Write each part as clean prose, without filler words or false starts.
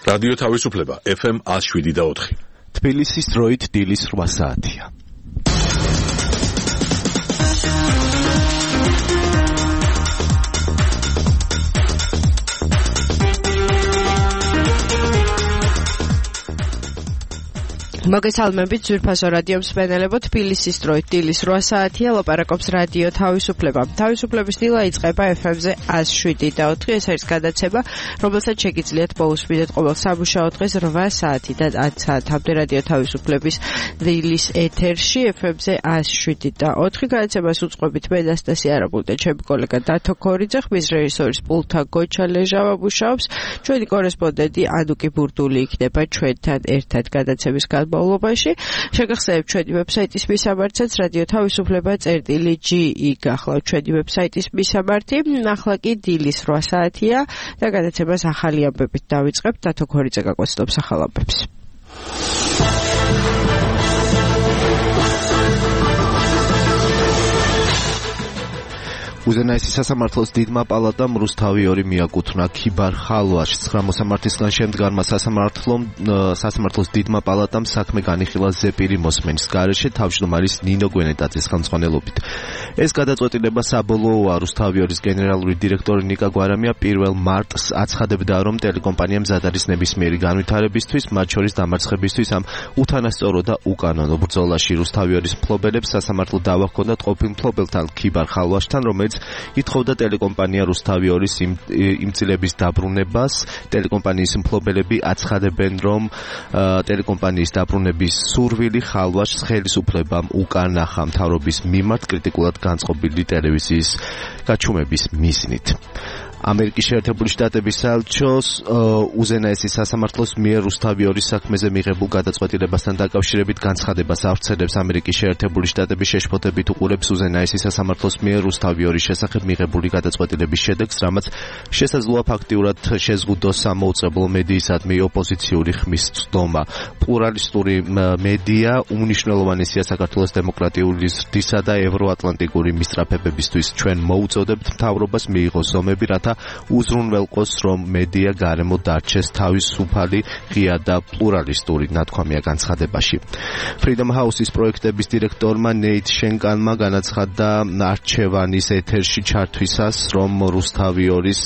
რადიო თავისუფლება FM 107.4. თბილისის დროით დილის 8 საათია. მოგესალმებით ძვირფასო რადიო მსმენელებო, თბილისის დროით დილის 8 საათია, ლაპარაკობს რადიო თავისუფლება. თავისუფლების დილა იწყება FM-ზე 107.4. ეს არის გადაცემა, რომელსაც შეგიძლიათ მოусმინეთ ყოველ სამუშაო დღეს 8 საათიდან 10 საათამდე რადიო თავისუფლების დილის ეთერში FM-ზე 107.4. გადაცემას უწყობით მე ნასტასია არაბული და ჩემი კოლეგა დათო ქორიძე, ხმის რეჟისორის პულტთან გოჩა ლეჟავა მუშაობს. ჩვენი კორესპონდენტი ანუკი ბურდული იქნება ჩვენთან ერთად გადაცემის მავლობაში. შეგახსენებთ ჩვენი ვებსაიტის მისამართსაც რადიო თავისუფლება.ge გახლავთ ჩვენი ვებსაიტის მისამართი. ახლა კი დილის 8 საათია და გადაცემას ახალი ამბებით დავიწყებთ. დათო ქორიძე გაგვაცნობს ახალ ამბებს. უზენაესი სასამართლოს დიდმა პალატამ რუსთავი 2 მიაკუთვნა ქიბარ ხალვაშს. 9 მოსამართისგან შემდგარმა სასამართლოს დიდმა პალატამ საქმე განიხილა ზეპირი მოსმენის გარეშე თავმჯდომარის ნინო გვენეტაძის ხელმძღვანელობით. ეს გადაწყვეტილება საბოლოოა. რუსთავი 2-ის გენერალური დირექტორი ნიკა გვარამია 1 მარტს აცხადებდა, რომ ტელეკომპანია მზად არის ნებისმიერი განვითარებისთვის, მათ შორის დამარცხებისთვის ამ უთანასწორო და უკანონო ბრძოლაში. რუსთავი 2-ის მფლობელებს სასამართლო დავა ჰქონდათ ყოფილ მფლობელთან ქიბარ ხალვაშთან, რომელიც ითხოვდა ტელეკომპანია რუსთავი 2-ის იმწილების დაბრუნებას. ტელეკომპანიის მფლობელები აცხადებენ, რომ ტელეკომპანიის დაბრუნების სურვილი ხალვაშს ხელისუფლებამ უკანახა მთავრობის მიმართ კრიტიკულად განწყობილი ტელევიზიის გაჩუმების მიზნით. ამერიკის შეერთებული შტატების საელჩოს უზენაესი სასამართლოს მიერ რუსთავი 2-ის საქმეზე მიღებულ გადაწყვეტილებასთან დაკავშირებით განცხადებას ავრცელებს. ამერიკის შეერთებული შტატების შეშფოთებით უყურებს უზენაესი სასამართლოს მიერ რუსთავი 2-ის შესახებ მიღებული გადაწყვეტილების შედეგს, რამაც შესაძლოა ფაქტიურად შეზღუდოს სამოუწყებლო მედიისადმი ოპოზიციური ხმის ცდომა. პლურალისტური მედია უმნიშვნელოვანესია საქართველოს დემოკრატიული ზრდისა და ევროატლანტიკური მისწრაფებებისთვის. ჩვენ მოუწოდებთ მთავრობას მიიღოს ზომები, რათა უზრუნველყოს, რომ მედია გარემო დარჩეს თავისუფალი, ღია და პლურალისტური, ნათქვამია განცხადებაში. Freedom House-ის პროექტების დირექტორმა ნეით შენკანმა განაცხადა არჩევანის ეთერში ჩართვისას, რომ რუსთავი 2-ის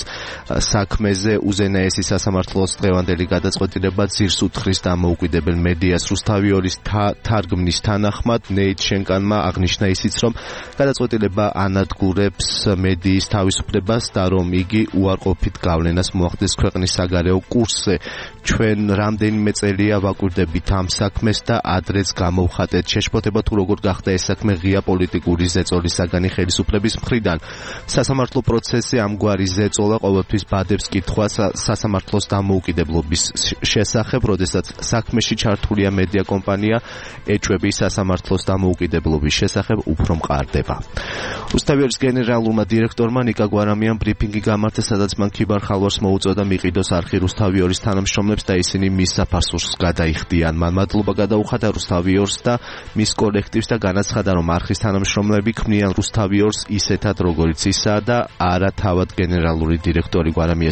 საქმეზე უზენაესი სასამართლოს დღევანდელი გადაწყვეტილება ძირს უთხრის დამოუკიდებელ მედიას. რუსთავი 2-ის თარგმნის თანახმად ნეით შენკანმა აღნიშნა ისიც, რომ გადაწყვეტილება ანადგურებს მედიის თავისუფლებას და რომ იგი უარყოფით გავლენას მოახდენს ქვეყნის საგარეო კურსზე. ჩვენ რამდენიმე წელია ვაკვირდებით ამ საქმეს და ადრეც გამოვხატეთ. შეშფოთება თუ როგორ გახდა ეს საქმე ღია პოლიტიკური ზეწოლის საგანი ხელისუფლების მხრიდან. სასამართლო პროცესი ამგვარი ზეწოლა ყოველთვის ბადებს კითხვას სასამართლოს დამოუკიდებლობის შესახებ, როდესაც საქმეში ჩართულია მედია კომპანია, ეჭვები სასამართლოს დამოუკიდებლობის შესახებ უფრო მყარდება. რუსთავი 2-ის გენერალურმა დირექტორმა ნიკა გვარამიამ ბრიფინგი გამართა, სადაც მან ქიბარ ხალვაშს მოუწოდა მიყიდოს არხი რუსთავი 2-ის თანამშრომლებს და ისინი მის საფასურს გადაიხდიან. მან მადლობა გადაუხადა რუსთავი 2-ს და მის კოლექტივს და განაცხადა, რომ არხის თანამშრომლები ქმნიან რუსთავი 2-ს ისეთად, როგორიც ისაა და არა თავად გენერალური დირექტორი გვარამიას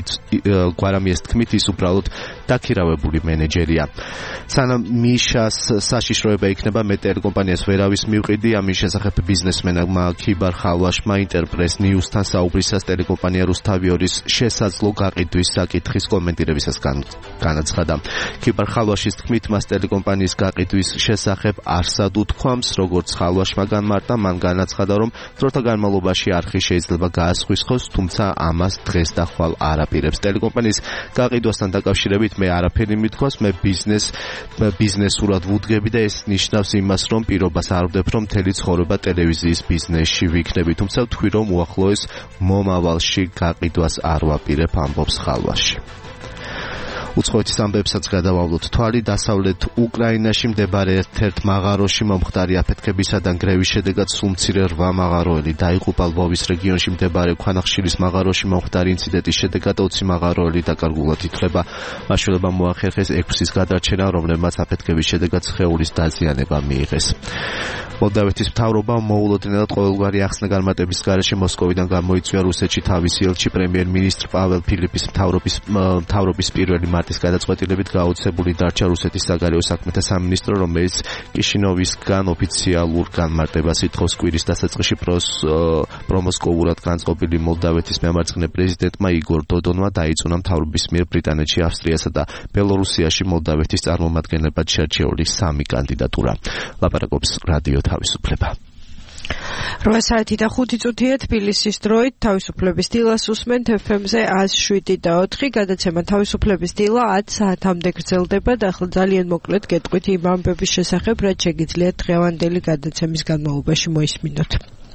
თქმით, ის უბრალოდ დაქირავებული მენეჯერია. სანამ მიშას საშიშროება იქნება, მე ტელეკომპანიას ვერავის მივყიდი. ამის შესახებ ბიზნესმენმა ქიბარ ხალვაშმა ინტერპრეს ნიუსთან საუბრისას ტელეკომპანია რუსთავი 2-ის შესაძლო გაყიდვის საკითხის კომენტირებისას განაცხადა. ქიბარ ხალვაშის თქმით, მას ტელეკომპანიის გაყიდვის შესახებ არსად უთქვამს, როგორც ხალვაშმა განმარტა. მან განაცხადა, რომ დროთა განმავლობაში არხი შეიძლება გაასხვისხოს, თუმცა ამას დღეს და ხვალ არ აპირებს. ტელეკომპანიის გაყიდვასთან დაკავშირებით მე არაფერი მithქვას, მე ბიზნესურად ვუდგები და ეს ნიშნავს იმას, რომ პირობას არ ვდებ, რომ მთელი ცხოვრება ტელევიზიის ბიზნესში ვიქნები, თუმცა ვთქვი, რომ უახლოეს მომავალში გაყიდვას არ ვაპირებ, ამბობს ხალვაში. უცხოეთის ამბებსაც გადავავლოთ თვალი. დასავლეთ უკრაინაში მდებარე ერთ-ერთ მაღაროში მომხდარი აფეთქებისა და გრევის შედეგად სულ მცირე 8 მაღაროელი დაიღუპა. ლვოვის რეგიონში მდებარე ქვანახშირის მაღაროში მომხდარი ინციდენტის შედეგად 20 მაღაროელი დაკარგულად ითვლება. მაშველებამ მოახერხეს 6-ის გადარჩენა, რომლებმაც აფეთქების შედეგად სხეულის დაზიანება მიიღეს. მოლდავეთის მთავრობამ მოულოდნელად ყოველგვარი ახსნა-განმარტების გარეშე მოსკოვიდან გამოიწვია რუსეთში თავისი ელჩი პრემიერ-მინისტრ პაվել ფილიპის მთავრობის პირველი მარტის გადაწყვეტილებით გაუცებული დარჩა რუსეთის საგარეო საქმეთა სამინისტრო, რომელიც კიშინოვისგან ოფიციალურ განმარტებას ითხოვს კვირის დასაწყისში პრომოსკოვურად განწყობილი მოლდავეთის მემარცხენე პრეზიდენტმა იგორ დოდონმა დაიწუნა მთავრობის მიერ ბრიტანეთში, ავსტრიასა და ბელორუსიაში მოლდავეთის წარმომადგენლებად შერჩეული 3 კანდიდატურა. ლაპარაკობს რადიო თავისუფლება. 8 საათი და 5 წუთია თბილისის დროით თავისუფლების დილას უსმენთ FM-ზე 107.4 გადაცემა თავისუფლების დილა 10 საათამდე გრძელდება და ახლა ძალიან მოკლედ გეტყვით იმ ამბების შესახებ, რაც შეგიძლიათ დღევანდელი გადაცემის განმავლობაში მოისმინოთ.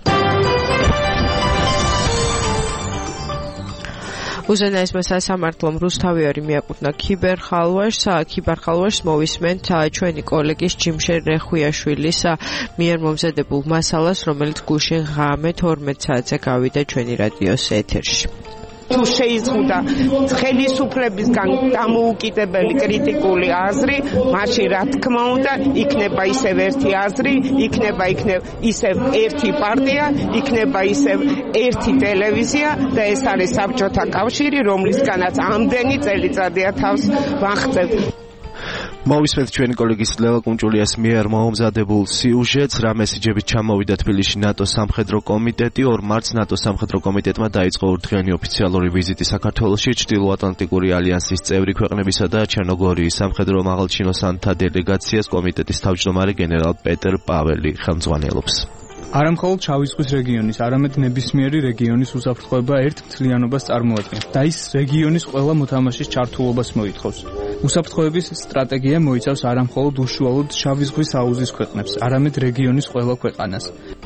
უზენაესმა სასამართლომ რუსთავიორი მიაკუთვნა ქიბერხალვაშს მოვისმენთ ჩვენი კოლეგის ჯიმშერ რეხვიაშვილის მიერ მომზადებულ მასალას, რომელიც გუშინ ღამე 12 საათზე გავიდა ჩვენი რადიოს ეთერში. თუ შეიზღუდა ხელისუფლებისგან დამოუკიდებელი კრიტიკული აზრი, მაშინ რა თქმა უნდა, იქნება ისევ ერთი აზრი, იქნება ისევ ერთი პარტია, იქნება ისევ ერთი ტელევიზია და ეს არის საბჭოთა კავშირი, რომლისგანაც ამდენი წელიწადია თავს ვახცევთ. მოვისმენთ ჩვენი კოლეგის ლელა კუნჭულიას მიერ მომზადებულ სიუჟეტს, რა მესიჯებით ჩამოვიდა თბილისში ნატოს სამხედრო კომიტეტი. 2 მარტს ნატოს სამხედრო კომიტეტმა დაიწყო ორდღიანი ოფიციალური ვიზიტი საქართველოში, ჩრდილოატლანტიკური ალიანსის წევრი ქვეყნებისა და ჩერნოგორიის სამხედრო მაღალჩინოსანთა დელეგაციას კომიტეტის თავმჯდომარე გენერალ პეტერ პაველი ხელმძღვანელობს. არა მხოლოდ შავი ზღვის რეგიონის, არამედ ნებისმიერი რეგიონის უსაფრთხოება ერთ მთლიანობას წარმოადგენს და ის რეგიონის ყველა მოთამაშის ჩართულობას მოითხოვს. უსაფრთხოების სტრატეგია მოიცავს არა მხოლოდ უშუალოდ შავი ზღვის აუზის ქვეყნებს, არამედ რეგიონის ყველა ქვეყანას.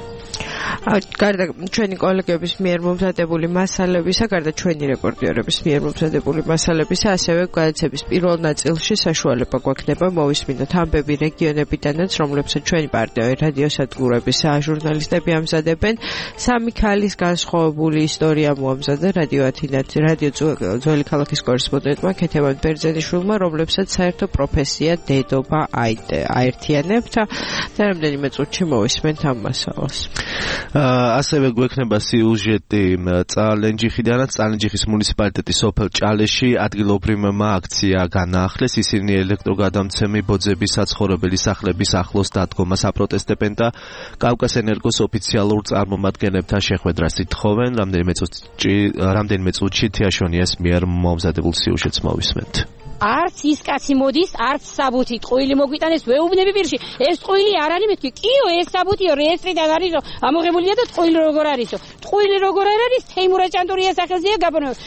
გარდა ჩვენი კოლეგების მიერ მომზადებული მასალებისა, გარდა ჩვენი რეპორტიორების მიერ მომზადებული მასალებისა, ასევე გადაცემის პირველ ნაწილში საშუალება გვექნება მოვისმინოთ ამბები რეგიონებიდანაც, რომლებსაც ჩვენი პარტნიორი რადიოსადგურების ჟურნალისტები ამზადებენ. 3 ქალის განსხვავებული ისტორია მოამზადა რადიო ძველი ქალაქის კორესპონდენტმა ქეთევან ბერძენიშვილმა, რომლებსაც საერთო პროფესია დედობა აერთიანებთ და რამდენიმე წუთში მოვისმენთ ამ მასალას. ასევე გვექნება სიუჟეტი წალენჯიხიდანაც. წალენჯიხის მუნიციპალიტეტის სოფელ ჭალეში ადგილობრივმა აქცია განაახლეს. ისინი ელექტროგადამცემი ბოძების საცხოვრებელი სახლების ახლოს დადგომას აპროტესტებენ და კავკასენერგოს ოფიციალურ წარმომადგენლებთან შეხვედრას ითხოვენ. რამდენიმე წუთში თიაშონიას მიერ მომზადებულ სიუჟეტს მოვისმენთ. არც ის კაცი მოდის, არც საბუთი ტყუილი მოგვიტანეს ვეუბნები პირში. ეს ტყუილი არ არის მეთქი. კიო, ეს საბუთიო რეესტრიდან არისო. ამოღებულია და ტყუილი როგორ არისო. ტყუილი როგორ არ არის? თეიმურაზ ჭანტურიას სახელზეა გაბანო.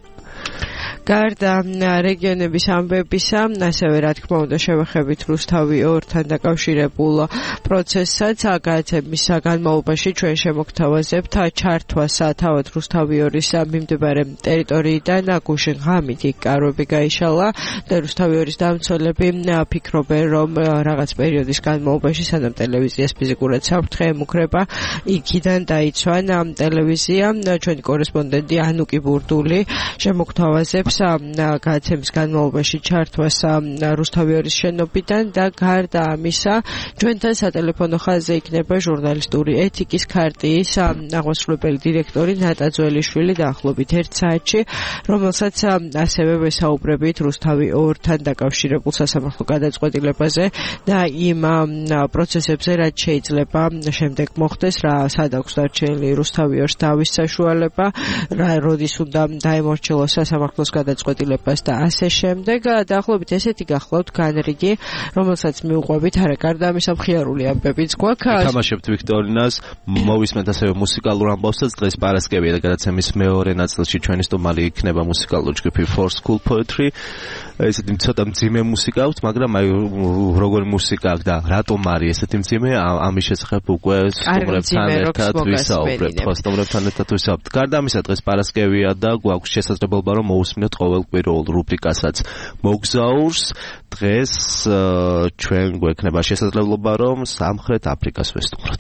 გარდა რეგიონების ამბებისა, ასევე რა თქმა უნდა შევეხებით რუსთავი 2-თან დაკავშირებულ პროცესსაც, გადაცემის განმავლობაში ჩვენ შემოგთავაზებთ ჩართვას თავად რუსთავი 2-ის მიმდებარე ტერიტორიიდან გუშინ ღამით იქ კარვები გაიშალა და რუსთავი 2-ის დამცველები ფიქრობენ, რომ რაღაც პერიოდის განმავლობაში სანამ ტელევიზიას ფიზიკურად საფრთხე ემუქრება, იქიდან დაიცვან ტელევიზია. ჩვენი კორესპონდენტი ანუკი ბურდული შემოგთავაზებს გადაცემის განმავლობაში ჩართვას რუსთავი 2-ის შენობიდან და გარდა ამისა, ჩვენთან სატელეფონო ხაზზე იქნება ჟურნალისტური ეთიკის ქარტიის აღმასრულებელი დირექტორი ნატა ძველიშვილი დაახლოებით 1 საათში, რომელსაც ასევე ვესაუბრებით რუსთავი 2-თან დაკავშირებულ სასამართლო გადაწყვეტილებაზე და იმ პროცესებზე, რაც შეიძლება შემდეგ მოხდეს, სად აქვს დარჩენილი რუსთავი 2-ს დავის საშუალება, როდის უნდა დაემორჩილოს სასამართლოს გადაწყვეტილებას და ასე შემდეგ. დაახლოებით ესეთი გახლავთ განრიგი, რომელსაც მიუყვებით, არა გარდა ამისა მხიარული ამბებიც გვაქვს. თამაშებთ ვიქტორინას, მოვისმენთ ასევე მუსიკალურ ამბავსაც. დღეს პარასკევია და გადაცემის მეორე ნაწილში ჩვენი სტუმარი იქნება მუსიკალური ჯგუფი For School Poetry. ესეთი ცოტა მძიმე მუსიკა აქვს, მაგრამ აი როგორი მუსიკა აქვს და რატომ არის ესეთი მძიმე, ამის შესახებ უკვე სტუმრებთან ერთად ვისაუბრებთ. გარდა ამისა, დღეს პარასკევია და გვაქვს შესაძლებლობა რომ მოვუსმინოთ ყოველკვირეულ რუბრიკასაც მოგზაურს. დღეს ჩვენ გვექნება შესაძლებლობა რომ სამხრეთ აფრიკას ვესტუმროთ.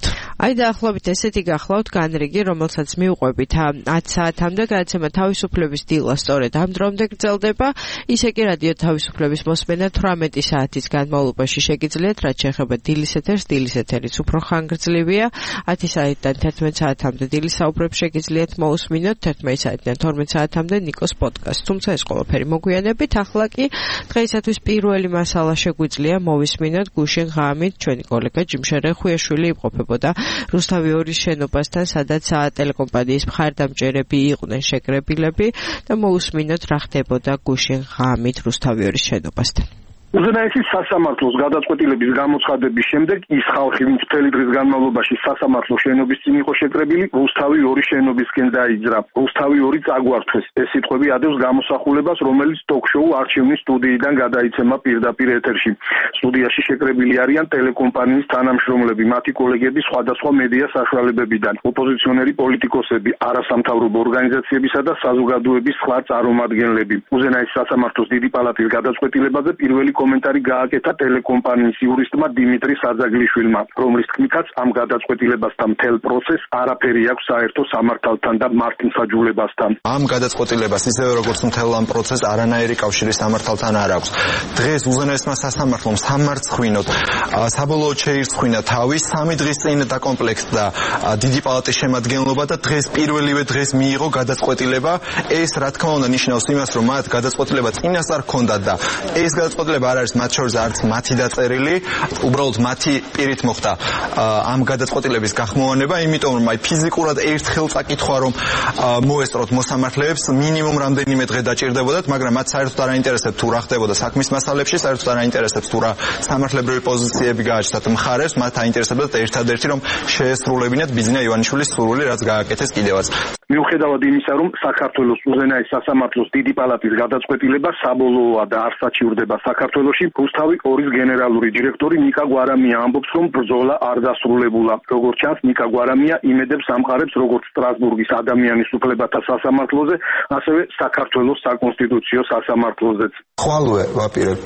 აი დაახლოებით ესეთი გახლავთ განრიგი, რომელსაც მივყვებით 10 საათამდე გადაცემა თავისუფლების დილა სწორედ ამ დრომდე გრძელდება. ისე კი რადიო თავისუფლების მოსმენა 18 საათის განმავლობაში შეგიძლიათ, რაც შეეხება დილის ეთერს, დილის ეთერიც უფრო ხანგრძლივია. 10 საათიდან 11 საათამდე დილის საუბრებს შეგიძლიათ მოусმინოთ, 11 საათიდან 12 საათამდე ნიკოს პოდკასტს. თუმცა ეს ყველაფერი მოგვიანებით, ახლა კი დღეისათვის პირველი მასალა შეგვიძლია მოვისმინოთ გუშინ ღამით ჩვენი კოლეგა ჯიმშერე ხუიაშვილი იმყოფებოდა რუსთავი 2-ის შენობასთან, სადაც ტელეკომპანიის მხარდამჭერები იყვნენ შეკრებილები და მოусმინოთ რა ხდებოდა გუშინ ღამით რუსთავი 2-ის შენობასთან. უზენაესის სასამართლოს გადაწყვეტილების გამოცხადების შემდეგ ის ხალხი, ვინც მთელი დღის განმავლობაში სასამართლო შენობის წინ იყო შეკრებილი, რუსთავი 2 შენობისკენ დაიძრა. რუსთავი 2 წაგვართვეს. ეს სიტყვები ადევს გამოსახულებას, რომელიც ტოქ-შოუ არჩევნის სტუდიიდან გადაიცემა პირდაპირ ეთერში. სტუდიაში შეკრებილი არიან ტელეკომპანიის თანამშრომლები, მათი კოლეგები სხვადასხვა მედია საშუალებებიდან, ოპოზიციონერი პოლიტიკოსები, არასამთავრობო ორგანიზაციებისა და საზოგადოების სხვა წარმომადგენლები. უზენაესის სასამართლოს დიდი პალატის გადაწყვეტილებაზე პირველი კომენტარი გააკეთა ტელეკომპანიის იურისტმა დიმიტრი საძაგლიშვილმა, რომლის თქმითაც ამ გადაწყვეტილებასთან მთელ პროცესს არაფერი აქვს საერთო სამართალთან და მართლმსაჯულებასთან. ამ გადაწყვეტილებას ისევე როგორც მთელ ამ პროცესს არანაირი კავშირი სამართალთან არ აქვს. დღეს უზენაესმა სასამართლომ სამარცხვინოდ საბოლოოდ შეირცხვინა თავის 3 დღის წინ დაკომპლექტდა დიდი პალატის შემადგენლობა და დღეს პირველივე დღეს მიიღო გადაწყვეტილება. ეს რა თქმა უნდა ნიშნავს იმას, რომ მათ გადაწყვეტილება წინასწარ ჰქონდათ და ეს გადაწყვეტილება არ არის მათ შორის არც მათი დაწერილი, უბრალოდ მათი პირით მოხდა ამ გადაწყვეტილების გახმოვანება, იმიტომ რომ აი ფიზიკურად ერთხელ წაკითხვა რომ მოესწროთ მოსამართლეებს, მინიმუმ რამდენიმე დღე დაჭირდებოდათ, მაგრამ მათ საერთოდ არ აინტერესებთ თუ რა ხდებოდა საქმის მასალებში, საერთოდ არ აინტერესებთ თუ რა სამართლებრივი პოზიციები გააჩნდათ მხარეს, მათ აინტერესებდათ ერთადერთი რომ შეესრულებინათ ბიძინა ივანიშვილის სურვილი, რაც გააკეთეს კიდევაც. მიუხედავად იმისა, რომ საქართველოს უზენაეს სასამართლოს დიდი პალატის გადაწყვეტილება საბოლოოა და არ საჩივრდება საქართველოში, რუსთავი 2-ის გენერალური დირექტორი ნიკა გვარამია ამბობს, რომ ბრძოლა არ დასრულებულა. როგორც ჩანს, ნიკა გვარამია იმედებს ამყარებს როგორც სტრასბურგის ადამიანის უფლებათა სასამართლოზე, ასევე საქართველოს საკონსტიტუციო სასამართლოზეც. ხვალვე ვაპირებთ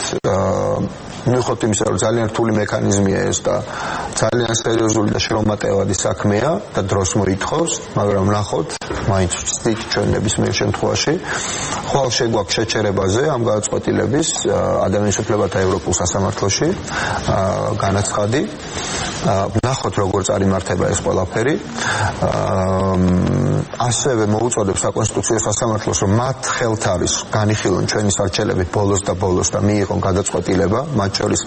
მიუხედავად იმისა, რომ ძალიან რთული მექანიზმია ეს და ძალიან სერიოზული და შრომატევადი საქმეა და დროს მოითხოვს, მაგრამ ნახოთ მაინც ვწდით ჩვენ ნებისმიერ შემთხვევაში. ხვალ შეგვაქვს შეჩერებაზე ამ გადაწყვეტილების ადამიანის უფლებათა ევროპულ სასამართლოში განაცხადი. ნახოთ როგორ წარიმართება ეს ყველაფერი. ასევე მოუწოდებს საკონსტიტუციო სასამართლოს, რომ მათ ხელთ არის განიხილონ ჩვენი სარჩელებით ბოლოს და მიიღონ გადაწყვეტილება, მათ შორის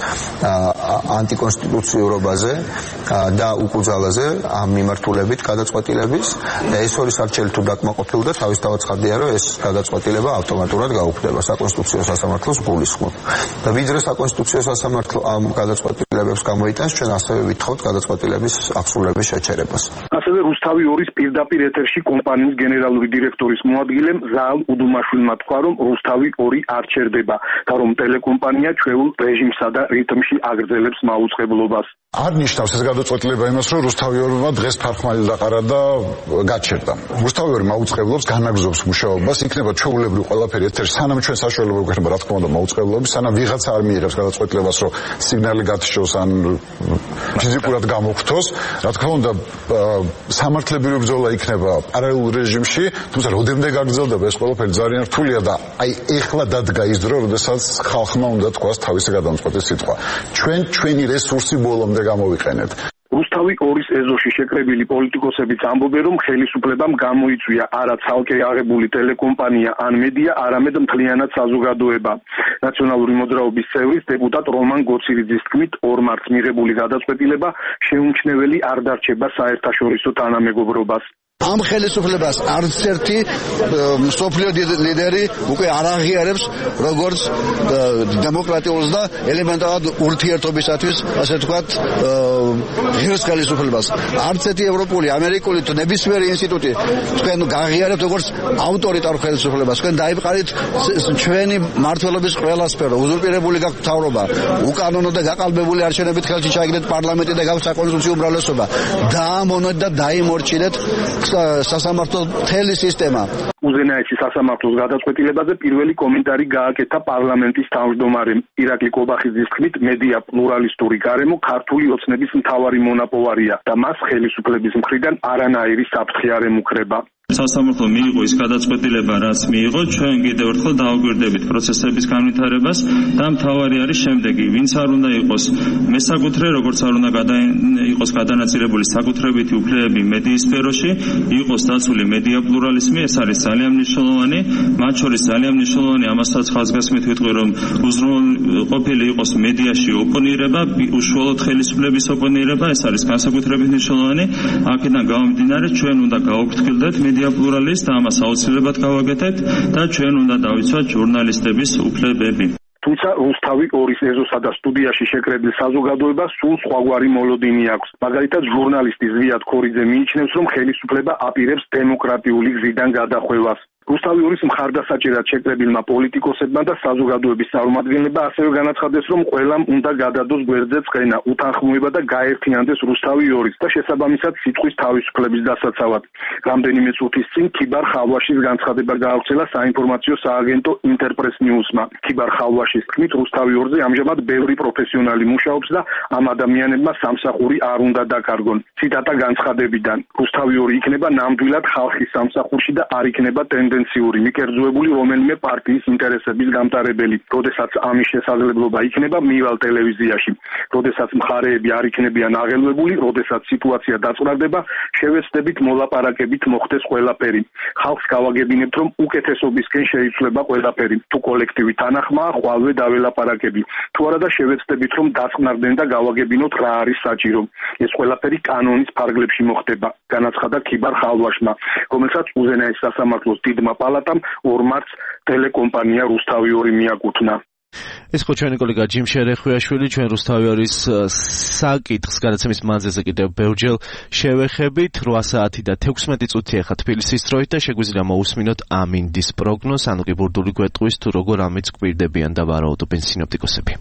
ანტიკონსტიტუციურობაზე და უკუძალაზე ამ მიმართულებით გადაწყვეტილების და ეს ორი სარჩელი თუ დაკმაყოფილდა, თავისთავად ცხადია, რომ ეს გადაწყვეტილება ავტომატურად გაუქმდება საკონსტიტუციო სასამართლოს გულისხმობ. და ვიდრე საკონსტიტუციო სასამართლო ამ გადაწყვეტილებებს გამოიტანს, ჩვენ ასევე ვითხოვთ გადაწყვეტილების აღსრულების შეჩერებას. ასევე რუსთავი 2-ის პირდაპირ ეთერში კომპანიის გენერალური დირექტორის მოადგილემ ზაალ უდუმაშვილმა თქვა, რომ რუსთავი 2 არ ჩერდება და რომ ტელეკომპანია ჩვეულ რეჟიმსა და რიტმში აგრძელებს მაუწყებლობას. არ ნიშნავს ეს გადაწყვეტილება იმას, რომ რუსთავი 2-მა დღეს ფარხმალი დაყარა და გაჩერდა. რუსთავი 2 მაუწყებლობს, განაგზობს მუშაობას, იქნება ჩვეულებრივ ყველაფერი ეთერში, სანამ ჩვენ საშუალება გვექნება, რა თქმა უნდა, მაუწყებლობის, სანამ ვიღაცა არ მიიღებს გადაწყვეტილებას, რომ სიგნალი გათიშოს ან ფიზიკურად გამოხთოს, რა თქმა უნდა, სამართლებრივი ბრძოლა იქნება პარალელურ რეჟიმში, თუმცა როდემდე გაგრძელდება ეს ყველაფერი ძალიან რთულია და აი ეხლა დადგა ის დრო, როდესაც ხალხმა უნდა თქვას თავისი გადამწყვეტი სიტყვა. ჩვენი რესურსი ბოლომდე გამოვიყენეთ. რუსთავი 2-ის ეზოში შეკრებილი პოლიტიკოსებიც ამბობენ, რომ ხელისუფლებამ გამოიწვია არა ცალკე აღებული ტელეკომპანია ან მედია, არამედ მთლიანად საზოგადოება. ნაციონალური მოძრაობის წევრის დეპუტატ რომან გოცირიძის თქმით, 2 მარტს მიღებული გადაწყვეტილება შეუმჩნეველი არ დარჩება საერთაშორისო თანამეგობრობას. ამ ხელისუფლებას არც ერთი მსოფლიო ლიდერი უკვე არ აღიარებს როგორც დემოკრატიულს და ელემენტარად ურთიერთობისათვის, ასე ვთქვათ, ღირს ხელისუფლებას. არც ერთი ევროპული, ამერიკული თუ ნებისმიერი ინსტიტუტი თქვენ გაღიარებთ როგორც ავტორიტარ ხელისუფლებას. თქვენ დაიბყარით ჩვენი მმართველობის ყველა სფერო, უზურპირებული გაქვთ მთავრობა, უკანონო და გაყალბებული არჩევნებით ხელში ჩაიგდეთ პარლამენტი და გაქვთ საკონსტიტუციო უმრავლესობა. დაამონოთ და დაიმორჩილეთ სასამართლო მთელი სისტემა. უზენაესი სასამართლოს გადაწყვეტილებაზე პირველი კომენტარი გააკეთა პარლამენტის თავმჯდომარემ ირაკლი კობახიძის თქმით, მედია პლურალისტური გარემო ქართული ოცნების მთავარი მონაპოვარია და მას ხელისუფლების მხრიდან არანაირი საფრთხე არ ემუქრება. სასამართლო მიიღო ის გადაწყვეტილება, რაც მიიღო, ჩვენ კიდევ ერთხელ დავაგვირდებით პროცესების განვითარებას და მთავარი არის შემდეგი, ვინც არ უნდა იყოს მესაკუთრე, როგორც არ უნდა იყოს გადანაწილებული საკუთრებითი უფლებები მედიის სფეროში, იყოს დაცული მედია პლურალიზმი, ეს არის ძალიან მნიშვნელოვანი, მათ შორის ძალიან მნიშვნელოვანი ამასაც ხაზგასმით ვიტყვი, რომ უზრუნველყოფილი იყოს მედიაში ოპონირება, უშუალოდ ხელისუფლების ოპონირება, ეს არის განსაკუთრებით მნიშვნელოვანი, აქედან გამომდინარე ჩვენ უნდა გავაფრთხილდეთ მედია პლურალიზმს და ამას აუცილებლად გავაკეთებთ და ჩვენ უნდა დავიცვათ ჟურნალისტების უფლებები. თუმცა რუსთავი 2-ის ეზოსა და სტუდიაში შეკრებილ საზოგადოებას სულ სხვაგვარი მოლოდინი აქვს. მაგალითად, ჟურნალისტი ზვიად ქორიძე მიიჩნევს, რომ ხელისუფლება აპირებს დემოკრატიული გზიდან გადახვევას. რუსთავი 2-ის მხარდასაჭერად შეკრებილმა პოლიტიკოსებმა და საზოგადოების წარმომადგენლებმა ასევე განაცხადეს, რომ ყველამ უნდა გადადოს გვერდზე ცხენა, უთანხმოება და გაერთიანდეს რუსთავი 2-ს და შესაბამისად სიტყვის თავისუფლების დასაცავად. რამდენიმე წუთის წინ ქიბარ ხალვაშის განცხადება გაავრცელა საინფორმაციო სააგენტო ინტერპრეს ნიუსმა. ქიბარ ხალვაშის თქმით, რუსთავი 2-ზე ამჟამად ბევრი პროფესიონალი მუშაობს და ამ ადამიანებმა სამსახური არ უნდა დაკარგონ. ციტატა განცხადებიდან: რუსთავი 2 იქნება ნამდვილად ხალხის სამსახურში და არ იქნება ტენდენციური, მიკერძოებული რომელიმე პარტიის ინტერესების გამტარებელი. როდესაც ამის შესაძლებლობა იქნება, მივალ ტელევიზიაში. როდესაც მხარეები არ იქნებიან აღელვებული, როდესაც სიტუაცია დაწვრილდება, შევეცდებით მოლაპარაკებით მოხდეს ყველაფერი. ხალხს გავაგებინებთ, რომ უკეთესობისკენ შეიცვლება ყველაფერი. თუ კოლექტივი თანახმაა, ხვალვე დაველაპარაკები. თუ არა და შევეცდებით, რომ დაწყნარდნენ და გავაგებინოთ რა არის საჭირო. ეს ყველაფერი კანონის ფარგლებში მოხდება, განაცხადა ქიბარ ხალვაშმა, რომელსაც უზენაეს სასამართლოს დიდმა პალატამ 2 მარტს ტელეკომპანია რუსთავი 2 მიაკუთვნა. ეს ხო ჩვენი კოლეგა ჯიმ შერეხვიაშვილი, ჩვენ რუსთავი 2-ის საკითხს გადაცემის მანძილზე კიდევ ბევრჯერ შევეხებით. 8 საათი და 16 წუთი ახლა თბილისის დროით და შეგვიძლია მოусმინოთ ამინდის პროგნოზს, ანუ კი ბურდული გვეტყვის თუ როგორ ამიც გვირდებიან და ვარაუდობენ სინოპტიკოსები.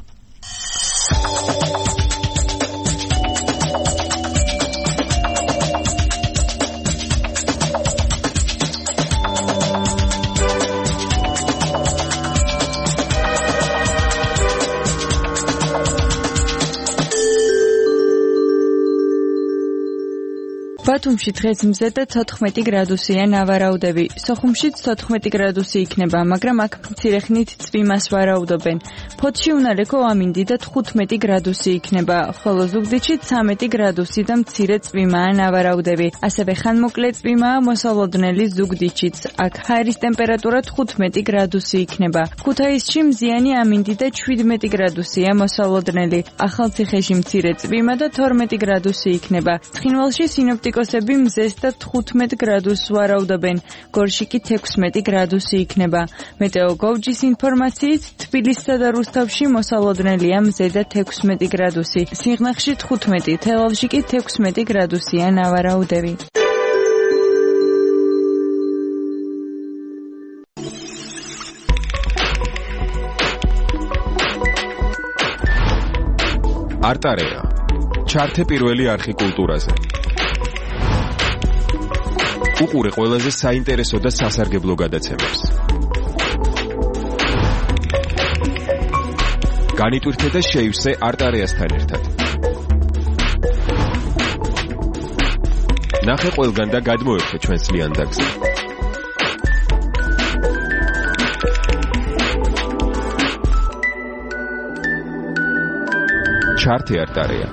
ბათუმში დღეს მზედა 14 გრადუსია ნავარაუდები. სოხუმშიც 14 გრადუსი იქნება, მაგრამ აქ მცირე ხნით წვიმას ვარაუდობენ. ფოთში უნალექო ამინდი და 15 გრადუსი იქნება, ხოლო ზუგდიდში 13 გრადუსი და მცირე წვიმაა ნავარაუდები. ასევე ხანმოკლე წვიმაა მოსალოდნელი ზუგდიდშიც. აქ ჰაერის ტემპერატურა 15 გრადუსი იქნება. ქუთაისში მზიანი ამინდი და 17 გრადუსია მოსალოდნელი. ახალციხეში მცირე წვიმა და 12 გრადუსი იქნება. ცხინვალში სინოპტიკოსები მზეს და 15 გრადუსს ვარაუდობენ. გორში კი 16 გრადუსი იქნება. მეტეოგოვჯის ინფორმაციით თბილისსა და რუსთავში მოსალოდნელია მზე და 16 გრადუსი. სიღნაღში 15, თელავში კი 16 გრადუსია ნავარაუდები. არტარეა. ჩართე პირველი არხი კულტურაზე. უყურე ყველაზე საინტერესო და სასარგებლო გადაცემებს. განიტვირთე და შეივსე არტარეასთან ერთად. ნახე ყველგან და გადმოერთე ჩვენს ლიანდაგზე. ჩართე არტარეა.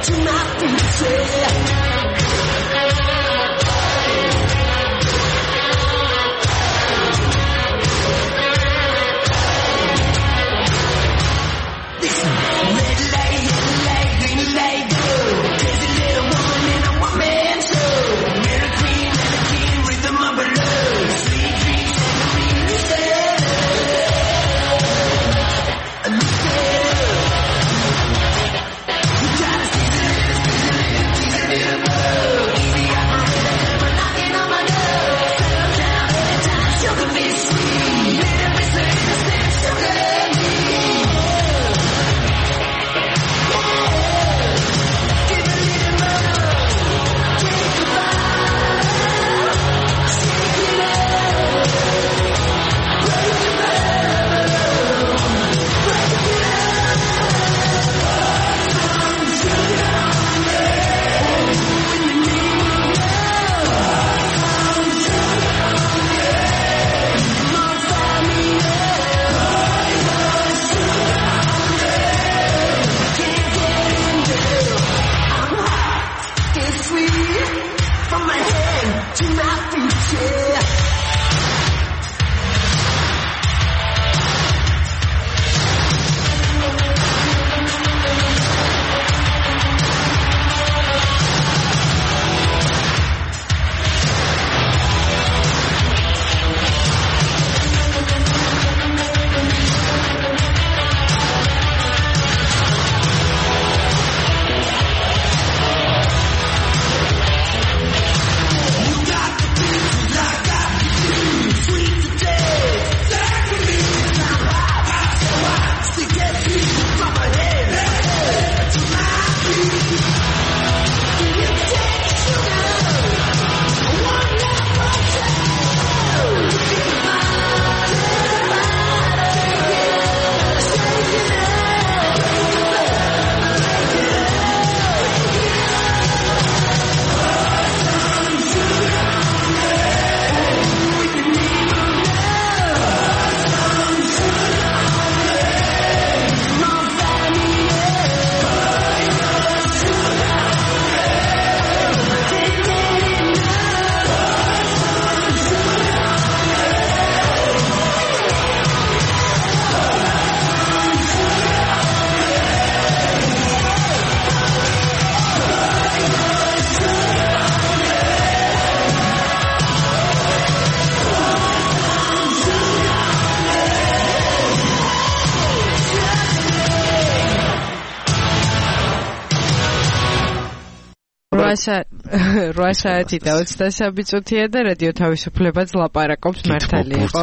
რვასაათი და 23 წუთია და რადიო თავისუფლებაც ლაპარაკობს მართალი იყო.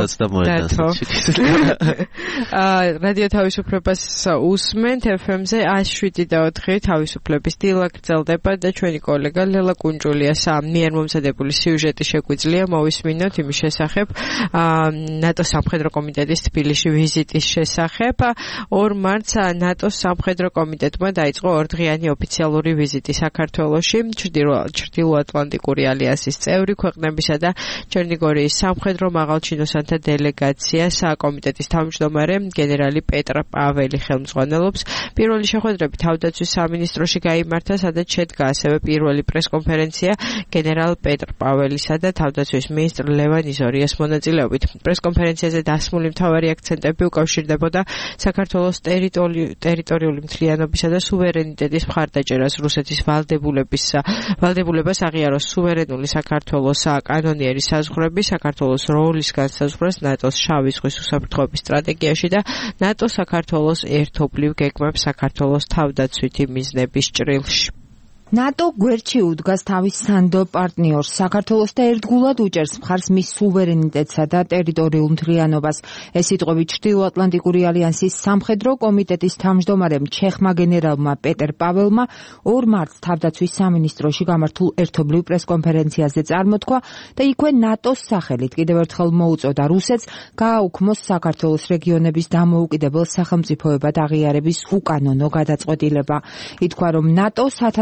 რადიო თავისუფლებას უსმენთ FM-ზე 107.4 თავისუფლების დილა გრძელდება და ჩვენი კოლეგა ლელა კუნჭულიას მიერ მომზადებული სიუჟეტი შეგვიძლია მოვისმინოთ იმის შესახებ ნატოს სამხედრო კომიტეტის თბილისში ვიზიტის შესახებ. 2 მარტს ნატოს სამხედრო კომიტეტმა დაიწყო ორდღიანი ოფიციალური ვიზიტი საქართველოში. ჩრდილოატლანტიკური ალიანსის წევრი ქვეყნებისა და ჩერნიგორიის სამხედრო მაღალჩინოსანთა დელეგაციას კომიტეტის თავმჯდომარე გენერალი პეტრ პაველი ხელმძღვანელობს. პირველი შეხვედრები თავდაცვის სამინისტროში გაიმართა, სადაც შედგა ასევე პირველი პრესკონფერენცია გენერალ პეტრ პაველისა და თავდაცვის მინისტრ ლევან იზორიას მონაწილეობით. პრესკონფერენციაზე დასმული მთავარი აქცენტები უკავშირდებოდა საქართველოს ტერიტორიული მთლიანობისა და სუვერენიტეტის მხარდაჭერას, რუსეთის ვალდებულებას აღიაროს სუვერენული საქართველოს კანონიერი საზღვრები, საქართველოს როლის განსაზღვრას ნატოს შავი ზღვის უსაფრთხოების სტრატეგიაში და ნატოს საქართველოს ერთობლივ გეგმებს საქართველოს თავდაცვითი მიზნების ჭრილში. ნატო გვერდში უდგას თავის სანდო პარტნიორს. საქართველოს და ერთგულად უჭერს მხარს მის სუვერენიტეტსა და ტერიტორიულ მთლიანობას. ეს სიტყვები ჩრდილოატლანტიკური ალიანსის სამხედრო კომიტეტის თავმჯდომარემ ჩეხმა გენერალმა პეტერ პაველმა 2 მარტს თავდაცვის სამინისტროში გამართულ ერთობლივ პრესკონფერენციაზე წარმოთქვა და იქვე ნატოს სახელით კიდევ ერთხელ მოუწოდა რუსეთს გააუქმოს საქართველოს რეგიონების დამოუკიდებელ სახელმწიფოებად აღიარების უკანონო გადაწყვეტილება. ითქვა, რომ ნატო სათანადოდ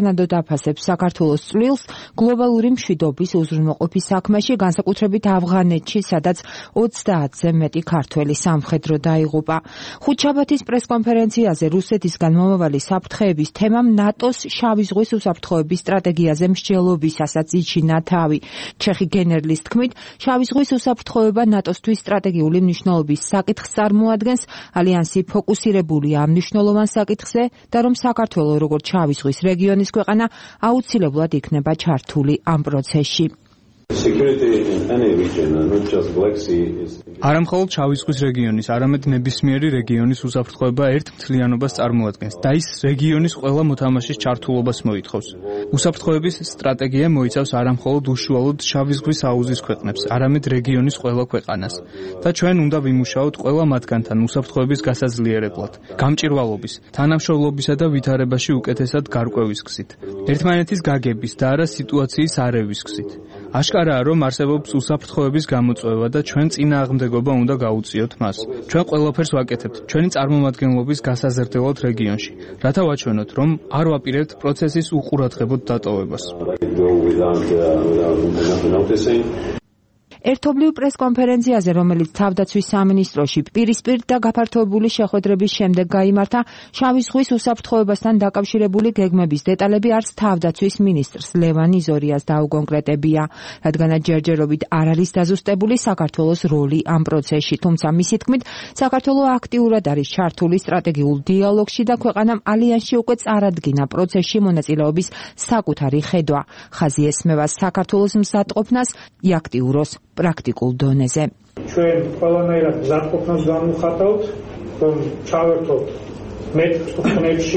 შეაფასებს საქართველოს წვლილს გლობალური მშვიდობის უზრუნველყოფის საქმეში, განსაკუთრებით ავღანეთში, სადაც 30-ზე მეტი ქართველი სამხედრო დაიღუპა. ხუთშაბათის პრესკონფერენციაზე რუსეთისგან მომავალი საფრთხეების თემამ ნატოს შავი ზღვის უსაფრთხოების სტრატეგიაზე მსჯელობისასაც იჩინა თავი. ჩეხი გენერლის თქმით, შავი ზღვის უსაფრთხოება ნატოსთვის სტრატეგიული მნიშვნელობის საკითხს წარმოადგენს, ალიანსი ფოკუსირებულია ამ მნიშვნელოვან საკითხზე და რომ საქართველოს როგორც შავი ზღვის რეგიონის ქვეყანა აუცილებლად იქნება ჩართული ამ პროცესში. არა მხოლოდ შავი ზღვის რეგიონის, არამედ ნებისმიერი რეგიონის უსაფრთხოება ერთ მთლიანობას წარმოადგენს და ის რეგიონის ყველა მოთამაშის ჩართულობას მოითხოვს. უსაფრთხოების სტრატეგია მოიცავს არა მხოლოდ უშუალოდ შავი ზღვის აუზის ქვეყნებს, არამედ რეგიონის ყველა ქვეყანას. და ჩვენ უნდა ვიმუშაოთ ყველა მათგანთან უსაფრთხოების გასაძლიერებლად, გამჭირვალობის, თანამშრომლობისა და ვითარებაში უკეთესად გარკვევის გზით, ერთმანეთის გაგების და არა სიტუაციის არევის გზით. აშკარაა, რომ არსებობს უსაფრთხოების გამოწვევა და ჩვენ წინააღმდეგობა უნდა გაუწიოთ მას. ჩვენ ყველაფერს ვაკეთებთ ჩვენი წარმომადგენლობის გასაზრდელად რეგიონში, რათა ვაჩვენოთ, რომ არ ვაპირებთ პროცესის უყურადღებოდ დატოვებას. ერთობლივ პრესკონფერენციაზე, რომელიც თავდაცვის სამინისტროში პირისპირ და გაფართოებული შეხვედრების შემდეგ გაიმართა, შავი ზღვის უსაფრთხოებასთან დაკავშირებული გეგმების დეტალები არც თავდაცვის მინისტრს ლევან იზორიას დაუკონკრეტებია, რადგანაც ჯერჯერობით არ არის დაზუსტებული საქართველოს როლი ამ პროცესში, თუმცა მისი თქმით, საქართველო აქტიურად არის ჩართული სტრატეგიულ დიალოგში და ქვეყანამ ალიანსში უკვე წარადგინა პროცესში მონაწილეობის საკუთარი ხედვა. ხაზი ესმევა საქართველოს მზადყოფნას იაქტიუროს პრაქტიკულ დონეზე. ჩვენ ყველანაირად მზადყოფნას განვიხატავთ, რომ ჩავერთოთ მეტწუთებში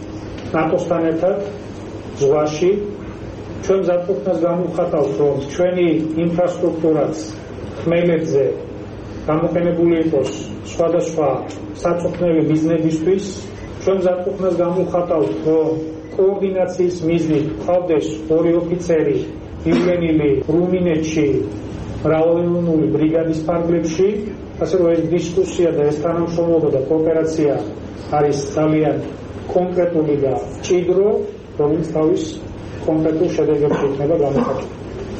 ნატოსთან ერთად ზღვაში. ჩვენ მზადყოფნას განვიხატავთ, რომ ჩვენი ინფრასტრუქტურაც ხმელეთზე გამოყენებული იყოს სხვადასხვა საწვრთნელი მიზნებისთვის. ჩვენ მზადყოფნას განვიხატავთ, რომ კოორდინაციის მიზნით ყავდეს ორი ოფიცერი ივლენილი რუმინეთში მრავალეუნური ბრიგადის ფარგლებში, ასე რომ ეს დისკუსია და ეს თანამშრომლობა და კოოპერაცია არის ძალიან კონკრეტული და ჭიდრო, რომელიც თავის კონკრეტულ შედეგებში იქნება გამოხატული.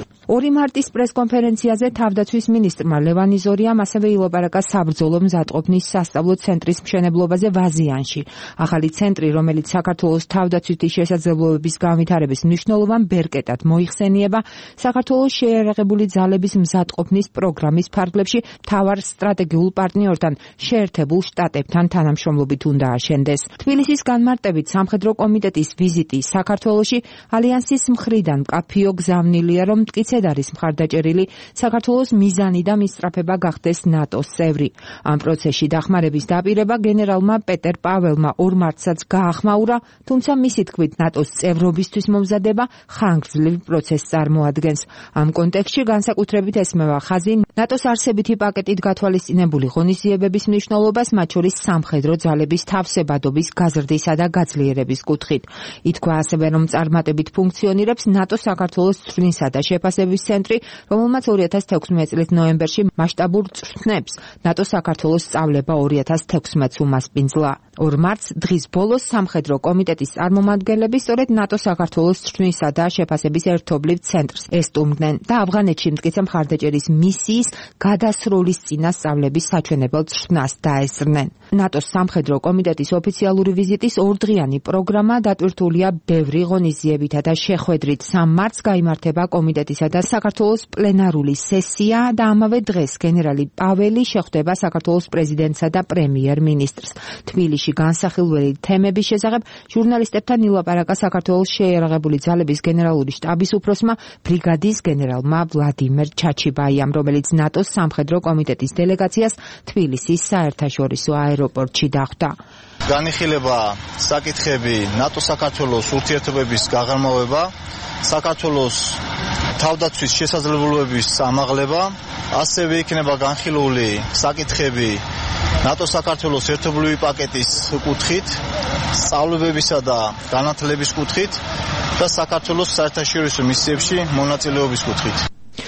2 მარტის პრესკონფერენციაზე თავდაცვის მინისტრმა ლევან იზორიამ ასევე ილაპარაკა საბრძოლო მზადყოფნის სასწავლო ცენტრის მშენებლობაზე ვაზიანში. ახალი ცენტრი, რომელიც საქართველოს თავდაცვითი შესაძლებლობების განვითარების მნიშვნელოვან ბერკეტად მოიხსენიება, საქართველოს შეიარაღებული ძალების მზადყოფნის პროგრამის ფარგლებში მთავარ სტრატეგიულ პარტნიორთან, შეერთებულ შტატებთან თანამშრომლობით უნდა აშენდეს. თბილისის განმარტებით სამხედრო კომიტეტის ვიზიტი საქართველოში ალიანსის მხრიდან მკაფიო გზავნილია, რომ მტკიცე არის მხარდაჭერილი საქართველოს მიზანი და მისწრაფება გახდეს ნატოს წევრი. ამ პროცესში დახმარების დაპირება გენერალმა პეტერ პაველმა 2 მარტსაც გაახმაურა, თუმცა მისი თქმით ნატოს წევრობისთვის მომზადება ხანგრძლივ პროცესს წარმოადგენს. ამ კონტექსტში განსაკუთრებით ესმევა ხაზი ნატოს არსებითი პაკეტით გათვალისწინებული ღონისძიებების მნიშვნელობას, მათ შორის სამხედრო ძალების თავსებადობის გაზრდისა და გაძლიერების კუთხით. ითქვა ასევე, რომ წარმატებით ფუნქციონირებს ნატოს საქართველოს წვრთნისა და შეფასების ცენტრი, რომელმაც 2016 წლის ნოემბერში მასშტაბურ წვრთნებს ნატო საქართველოს სწავლება 2016-ს უმასპინძლა. 2 მარტს დღის ბოლოს სამხედრო კომიტეტის წარმომადგენლები სწორედ ნატო საქართველოს წვრთნისა და შეფასების ერთობლივ ცენტრს ესტუმრნენ და ავღანეთში მტკიცე მხარდაჭერის მისიის გადასროლის წინა სწავლების საჩვენებელ წვრთნას დაესწრნენ. ნატოს სამხედრო კომიტეტის ოფიციალური ვიზიტის 2დღიანი პროგრამა დატვირთულია ბევრი ღონისძიებითა და შეხვედრით. 3 მარტს გაიმართება კომიტეტისა და საქართველოს პლენარული სესია და ამავე დღეს გენერალი პაველი შეხვდება საქართველოს პრეზიდენტსა და პრემიერ-მინისტრს. თბილისში განსახილველი თემების შესახებ ჟურნალისტებთან ილაპარაკა საქართველოს შეიარაღებული ძალების გენერალური შტაბის უფროსმა ბრიგადის გენერალმა ვლადიმერ ჩაჩიბაიამ, რომელიც ნატოს სამხედრო კომიტეტის დელეგაციას თბილისის საერთაშორისო აეროპორტში დახვდა. განიხილება საკითხები ნატო-საქართველოს ურთიერთობების გაღრმავება, საქართველოს თავდაცვის შესაძლებლობების ამაღლება, ასევე იქნება განხილული საკითხები ნატო-საქართველოს ერთობლივი პაკეტის კუთხით, სწავლებებისა და განათლების კუთხით და საქართველოს საერთაშორისო მისიებში მონაწილეობის კუთხით.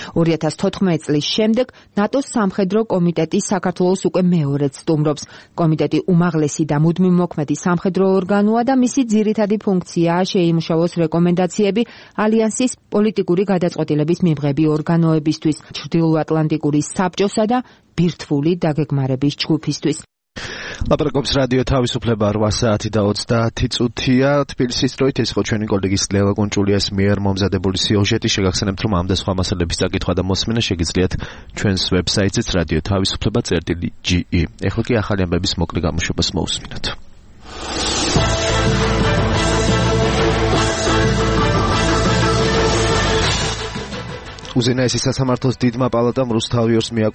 2014 წლის შემდეგ ნატოს სამხედრო კომიტეტი საქართველოს უკვე მეორედ სტუმრობს. კომიტეტი უმაღლესი და მუდმივ მოქმედი სამხედრო ორგანოა და მისი ძირითადი ფუნქციაა შეიმუშაოს რეკომენდაციები ალიანსის პოლიტიკური გადაწყვეტილების მიღები ორგანოებისთვის, ჩრდილოატლანტიკური საბჭოსა და ბირთვული დაგეგმარების ჯგუფისთვის. ლაპარაკობს რადიო თავისუფლება 8 საათი და 30 წუთია. თბილისის დროით ეს იყო ჩვენი კოლეგის ლელა კონჭულიას მიერ მომზადებული სიუჟეტი. შეგახსენებთ, რომ ამ და სხვა მასალების წაკითხვა და მოსმენა შეგიძლიათ ჩვენს ვებსაიტზე რადიო თავისუფლება.ge. ეხლა კი ახალი ამბების მოკლე გამოშვებას მოусმინოთ. უზენაესი სასამართლოს დიდმა პალატამ რუსთავი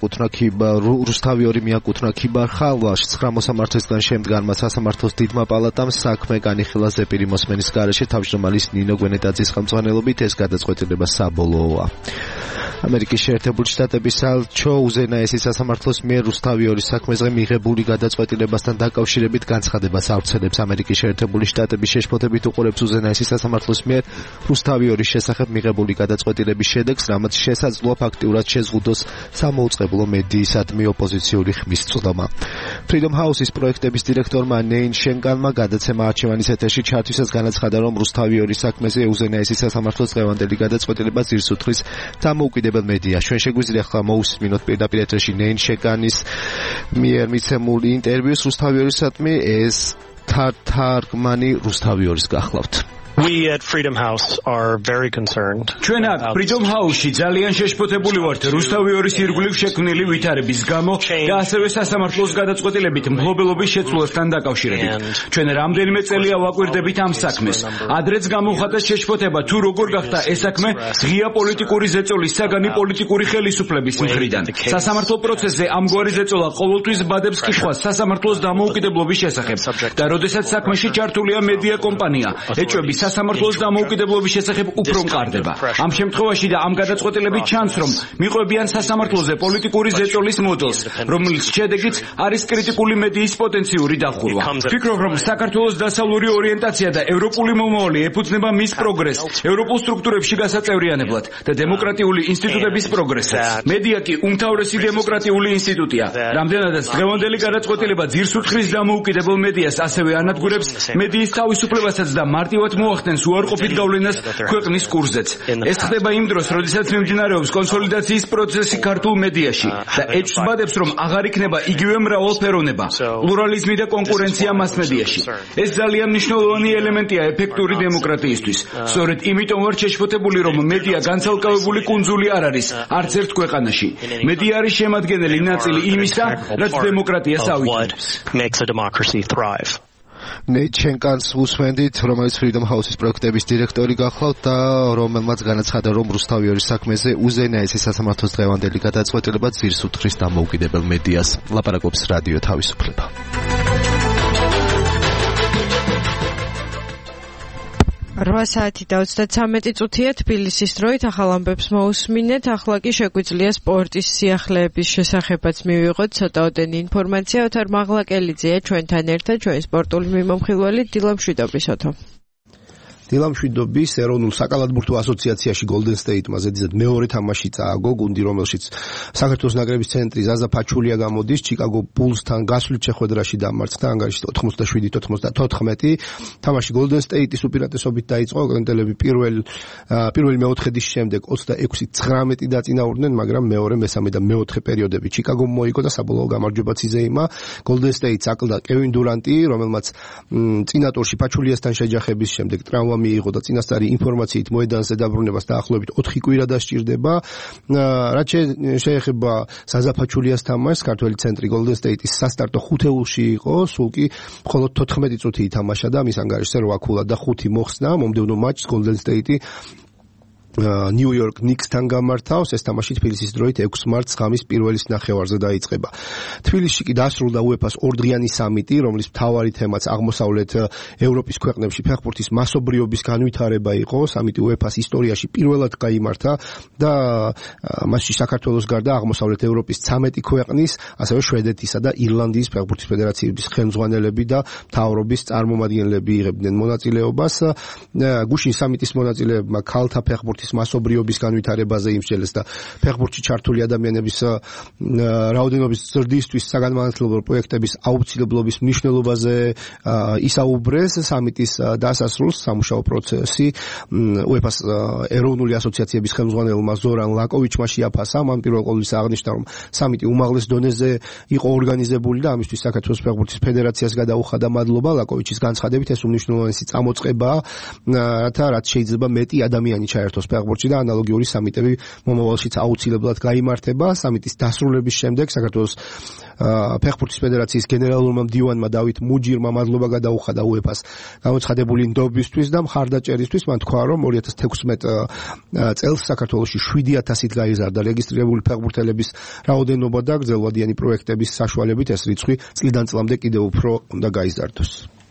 ორი მიაკუთვნა ქიბარ ხალვაშ. 9 მოსამართლისგან შემდგარმა სასამართლოს დიდმა პალატამ საქმე განიხილა ზეპირი მოსმენის გარეშე. თავმჯდომარის ნინო გვენეტაძის ხელმძღვანელობით ეს გადაწყვეტილება საბოლოოა. ამერიკის შეერთებული შტატების საელჩო უზენაესი სასამართლოს მიერ რუსთავი ორის საქმეზე მიღებული გადაწყვეტილებასთან დაკავშირებით განცხადებას ავრცელებს. ამერიკის შეერთებული შტატების შეშფოთებით უყურებს უზენაესი სასამართლოს მიერ რუსთავი ორის შესახებ მიღებული გადაწყვეტილების შედეგს, რამაც შესაძლოა ფაქტიურად შეზღუდოს სამოუწყებლო მედიისადმი ოპოზიციური ხმის წვდომა. Freedom House-ის პროექტების დირექტორმა ნეინ შენგანმა გადაცემა არჩევანის ეთერში ჩართვისას განაცხადა, რომ რუსთავი ორის საქმეზე უზენაესი სასამართლოს დღევანდელი გადაწყვეტილება ძირს უთხრის დამოუკიდებელ მედიას. ჩვენ შეგვიძლია ახლა მოусმინოთ პირდაპირ ეთერში ნეინ შენგანის მიერ მიცემული ინტერვიუს რუსთავი ორისადმი. ეს თარგმანი რუსთავი ორის გახლავთ. We at Freedom House are very concerned. ჩვენ აქ Freedom House-ში ძალიან შეშფოთებული ვართ რუსთავი ორის ირგვლივ შექმნილი ვითარების გამო და ასევე სასამართლოს გადაწყვეტილებით მფლობელობის შეცვლასთან დაკავშირებით. ჩვენ რამდენიმე წელია ვაკვირდებით ამ საქმეს. ადრეც გამოხატეს შეშფოთება თუ როგორ გახდა ეს საქმე ღია პოლიტიკური ზეწოლის საგანი პოლიტიკური ხელისუფლების მხრიდან. სასამართლო პროცესზე ამგვარი ზეწოლა ყოველთვის ბადებს კითხვას სასამართლოს დამოუკიდებლობის შესახებ და როდესაც საქმეში ჩართულია მედია კომპანია, ეჭვები სასამართლოს დამოუკიდებლობის შესახებ უფრო მყარდება. ამ შემთხვევაში და ამ გადაწყვეტილებით ჩანს, რომ მიყვებიან სასამართლოზე პოლიტიკური ზეწოლის მოდელს, რომელიც შედეგიც არის კრიტიკული მედიის პოტენციური დახურვა. ვფიქრობ, რომ საქართველოს დასავლური ორიენტაცია და ევროპული მომავალი ეფუძნება მის პროგრესს, ევროპულ სტრუქტურებში გასაწევრიანებლად და დემოკრატიული ინსტიტუტების პროგრესს. მედია კი უმთავრესი დემოკრატიული ინსტიტუტია. რამდენადაც დღევანდელი გადაწყვეტილება ძირს უთხრის დამოუკიდებელ მედიას, ასევე ანადგურებს მედიის თავისუფლებასაც და მარტივად მოახდენს უარყოფით გავლენას ქვეყნის კურსზეც. ეს ხდება იმ დროს, როდესაც მიმდინარეობს კონსოლიდაციის პროცესი ქართულ მედიაში და ეჭვს ბადებს, რომ აღარ იქნება იგივე მრავალფეროვნება, პლურალიზმი და კონკურენცია მასმედიაში. ეს ძალიან მნიშვნელოვანი ელემენტია ეფექტური დემოკრატიისთვის. სწორედ იმიტომ ვარ შეშფოთებული, რომ მედია განცალკევებული კუნძული არ არის არც ერთ ქვეყანაში. მედია არის შემადგენელი ნაწილი იმისა, რაც დემოკრატიას ავიწყებს. ნეჩენკანს უსვენდით, რომელიც Freedom House-ის პროექტების დირექტორი გახლავთ და რომელმაც განაცხადა, რომ რუსთავი ორის საქმეზე უზენაესი სასამართლოს დღევანდელი გადაწყვეტილება ძირს უთხრის დამოუკიდებელ მედიას. ლაპარაკობს რადიო თავისუფლება. საათი და 33 წუთია თბილისის დროით. ახალ ამბებს მოусმინეთ. ახლა კი შეგვიძლია სპორტის სიახლეების შესახებაც მივიღოთ ცოტაოდენი ინფორმაცია. ოთარ მაღლაკელიძეა ჩვენთან ერთად, ჩვენი სპორტული მიმომხილველი. დილამშვიდობისათო. დილამშვიდობის ეროვნულ საკალათბურთო ასოციაციაში Golden State-მა ზედიზედ მეორე თამაში წააგო გუნდი, რომელშიც საქართველოს ნაკრების ცენტრი ზაზა ფაჩულია გამოდის, Chicago Bulls-თან გასვლით შეხვედრაში დამარცხდა ანგარიშით 87-94. თამაში Golden State-ის უპირატესობით დაიწყო, ოკლენდელები პირველი მეოთხედის შემდეგ 26-19 დაწინაურდნენ, მაგრამ მეორე, მესამე და მეოთხე პერიოდები Chicago მოიგო და საბოლოო გამარჯვებაც იზეიმა. Golden State-ს აკლდა კევინ დურანტი, რომელმაც წინა ტურში ფაჩულიასთან შეჯახების შემდეგ ტრავმა მიიღო და წინასწარი ინფორმაციით მოედანზე დაბრუნებას დაახლოებით 4 კვირა დასჭირდება. რაც შეეხება საზაფაჩულიას თამაშს, ქართველი ცენტრი Golden State-ის სასტარტო ხუთეულში იყო, სულ კი მხოლოდ 14 წუთი ითამაშა და მის ანგარიშზე 8 ქულა და 5 მოხსნა. მომდევნო მატჩს Golden State-ი New York Knicks-თან გამართავს. ეს თამაში თბილისის დროით 6 მარტს ღამის პირველის ნახევარზე დაიწყება. თბილისში კი დასრულდა UEFA-ს ორდღიანი სამიტი, რომლის მთავარი თემაც აღმოსავლეთ ევროპის ქვეყნებში ფეხბურთის მასობრიობის განვითარება იყო. სამიტი UEFA-ს ისტორიაში პირველად გაიმართა და მასში საქართველოს გარდა აღმოსავლეთ ევროპის 13 ქვეყნის, ასევე შვედეთისა და ირლანდიის ფეხბურთის ფედერაციების ხელმძღვანელები და მთავრობის წარმომადგენლები იღებდნენ მონაწილეობას. გუშინ სამიტის მონაწილეებმა ქალთა ფეხბურთის პროცესის მასობრიობის განვითარებაზე იმსჯელეს და ფეხბურთში ჩართული ადამიანების რაოდენობის ზრდისთვის საგანმანათლებლო პროექტების აუცილებლობის მნიშვნელობაზე ისაუბრეს სამიტის დასასრულს. სამუშაო პროცესი UEFA-ს ეროვნული ასოციაციების ხელმძღვანელმა ზორან ლაკოვიჩმა შეაფასა. მან პირველ ყოვლისა აღნიშნა, რომ სამიტი უმაღლეს დონეზე იყო ორგანიზებული და ამისთვის საქართველოს ფეხბურთის ფედერაციას გადაუხადა მადლობა. ლაკოვიჩის განცხადებით ეს უმნიშვნელოვანესი წამოწყებაა, რაც შეიძლება მეტი ადამიანი ჩაერთოს ფეხბურთში და ანალოგიური სამიტები მომავალშიც აუცილებლად გაიმართება. სამიტის დასრულების შემდეგ საქართველოს ფეხბურთის ფედერაციის გენერალურმა მდივანმა დავით მუჯირმა მადლობა გადაუხადა UEFA-ს გამოცხადებული ნდობისთვის და მხარდაჭერისთვის. მან თქვა, რომ 2016 წელს საქართველოში 7000-ით გაიზარდა რეგისტრირებული ფეხბურთელების რაოდენობა და გრძელვადიანი პროექტების საშუალებით ეს რიცხვი წლიდან წლამდე კიდევ უფრო უნდა გაიზარდოს.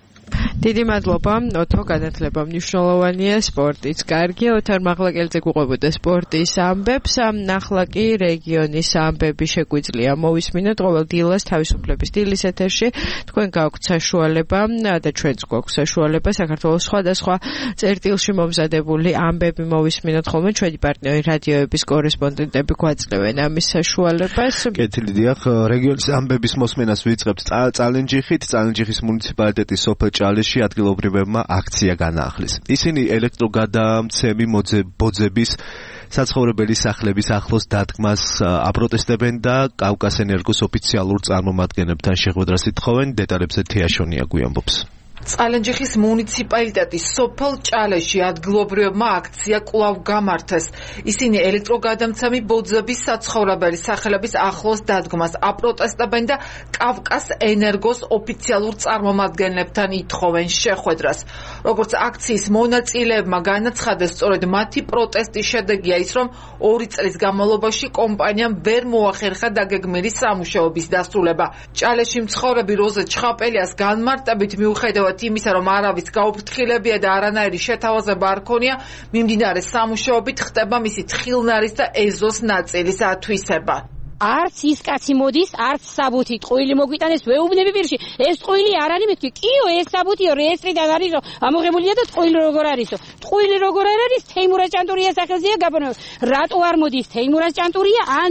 დიდი მადლობა, ოთო, განათლება მნიშვნელოვანია, სპორტიც კარგია. ოთარ მაღლაკელიძე გვყვებოდა სპორტის ამბებს, ნახლა კი რეგიონის ამბები შეგვიძლია მოვისმინოთ ყოველ დილას თავისუფლების დილის ეთერში. თქვენ გაქვთ საშუალება და ჩვენც გვაქვს საშუალება საქართველოს სხვადასხვა წერტილში მომზადებული ამბები მოვისმინოთ ხოლმე. ჩვენი პარტნიორი რადიოების კორესპონდენტები გვაძლევენ ამის საშუალებას. კეთილი დიახ, რეგიონის ამბების მოსმენას ვიწყებთ წალენჯიხით. წალენჯიხის მუნიციპალიტეტის სოფელ ჭალეში ადგილობრივებმა აქცია განაახლეს. ისინი ელექტროგადამცემი ბოძების საცხოვრებელი სახლების ახლოს დადგმას აპროტესტებენ და კავკასენერგოს ოფიციალურ წარმომადგენლებთან შეხვედრას ითხოვენ. დეტალებზე თეაშონია გვიამბობს. წალენჯიხის მუნიციპალიტეტის სოფელ ჭალეში ადგილობრივებმა აქცია კვლავ გამართეს. ისინი ელექტროგადამცემი ბოძების საცხოვრებელი სახლების ახლოს დადგმას აპროტესტებენ და კავკას ენერგოს ოფიციალურ წარმომადგენლებთან ითხოვენ შეხვედრას. როგორც აქციის მონაწილეებმა განაცხადეს, სწორედ მათი პროტესტის შედეგია ის, რომ 2 წლის განმავლობაში კომპანიამ ვერ მოახერხა დაგეგმილი სამუშაოების დასრულება. ჭალეში მცხოვრები როზა ჩხაპელიას განმარტებით მიუხედავად იმისა, რომ არავის გაუფრთხილებია და არანაირი შეთავაზება არ ქონია, მიმდინარე სამუშაობით ხდება მისი თხილნარის და ეზოს ნაწილის ათვისება. არც ის კაცი მოდის, არც საბუთი ტყუილი მოგვიტანეს ვეუბნები პირში. ეს ტყუილი არ არის მეთქი. კიო, ეს საბუთიო, რეესტრიდან არისო, ამოღებულია და ტყუილი როგორ არისო. ტყუილი როგორ არ არის, თეიმურაზ ჭანტურიას სახელზეა გაბანო. რატო არ მოდის თეიმურაზ ჭანტურია, ან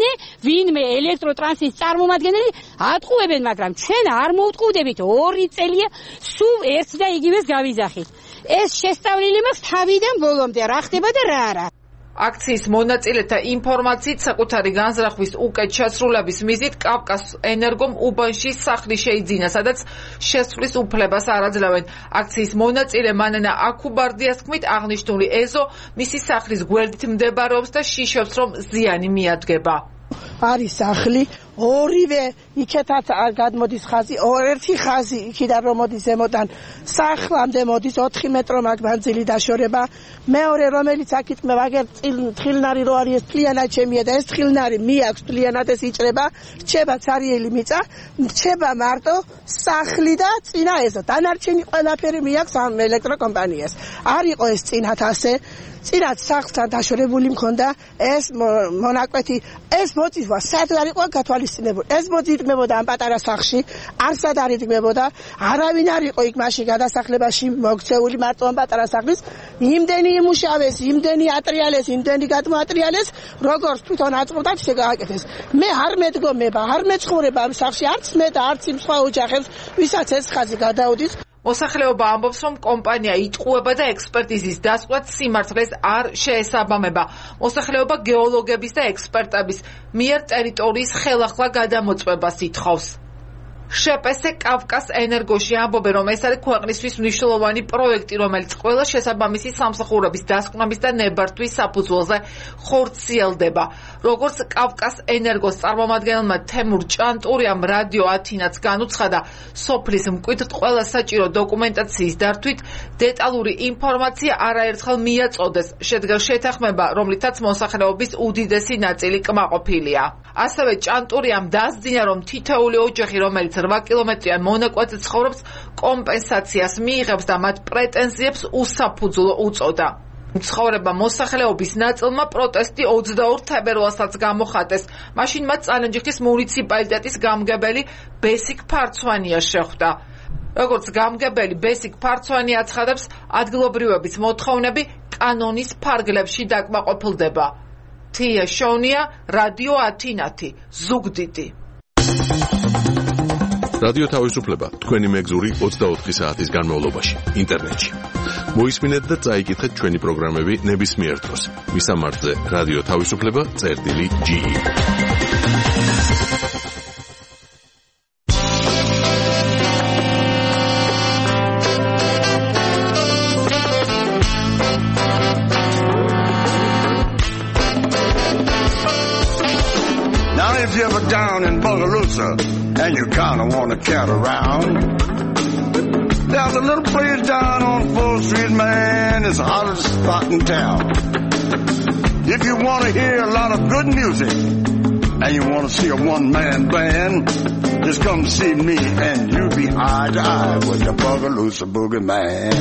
ვინმე ელექტროტრანსის წარმომადგენელი ატყუებენ, მაგრამ ჩვენ არ მოვტყუდებით. 2 წელია სულ ერთ და იგივეს გავიძახით. ეს შესწავლილი მაქვს თავიდან ბოლომდე, რა ხდება და რა არა. აქციის მონაწილეთა ინფორმაციით საკუთარი განზრახვის უკეთ შესრულების მიზნით კავკას ენერგომ უბანში სახლი შეიძინა, სადაც შესვლის უფლებას არ აძლევენ. აქციის მონაწილე მანანა აქუბარდიას თქმით, აღნიშნული ეზო მისი სახლის გვერდით მდებარეობს და შიშობს, რომ ზიანი მიადგება. არის სახლი, ორივე იქეთაც გადმოდის ხაზი, ერთი ხაზი იქიდან რომ მოდის ზემოდან სახლამდე მოდის 4 მეტრო მაგ მანძილი დაშორება. მეორე რომელიც აქ იტყმება, აგერ თხილნარი რო არის ეს ფლიანად შემია და ეს თხილნარი მიაქვს ფლიანად ეს იჭრება, რჩება ცარიელი მიწა, რჩება მარტო სახლი და წინა ეზო. დანარჩენი ყველაფერი მიაქვს ამ ელექტროკომპანიას. არ იყო ეს წინათ ასე. წინათ სახლთან დაშორებული მქონდა ეს მონაკვეთი, ეს მოწივა სად არ იყო გათვალისწინებული. ეს მოწიდებოდა ამ პატარა სახლში, არსად არ იდგმებოდა, არავინ არ იყო იქ მაშინ გადასახლებაში მოქცეული მარტო ამ პატარა სახლის. იმდენი იმუშავეს, იმდენი ატრიალეს, იმდენი გადმოატრიალეს, როგორც თვითონ აწყობდა ისე გააკეთეს. მე არ მედგომება, არ მეცხოვრება ამ სახლში, არც მე და არც იმ სხვა ოჯახებს, ვისაც ეს ხაზი გადაუდის. მოსახლეობა ამბობს, რომ კომპანია იტყუება და ექსპერტიზის დასკვათ სიმართლეს არ შეესაბამება. მოსახლეობა გეოლოგების და ექსპერტების მიერ ტერიტორიის ხელახლა გადამოწმებას ითხოვს. შეპესე კავკას ენერგოში ამბობენ, რომ ეს არის ქვეყნისთვის მნიშვნელოვანი პროექტი, რომელიც ყველა შესაბამისი სამსახურების დასკვნების და ნებართვის საფუძველზე ხორციელდება. როგორც კავკას ენერგოს წარმომადგენელმა თემურ ჭანტურიამ რადიო ათინაც განუცხადა, სოფლის მკვიდრთ ყველა საჭირო დოკუმენტაციის დართვით დეტალური ინფორმაცია არაერთხელ მიაწოდეს. შედგა შეთანხმება, რომლითაც მოსახლეობის უდიდესი ნაწილი კმაყოფილია. ასევე ჭანტურიამ დასძინა, რომ თითოეული ოჯახი, რომელიც 8 კილომეტრიან მონაკვეთზე ცხოვრობს, კომპენსაციას მიიღებს და მათ პრეტენზიებს უსაფუძვლო უწოდა. მცხოვრება მოსახლეობის ნაწილმა პროტესტი 22 თებერვალსაც გამოხატეს. მაშინ მათ წალენჯიხის მუნიციპალიტეტის გამგებელი ბესიკ ფარცვანია შეხვდა. როგორც გამგებელი ბესიკ ფარცვანი აცხადებს, ადგილობრივების მოთხოვნები კანონის ფარგლებში დაკმაყოფილდება. თია შონია, რადიო ათინათი, ზუგდიდი. რადიო თავისუფლება თქვენი მეგზური 24 საათის განმავლობაში ინტერნეტში. მოისმინეთ და წაიკითხეთ ჩვენი პროგრამები ნებისმიერ დროს. მისამართზე რადიო თავისუფლება.ge. Now if you're ever down in Bogalusa and you kinda wanna cat around, there's a little place down on 4th Street, man, it's the hottest spot in town. If you wanna hear a lot of good music and you wanna see a one-man band, just come see me and you'll be eye to eye with the Bogalusa Boogie Man.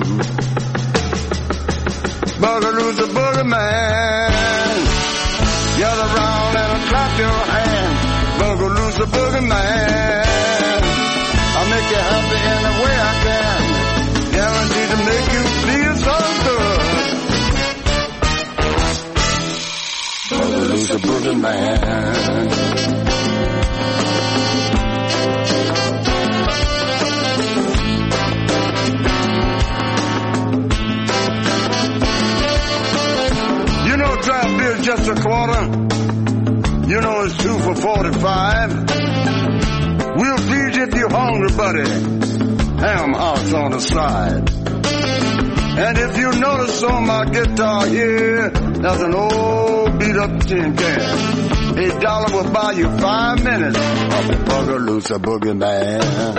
Bogalusa Boogie Man, gather round and clap your hands. Bogalusa Boogie Man, I'll make you happy any way I can. Guaranteed to make you feel so good. Bogalusa Boogie Man. You know draft beer's just a quarter. You know it's 2 for $45. We'll feed you if you're hungry, buddy. Ham hocks on the side. And if you notice on my guitar here, there's an old beat-up tin can. $8 will buy you 5 minutes of the Bogalusa Boogie Man.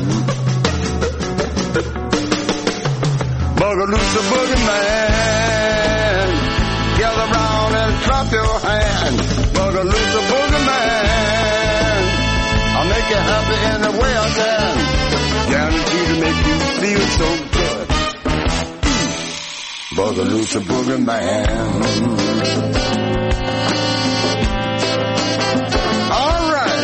Bogalusa Boogie Man, gather round and clap your hands. Bogalusa Boogie Man, I'll make you happy any way I can. Guaranteed to make you feel so good. Bogalusa Boogie Man. All right.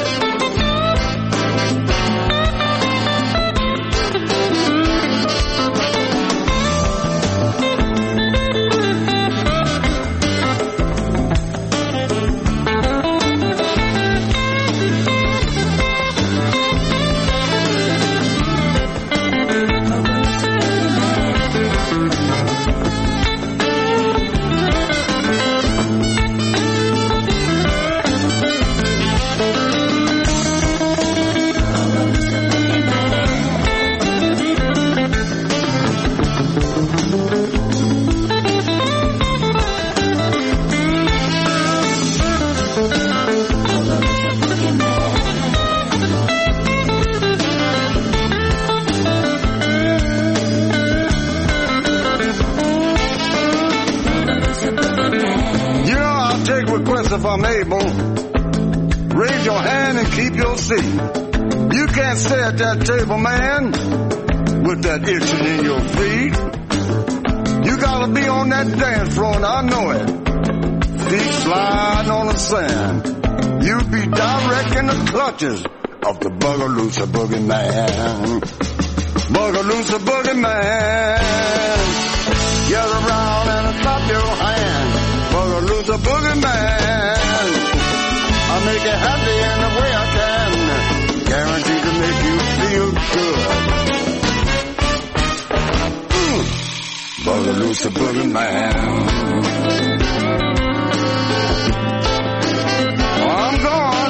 If I'm able, raise your hand and keep your seat. You can't stay at that table, man, with that itching in your feet. You gotta be on that dance floor, and I know it. Feet sliding on the sand. You'll be direct in the clutches of the Bogalusa Boogie Man. Bogalusa Boogie Man, get around and clap your hands. Bogalusa Boogie Man, I'll make you happy any way I can. Guaranteed to make you feel good. Bogalusa Boogie Man. I'm gone.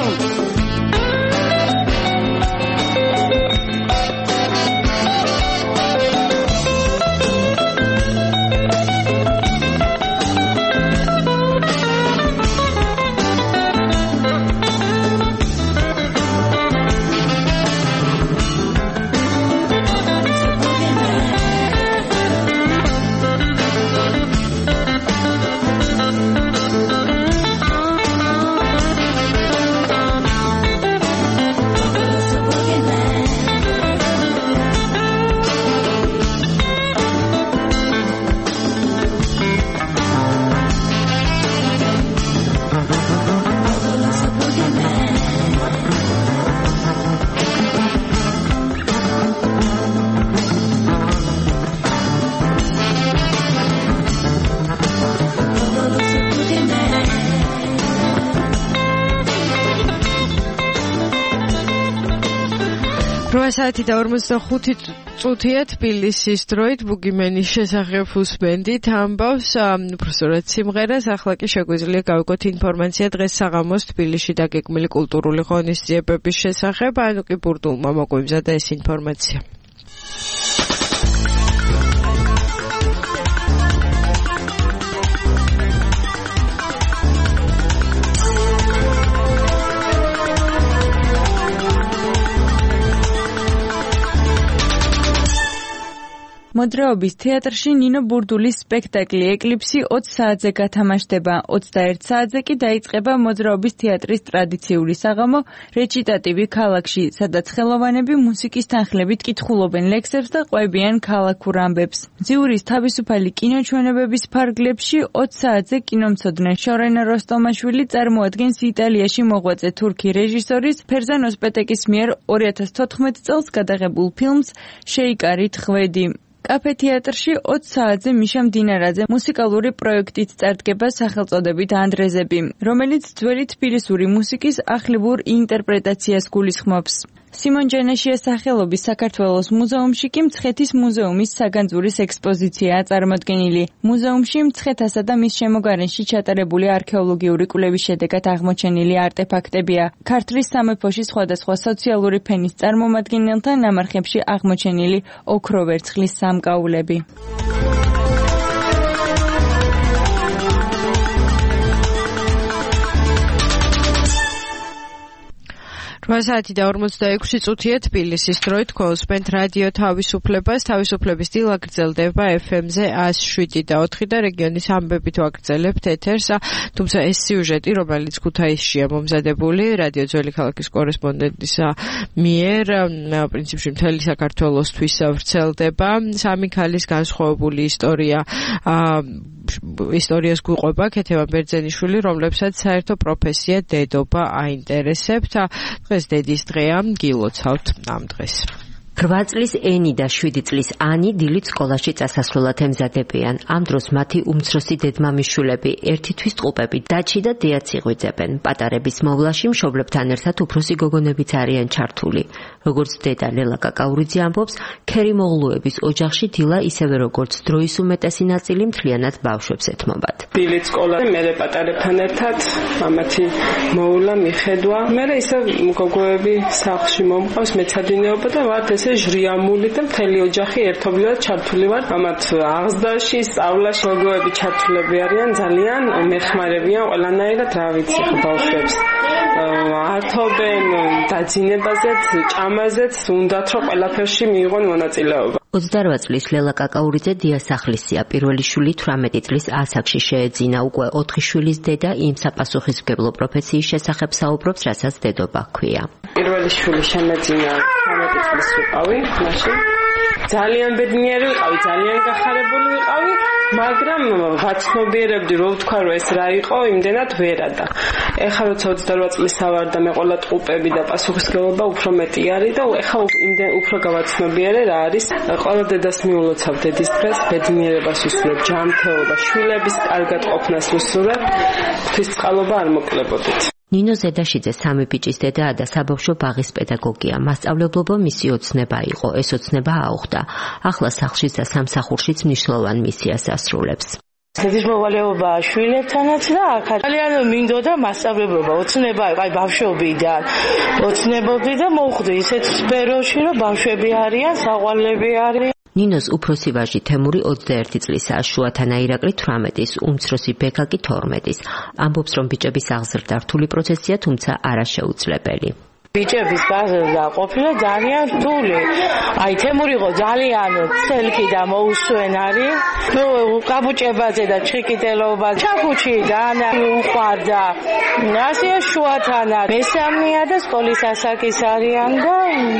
8 და 45 წუთია თბილისის დროით ბუგიმენის შესახებ უსმენდით ამბავს უბრალოდ სიმღერას. ახლა კი შეგვიძლია გავიგოთ ინფორმაცია დღეს საღამოს თბილისში დაგეგმილი კულტურული ღონისძიებების შესახებ. ანუ კი ბურდულმა მოგვიმზადა ეს ინფორმაცია. მოძრაობის თეატრში ნინო ბურდულის სპექტაკლი ეკლიპსი 20 საათზე გათამაშდება. 21 საათზე კი დაიწყება მოძრაობის თეატრის ტრადიციული საღამო რეჩიტატივი ქალაქში, სადაც ხელოვანები მუსიკის თანხლებით კითხულობენ ლექსებს და ყვებიან ქალაქურ ამბებს. მძიურის თავისუფალი კინოჩვენებების ფარგლებში 20 საათზე კინომცოდნე შორენა როსტომაშვილი წარმოადგენს იტალიაში მოღვაწე თურქი რეჟისორის ფერზან ოსპეტეკის მიერ 2014 წელს გადაღებულ ფილმს შეიკარით ხვედი. კაფე თეატრში 20 საათზე მიშა მდინარაძე მუსიკალური პროექტით წარდგება სახელწოდებით ანდრეზები, რომელიც ძველი თბილისური მუსიკის ახლებურ ინტერპრეტაციას გულისხმობს. სიმონ ჯანაშიას სახელობის საქართველოს მუზეუმში კი მცხეთის მუზეუმის საგანძურის ექსპოზიციაა წარმოდგენილი. მუზეუმში მცხეთასა და მის შემოგარენში ჩატარებული არქეოლოგიური კვლევის შედეგად აღმოჩენილი არტეფაქტებია. ქართლის სამეფოში სხვადასხვა სოციალური ფენის წარმომადგენელთა ნამარხებში აღმოჩენილი ოქროვერცხლის სამკაულები. 8 და 46 წუთია თბილისის დროით გულისხმობთ რადიო თავისუფლებას. თავისუფლების დილა გრძელდება FM-ზე 107 და 4 და რეგიონის ამბებით ვაგრძელებთ ეთერს. თუმცა ეს სიუჟეტი, რომელიც ქუთაისშია მომზადებული რადიო ძველი ქალაქის კორესპონდენტის მიერ, პრინციპში მთელი საქართველოსთვის ვრცელდება. სამი ქალის განსხვავებული ისტორიას გვიყვება ქეთევან ბერძენიშვილი, რომლებსაც საერთო პროფესია დედობა აინტერესებთ. დღეს დედის დღეა, გილოცავთ ამ დღეს. 8 წლის ენი და 7 წლის ანი დილით სკოლაში წასასვლელად ემზადებიან. ამ დროს მათი უმცროსი დედმამიშვილები ერთი თვის ტყუპები დაჩი და დიაც იღვიძებენ. პატარების მოვლაში მშობლებთან ერთად უფროსი გოგონებიც არიან ჩართული. როგორც დედა ლელა კაკაურიძე ამბობს, ქერიმოღლუების ოჯახში დილა ისევე როგორც დროის უმეტესი ნაწილი მთლიანად ბავშვებს ეთმობათ. დილით სკოლა, მერე პატარებთან ერთად მამათი მოულა, მიხედვა. მერე ისე გოგოები სახლში მომყავს, მეცადინეობა და ვართ ესე ჟრიამული და მთელი ოჯახი ერთობლივად ჩართული ვარ. ამათ აღზრდაში, სწავლაში გოგოები ჩართულები არიან, ძალიან მეხმარებიან ყველანაირად, რა ვიცი, ბავშვებს. ართობენ დაძინებაზეც, ჭამაზეც, უნდათ რომ ყველაფერში მიიღონ მონაწილეობა. 28 წლის ლელა კაკაურიძე დიასახლისია. პირველი შვილი 18 წლის ასაკში შეეძინა. უკვე 4 შვილის დედა იმ საპასუხისმგებლო პროფესიის შესახებ საუბრობს, რასაც დედობა ჰქვია. პირველი შვილი შემეძინა 18 წლის ვიყავი, მაშინ ძალიან ბედნიერი ვიყავი, ძალიან გახარებული ვიყავი, მაგრამ ვაცნობიერებდი, რომ ვთქვა, რომ ეს რა იყო, იმდენად ვერა და ეხლა როცა 28 წლისა ვარ და მე ყველა ტყუპები და პასუხისმგებლობა უფრო მეტი არის და ეხლა იმდენ უფრო გავაცნობიერე რა არის. ყველა დედას მიულოცავ დედის დღეს, ბედნიერებას ვისურვებ, ჯანმრთელობა, შვილების კარგად ყოფნას ვისურვებ, ღვთისწყალობა არ მოკლებოდეთ. ნინო ზედაშიძე სამი ბიჭის დედაა და საბავშვო ბაღის პედაგოგია. მასწავლებლობა მისი ოცნება იყო, ეს ოცნება აუხდა. ახლა სახლშიც და სამსახურშიც მნიშვნელოვან მისიას ასრულებს. დედის მოვალეობა შვილებთანაც და აქ ძალიან მინდოდა მასწავლებლობა, ოცნება იყო, აი ბავშვობიდან ოცნებობდი და მოვხვდი ისეთ სფეროში, რომ ბავშვები არიან, საყვარლები არიან. ნინოს უფროსი ვაჟი თემური 21 წლისაა, შუათანა ირაკლი 18-ის, უმცროსი ბეკა კი 12-ის. ამბობს, რომ ბიჭების აღზრდა რთული პროცესია, თუმცა არა შეუძლებელი. ბიჭების გაზრდა ყოფილა ძალიან რთული. აი თემური იყო ძალიან ცელკი და მოუსვენარი. ნუ კაბუჭებაზე და ჩხიკიტელობა, ჩაქუჩიდან უყვარდა. ასე შუათანა მესამეა და სკოლის ასაკის არიან და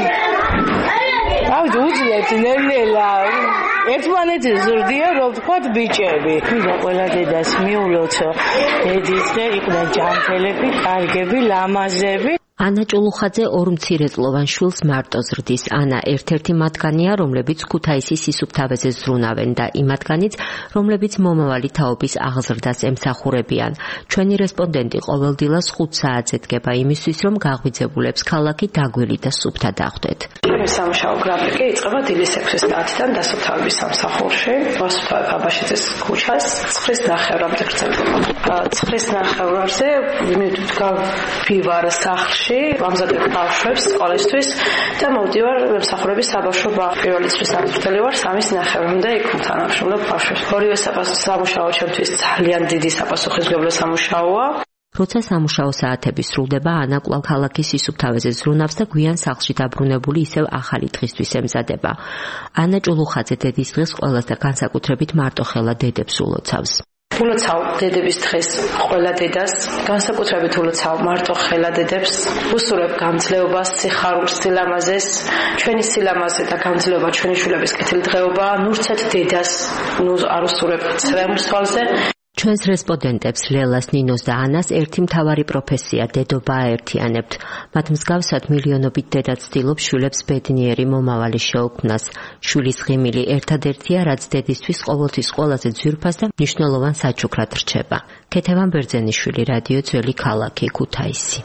აი უძლებთ ნელ-ნელა ერთმანეთი ზრდია, რომ ვთქვათ ბიჭები. და ყველა დედას მიულოცო. დედის დღე იყვნენ ჯანმრთელები, კარგები, ლამაზები. ანა ჭულუხაძე ორ მცირეწლოვან შვილს მარტო ზრდის. ანა ერთ-ერთი მათგანია, რომლებიც ქუთაისის სისუფთავეზე ზრუნავენ და იმ მათგანიც, რომლებიც მომავალი თაობის აღზრდას ემსახურებიან. ჩვენი რესპონდენტი ყოველ დილას 5 საათზე დგება იმისთვის, რომ გაღვიძებულებს ქალაქი დაგვილი და სუფთა დახვდეთ. მის სამუშაო გრაფიკი იწყება დილის 6:10-დან დასუფთავების სამსახურში, მოსუფთავებ აბაშიძის ქუჩას 9:09-მდე გრძელდება. 9:09-ზე ვივარ სახლში, ვამზადებ ბავშვებს სკოლისთვის და მოვდივარ მსახურების საბავშვო ბაღში. პირველი წლის საფრთხელი ვარ 3:09-მდე იქ თანამშრომლობ ბავშვებს. ორივე სამუშაო ჩემთვის ძალიან დიდი საპასუხისმგებლო სამუშაოა. როცა სამუშაო საათები სრულდება, ანა კვლავ ქალაქის სისუფთავეზე ზრუნავს და გვიან სახლში დაბრუნებული ისევ ახალი დღისთვის ემზადება. ანა ჭულუხაძე დედის დღეს ყველას და განსაკუთრებით მარტოხელა დედებს ულოცავს. ულოცავ დედების დღეს ყველა დედას, განსაკუთრებით ულოცავ მარტოხელა დედებს, უსურვებ გამძლეობას, სიხარულს, სილამაზეს, ჩვენი სილამაზე და გამძლეობა ჩვენი შვილების კეთილდღეობა, ნურცეთ დედას, არ უსურვებ ცრემლს თვალზე. ჩვენს რესპონდენტებს ლელას, ნინოს და ანას ერთი მთავარი პროფესია დედობა აერთიანებთ. მათ მსგავსად მილიონობით დედა ცდილობს შვილებს ბედნიერი მომავალი შეუქმნას. შვილის ღიმილი ერთადერთია, რაც დედისთვის ყოველთვის ყველაზე ძვირფას და მნიშვნელოვან საჩუქრად რჩება. ქეთევან ბერძენიშვილი, რადიო ძველი ქალაქი, ქუთაისი.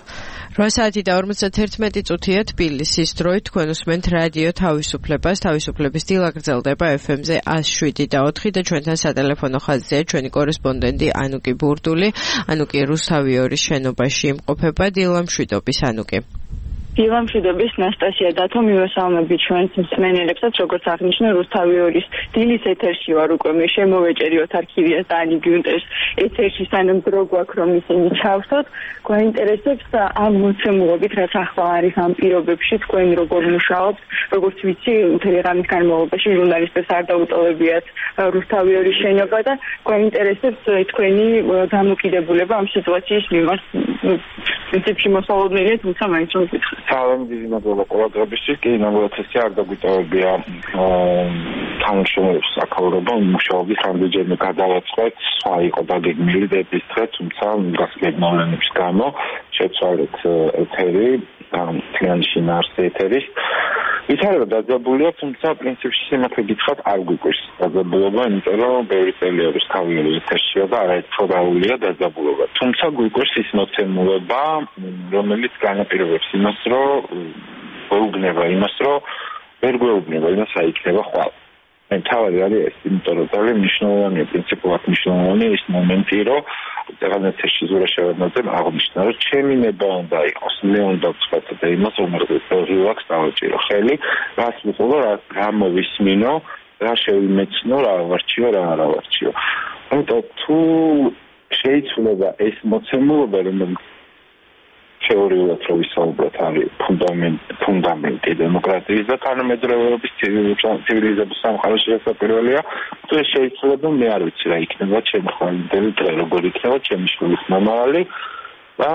8:41 თბილისის დროით თქვენ უსმენთ რადიო თავისუფლებას. თავისუფლების დილა გრძელდება FM-ზე 107.4 და ჩვენთან სატელეფონო ხაზზეა ჩვენი კორესპონდენტი ანუკი ბურდული. ანუკი რუსთავი 2 შენობაში იმყოფება. დილა მშვიდობის ანუკი. დილა მშვიდობის ნასტასია დათო მივესალმები ჩვენს მსმენელებსაც, როგორც აღნიშნე რუსთავი 2-ის დილის ეთერში ვარ უკვე მე შემოვეჭერიოთ არქივიას და ანი გიუნტერს ეთერში სანამ დრო გვაქვს რომ ისინი ჩავსოთ. გვაინტერესებს ამ მოცემულობით რაც ახლა არის ამ პირობებში თქვენ როგორ მუშაობთ, როგორც ვიცი მთელი ღამის განმავლობაში ჟურნალისტებს არ დაუტოვებიათ რუსთავი 2-ის შენობა და გვაინტერესებს თქვენი დამოკიდებულება ამ სიტუაციის მიმართ. პრინციპში მოსალოდნელია, თუმცა მაინც რომ ვკითხოთ. სალამ დიდი მადლობა ყურადღებისთვის. კი, ნამდვილად ესე არ დაგვიტოვებია თანამშრომლებს აქაურობა მუშაობის რამდენჯერმე გადავაწყეთ. სხვა იყო დაგეგმილი დედის დღე, თუმცა გასაგებნოლენების გამო შეცვალეთ ეთერი, მთლიანი შინაარსი ეთერის. ვითარება დაძაბულია, თუმცა პრინციპში სიმართლე გითხრათ არ გვიკვირს დაძაბულობა, იმიტომ რომ ბევრი წელია რუსთავი ეთერშია და არაერთხელ დაძაბულობა. თუმცა გვიკვირს ის მოცემულობა, რომელიც განაპირობებს იმას, რომ გვეუბნება იმას, რომ ვერ გვეუბნება იმას, რა იქნება ხვალ. თავი არის ეს, იმიტომ რომ ძალიან მნიშვნელოვანია, პრინციპულად მნიშვნელოვანია ის მომენტი, რომ ზეგანეთში ზურა შევარდნაძემ აღნიშნა, რომ ჩემი ნება უნდა იყოს, მე უნდა ვწყვეტო და იმას უმრავლეს რელაქს დავაჭირო ხელი, რას ვიყოლო, რა მოვისმინო, რა შევიმეცნო, რა ავარჩიო, რა არ ავარჩიო. ამიტომ თუ შეიძლება ეს მოცემულობა, რომელიც თეორიულად რო ვისაუბროთ, არის ფუნდამენტი დემოკრატიის და თანამედროვეობის ცივილიზების სამყაროში შესაძლებელია. თუ ეს შეიძლება, მე არ ვიცი რა იქნება ჩემი ხვალინდელი დღე, როგორ იქნება ჩემი შვილის მომავალი და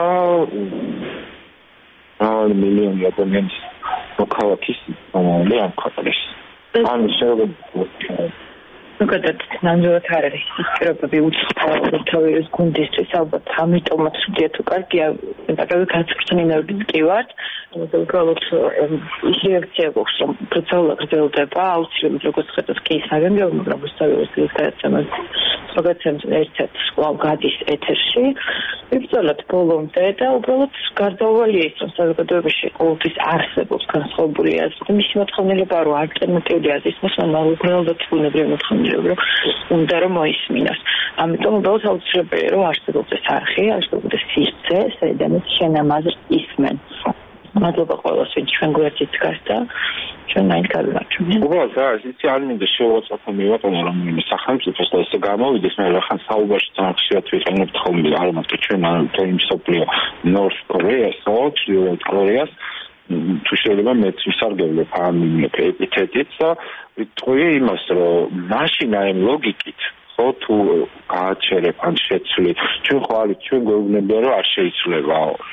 მილიონი ადამიანის მოქალაქის მომავალი ამ ქვეყნის. ან შეიძლება ზოგადად ნამდვილად არ არის ის პირობები უცხოეთის გუნდისთვის, ალბათ ამიტომაც ვდიეთ თუ კარგია, მაგრამ გაწვრთნილებით კი ვართ, უბრალოდ ის რეაქცია გვაქვს, რომ პროცესა გრძელდება, აუცილებლად როგორც ხედავთ კი საგანგებო, მაგრამ რუსთავის გადაცემა ზოგადად ერთ-ერთ კვლავ გადის ეთერში, ვიბრძოლოთ ბოლომდე და უბრალოდ გარდაუვალია ის, რომ საზოგადოებაში ყოველთვის არსებობს განსხვავებული აზრი და მისი მოთხოვნილება, რომ ალტერნატიული აზრის მოსმენა უბრალოდ ბუნებრივი მოთხოვნილება უნდა რომ მოისმინოს. ამიტომ უბრალოდ აუცილებელია რომ არსებობს ეს არხი, არსებობს სივრცე, სადაც შენამაზრ ისმენ. მადლობა ყველას, ვინც ჩვენ გვერდით გასდა. ჩვენ მაინც გავიმარჯვებთ. უბრალოდ რა, ისიც არ მინდა შევაწყვეტო მივაყენო რომელიმე სახელმწიფოს და ესე გამოვიდეს, მე რახან საუბარში ხშირად ვიყენებთ ხოლმე არ მარტო ჩვენ ამ მსოფლიო North Korea-ს, ჩრდილოეთ კორეას, თუ შეიძლება მეც ვისარგებლებ ამ ეპითეტით და ვიტყვი იმას, რომ მაშინ აი ლოგიკით ხო თუ გააჩერებ ან შეცვლი, ჩვენ ხვალ ჩვენ გვეუბნებია რომ არ შეიძლება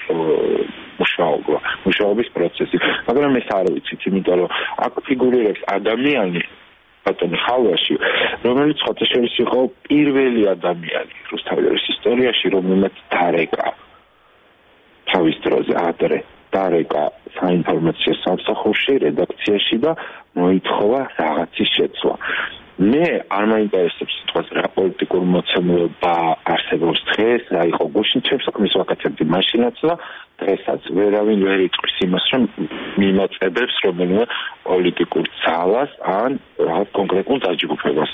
მუშაობის პროცესი, მაგრამ ეს არ ვიცით, იმიტომ რომ აქ ფიგურირებს ადამიანი ბატონი ხალვაში, რომელიც ხოთაშორის იყო პირველი ადამიანი რუსთავის ისტორიაში, რომელმაც დარეკა თავის დროზე ადრე დარეკა საინფორმაციო სამსახურში, რედაქციაში და მოითხოვა რაღაცის შეცვლა. მე არ მაინტერესებს სიტყვას რა პოლიტიკური მოცემულობა არსებობს დღეს, რა იყო გუშინ ჩემს საქმეს ვაკეთებდი მაშინაც და დღესაც ვერავინ ვერ იტყვის იმას, რომ მიმოწებებს რომელიმე პოლიტიკურ ძალას ან რაღაც კონკრეტულ დაჯგუფებას.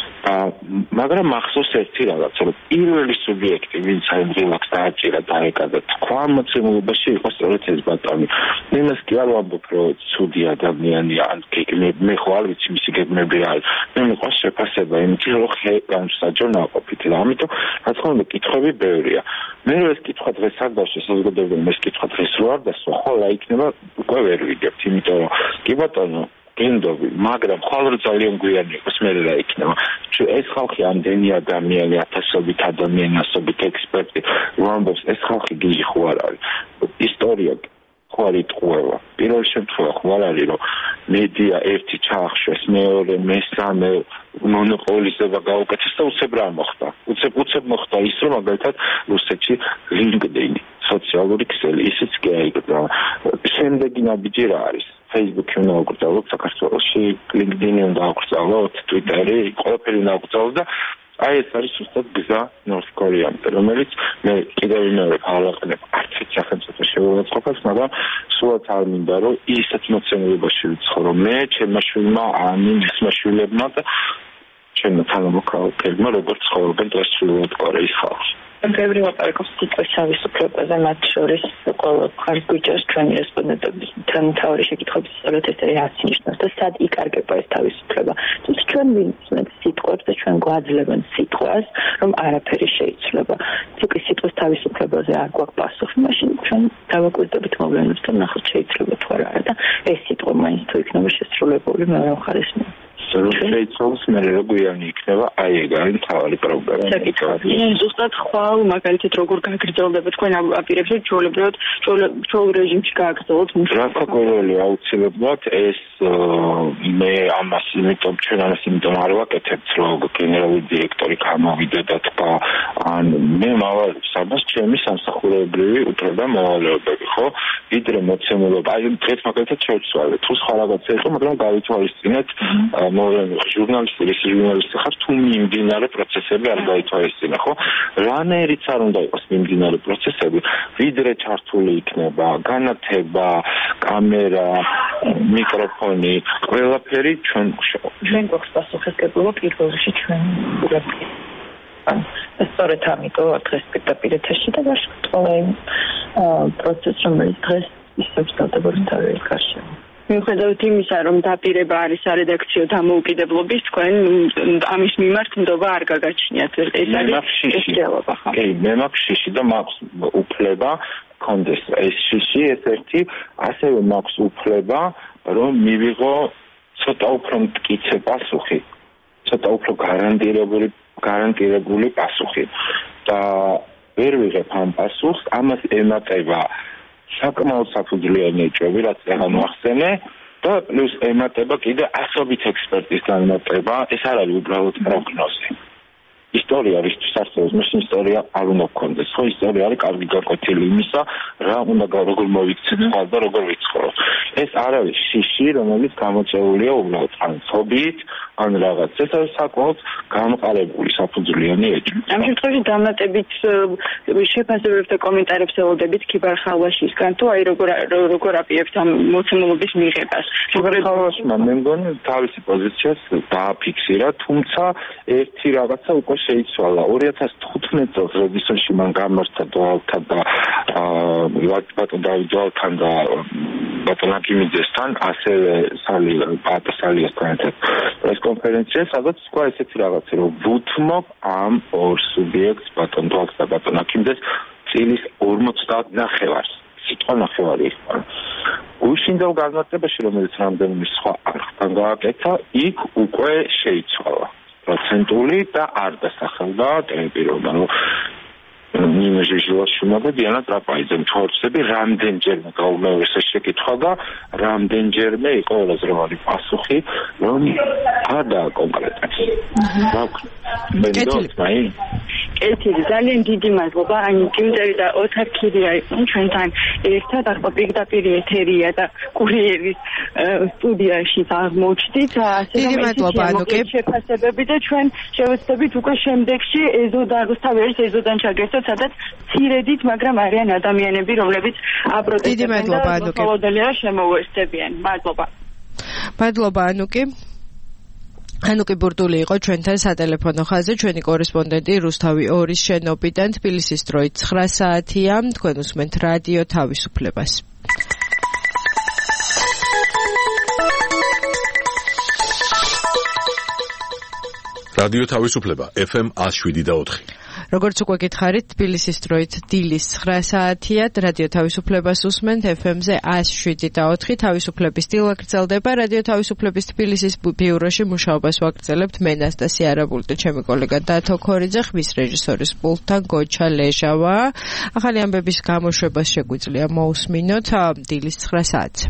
მაგრამ მახსოვს ერთი რაღაც, რომ პირველი სუბიექტი, ვინც აი რელაქს დააჭირა დაეკადა თქვა მოცემულობაში იყო სწორედ ეს ბატონი. იმას კი არ ვამბობ, რომ ცუდი ადამიანია, ან მე ხო არ ვიცი მისი გეგმები რა არის. მე მიყვარს შეფასება, იმიტომ რომ განსაჯო ნაყოფით და ამიტომ რა თქმა უნდა კითხვები ბევრია. მე რომ ეს კითხვა დღეს არ დავშე საზოგადოებამ ეს კითხვა დღეს რო არ დასვა, ხო რა იქნება უკვე ვერ ვიგებთ, იმიტომ რომ კი ბატონო გინდობი, მაგრამ ხვალ ძალიან გვიანი იყოს მე რა იქნება. ეს ხალხი ამდენი ადამიანი, ათასობით ადამიანი, ასობით ექსპერტი, რომ ამბობს ეს ხალხი გიჟი ხო არ არის. ისტორია ხო არ იტყუება. პირველ შემთხვევაში ხო არ არის რომ მედია ერთი ჩაახშვეს, მეორე, მესამე მონოპოლიზება გაუკეთეს და უცებ რა მოხდა. უცებ მოხდა ის რომ მაგალითად რუსეთში LinkedIn სოციალური ქსელი ისიც კი აიგდა. შემდეგი ნაბიჯი რა არის? Facebook-ი უნდა აღგრძელოთ საქართველოში, LinkedIn-ი უნდა აღგრძელოთ, Twitter-ი, ყველაფერი უნდა აღგრძელოთ და აი ეს არის უბრალოდ გზა North Korea-მდე, რომელიც მე კიდევ ვიმეორებ ავაყენებ არც ერთ სახელმწიფო შეურაცხყოფას, მაგრამ სულაც არ მინდა რომ ისეთ მოცემულობაში ვიცხოვრო მე, ჩემმა შვილმა, ან მისმა შვილებმა და ჩემმა თანამოქალაქეებმა, როგორც ცხოვრობენ დღესდღეობით კორეის ხალხი. ბევრი ლაპარაკობს სიტყვის თავისუფლებაზე, მათ შორის ყოველგვარ გვიჭერს ჩვენი რესპონდენტების მთავარი შეკითხვების სწორედ ეს რაც ნიშნავს და სად იკარგება ეს თავისუფლება. თუმცა ჩვენ ვინმე სიტყვებს და ჩვენ გვაძლევენ სიტყვას, რომ არაფერი შეიცვლება. თუკი სიტყვის თავისუფლებაზე არ გვაქვს პასუხი, მაშინ ჩვენ დავაკვირდებით მოვლენებს და ნახოთ შეიძლება თუ არა და ეს სიტყვა მაინც თუ იქნება შესრულებული მეორე მხარეს. შეიცვალოს მე გვიანი იქნება აი ეგ არის მთავარი პრობლემა. ზუსტად ხვალ მაგალითად როგორ გაგრძელდება თქვენ აპირებს ჩვეულებრივად ჩვეულ რეჟიმში გააგრძელოთ რასაკვირველი აუცილებლად ეს მე ამას იმიტომ ჩვენ ამას იმიტომ არ ვაკეთებთ რომ გენერალური დირექტორი გამოვიდა და თქვა ან მე მავალებს ამას ჩემი სამსახურებრივი უფლება მოვალეობები ხო ვიდრე მოცემულობა აი დღეს მაგალითად შევცვალეთ თუ სხვა რაღაცა იყო მაგრამ გავითვალისწინეთ ჟურნალისტი ხარ თუ მიმდინარე პროცესები არ გაითვალისწინა ხო რანაირიც არ უნდა იყოს მიმდინარე პროცესები ვიდრე ჩართული იქნება განათება კამერა მიკროფონი ყველაფერი ჩვენ გვაქვს პასუხისმგებლობა პირველ რიგში ჩვენ სწორედ ამიტომ დღეს პირდაპირ ეთერში და გაშკოლა იმ პროცესს რომელიც დღეს ისევ სტატებური თავის გარშემო მიუხედავად იმისა, რომ დაპირება არის არედაქციო დამოუკიდებლობის, თქვენ ამის მიმართ ნდობა არ გაგაჩნიათ. ეს არის შეჭრილობა, ხო? კი, მე მაქვს შიში და მაქვს უფლება კონდეს. ეს შიში ერთ-ერთი ასევე მაქვს უფლება, რომ მივიღო ცოტა უფრო მტკიცე პასუხი, ცოტა უფრო გარანტირებული პასუხი. და ვერ ვიღებ ამ პასუხს, ამას ემატება საკმაოდ საფუძვლიანი ეჭვები, რაც აღარ მოახსენე და პლუს ემატება კიდე ასობით ექსპერტის განმარტება, ეს არ არის უბრალოდ პროგნოზი. ისტორია რისთვის არსებობს, მაშინ ისტორია არ უნდა გქონდეს, ხო ისტორია არის კარგი გაკვეთილი იმისა, რა უნდა როგორ მოვიქცეთ ხვალ და როგორ ვიცხოვროთ. ეს არ არის შიში, რომელიც გამოწეულია უბრალოდ ან ცობით, ან რაღაც. ეს არის საკმაოდ გამყარებული საფუძვლიანი ეჭვი. ამ შემთხვევაში დამატებით შეფასებებს და კომენტარებს ელოდებით ქიბარ ხალვაშისგან, თუ აი როგორ აპირებთ ამ მოცემულობის მიღებას. ქიბარ ხალვაშმა მე მგონი თავისი პოზიციას დააფიქსირა, თუმცა ერთი რაღაცა უკვე შეიცვალა 2015 წელს როდესაც მან გამართა დვალთან და ბატონ დავით დვალთან და ბატონ აკიმიძესთან ასევე სალიასთან ერთად პრესკონფერენცია სადაც თქვა ესეთი რაღაცა რომ ვუთმობ ამ ორ სუბიექტს ბატონ დვალს და ბატონ აკიმიძეს წილის 50 ნახევარს სიტყვა ნახევარი იყო უშინდელ განმარტებაში რომელიც რამდენიმე სხვა არხთან გააკეთა იქ უკვე შეიცვალა პროცენტული და არ დასახელდა ტემპერატურა რომ ნიმეჟიჟილაშუნა და დიანა ტრაპაიძემ თორცები რამდენჯერმე გაუმეორესა შეკითხვა და რამდენჯერმე იყო ელაზროვანი პასუხი რომ არ დააკონკრეტებს. ერთი ძალიან დიდი მადლობა ანიკიმ და ოთარ ქირია იყო ჩვენთან ერთად ახლა პირდაპირ ეთერია და კურიერის სტუდიაში აღმოჩნდით ასე რომ ეს შეფასებები და ჩვენ შევეცდებით უკვე შემდეგში ეზოდან რუსთავის ეზოდან ჩაგერთოთ სადაც ცირედით მაგრამ არიან ადამიანები რომლებიც აპროტესტებენ და მოლოდელია შემოუერთებიან მადლობა ანუკი ანუკი ბურდული იყო ჩვენთან სატელეფონო ხაზზე ჩვენი კორესპონდენტი რუსთავი 2-ის შენობიდან თბილისის დროით 9 საათია თქვენ უსმენთ რადიო თავისუფლებას რადიო თავისუფლება FM 107.4 როგორც უკვე გითხარით თბილისის დროით დილის 9 საათია რადიო თავისუფლებას უსმენთ FM-ზე 107.4 თავისუფლების დილა გრძელდება რადიო თავისუფლების თბილისის ბიუროში მუშაობას ვაგრძელებთ მე ნასტასია არაბული და ჩემი კოლეგა დათო ქორიძე ხმის რეჟისორის პულტთან გოჩა ლეჟავა ახალი ამბების გამოშვებას შეგვიძლია მოусმინოთ დილის 9 საათზე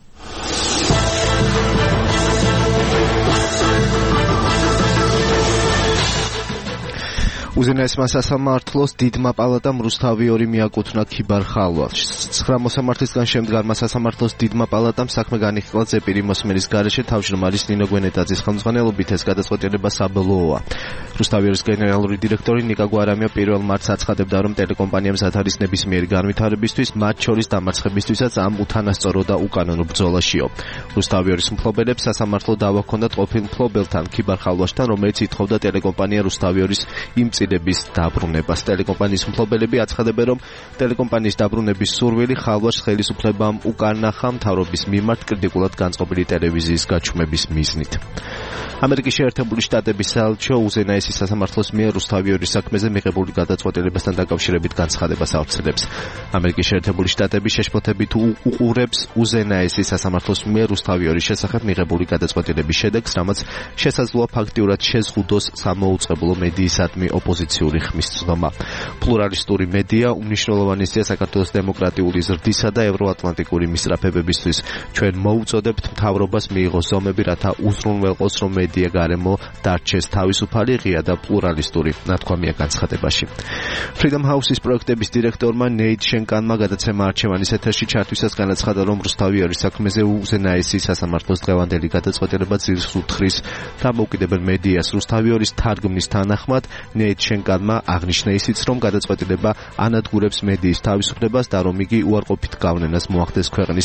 უზენაესმა სასამართლოს დიდმა პალატამ რუსთავი 2 მიაკუთვნა ქიბარ ხალვალს. 9 მოსამართლისგან შემდგარმა სასამართლოს დიდმა პალატამ საქმე განიხილა ზეპირი მოსმენის გარეშე თავმჯდომარის ნინო გვენეტაძის ხელმძღვანელობით ეს გადაწყვეტილება საბოლოოა. რუსთავი 2-ის გენერალური დირექტორი ნიკა გვარამია 1 მარტს აცხადებდა, რომ ტელეკომპანიამ ზათარის ნებისმიერი განვითარებისთვის, მათ შორის დამარცხებისთვისაც ამ უთანასწორო და უკანონო ბრძოლაშიო. რუსთავი 2-ის მფლობელებს სასამართლო დავა ჰქონდათ ყოფილ მფლობელთან ქიბარ ხალვაშთან, რომელიც ითხოვდა ტელეკომპანია რუსთავი 2-ის იმწირების დაბრუნებას. ტელეკომპანიის მფლობელები აცხადებენ, რომ ტელეკომპანიის დაბრუნების სურვილი ხალვაშს ხელისუფლებამ უკარნახა მთავრობის მიმართ კრიტიკულად განწყობილი ტელევიზიის გაჩვმების მიზნით. ამერიკის შეერთებული შტატების საელჩო უზენაესის სასამართლოს მიერ რუსთავი 2-ის საქმეზე მიღებული გადაწყვეტილებასთან დაკავშირებით განცხადებას ავრცელებს. ამერიკის შეერთებული შტატები შეშფოთებით უყურებს უზენაესის სასამართლოს მიერ რუსთავი 2-ის შესახებ მიღებული გადაწყვეტილების შედეგს, რამაც შესაძლოა ფაქტიურად შეზღუდოს სამოუწყებლო მედიისადმი ოპოზიციური ხმის ცნობა. პლურალისტური მედია უმნიშვნელოვანესია საქართველოს დემოკრატიული ზრდისა და ევროატლანტიკური მისწრაფებებისთვის. ჩვენ მოუწოდებთ მთავრობას მიიღოს ზომები, რათა უზრუნველყოს, რომ მედია გარემო დარჩეს თავისუფალი, ღია და პლურალისტური, ნათქვამია განცხადებაში. Freedom House-ის პროექტების დირექტორმა ნეით შენკანმა გადაცემა არჩევანის ეთერში ჩართვისას განაცხადა, რომ რუსთავი 2-ის საქმეზე უზენაესის სასამართლოს დღევანდელი გადაწყვეტილება ძირს უთხრის დამოუკიდებელ მედიას. რუსთავი 2-ის თარგმნის თანახმად ნეით შენკანმა აღნიშნა ისიც, რომ გადაწყვეტილება ანადგურებს მედიის თავისუფლებას და რომ იგი უარყოფით გავლენას მოახდენს ქვეყნის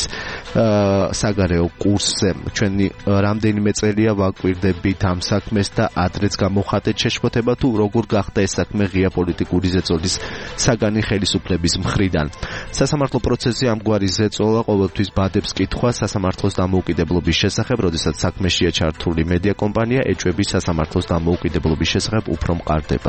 საგარეო კურსზე. ჩვენი რამდენიმე წელია ვაკვირდებით ამ საქმეს და ადრეც გამოხატეთ შეშფოთება თუ როგორ გახდა ეს საქმე ღია პოლიტიკური ზეწოლის საგანი ხელისუფლების მხრიდან. სასამართლო პროცესზე ამგვარი ზეწოლა ყოველთვის ბადებს კითხვას სასამართლოს დამოუკიდებლობის შესახებ, როდესაც საქმეშია ჩართული მედია კომპანია ეჭვების სასამართლოს დამოუკიდებლობის შესახებ უფრო მყარდება.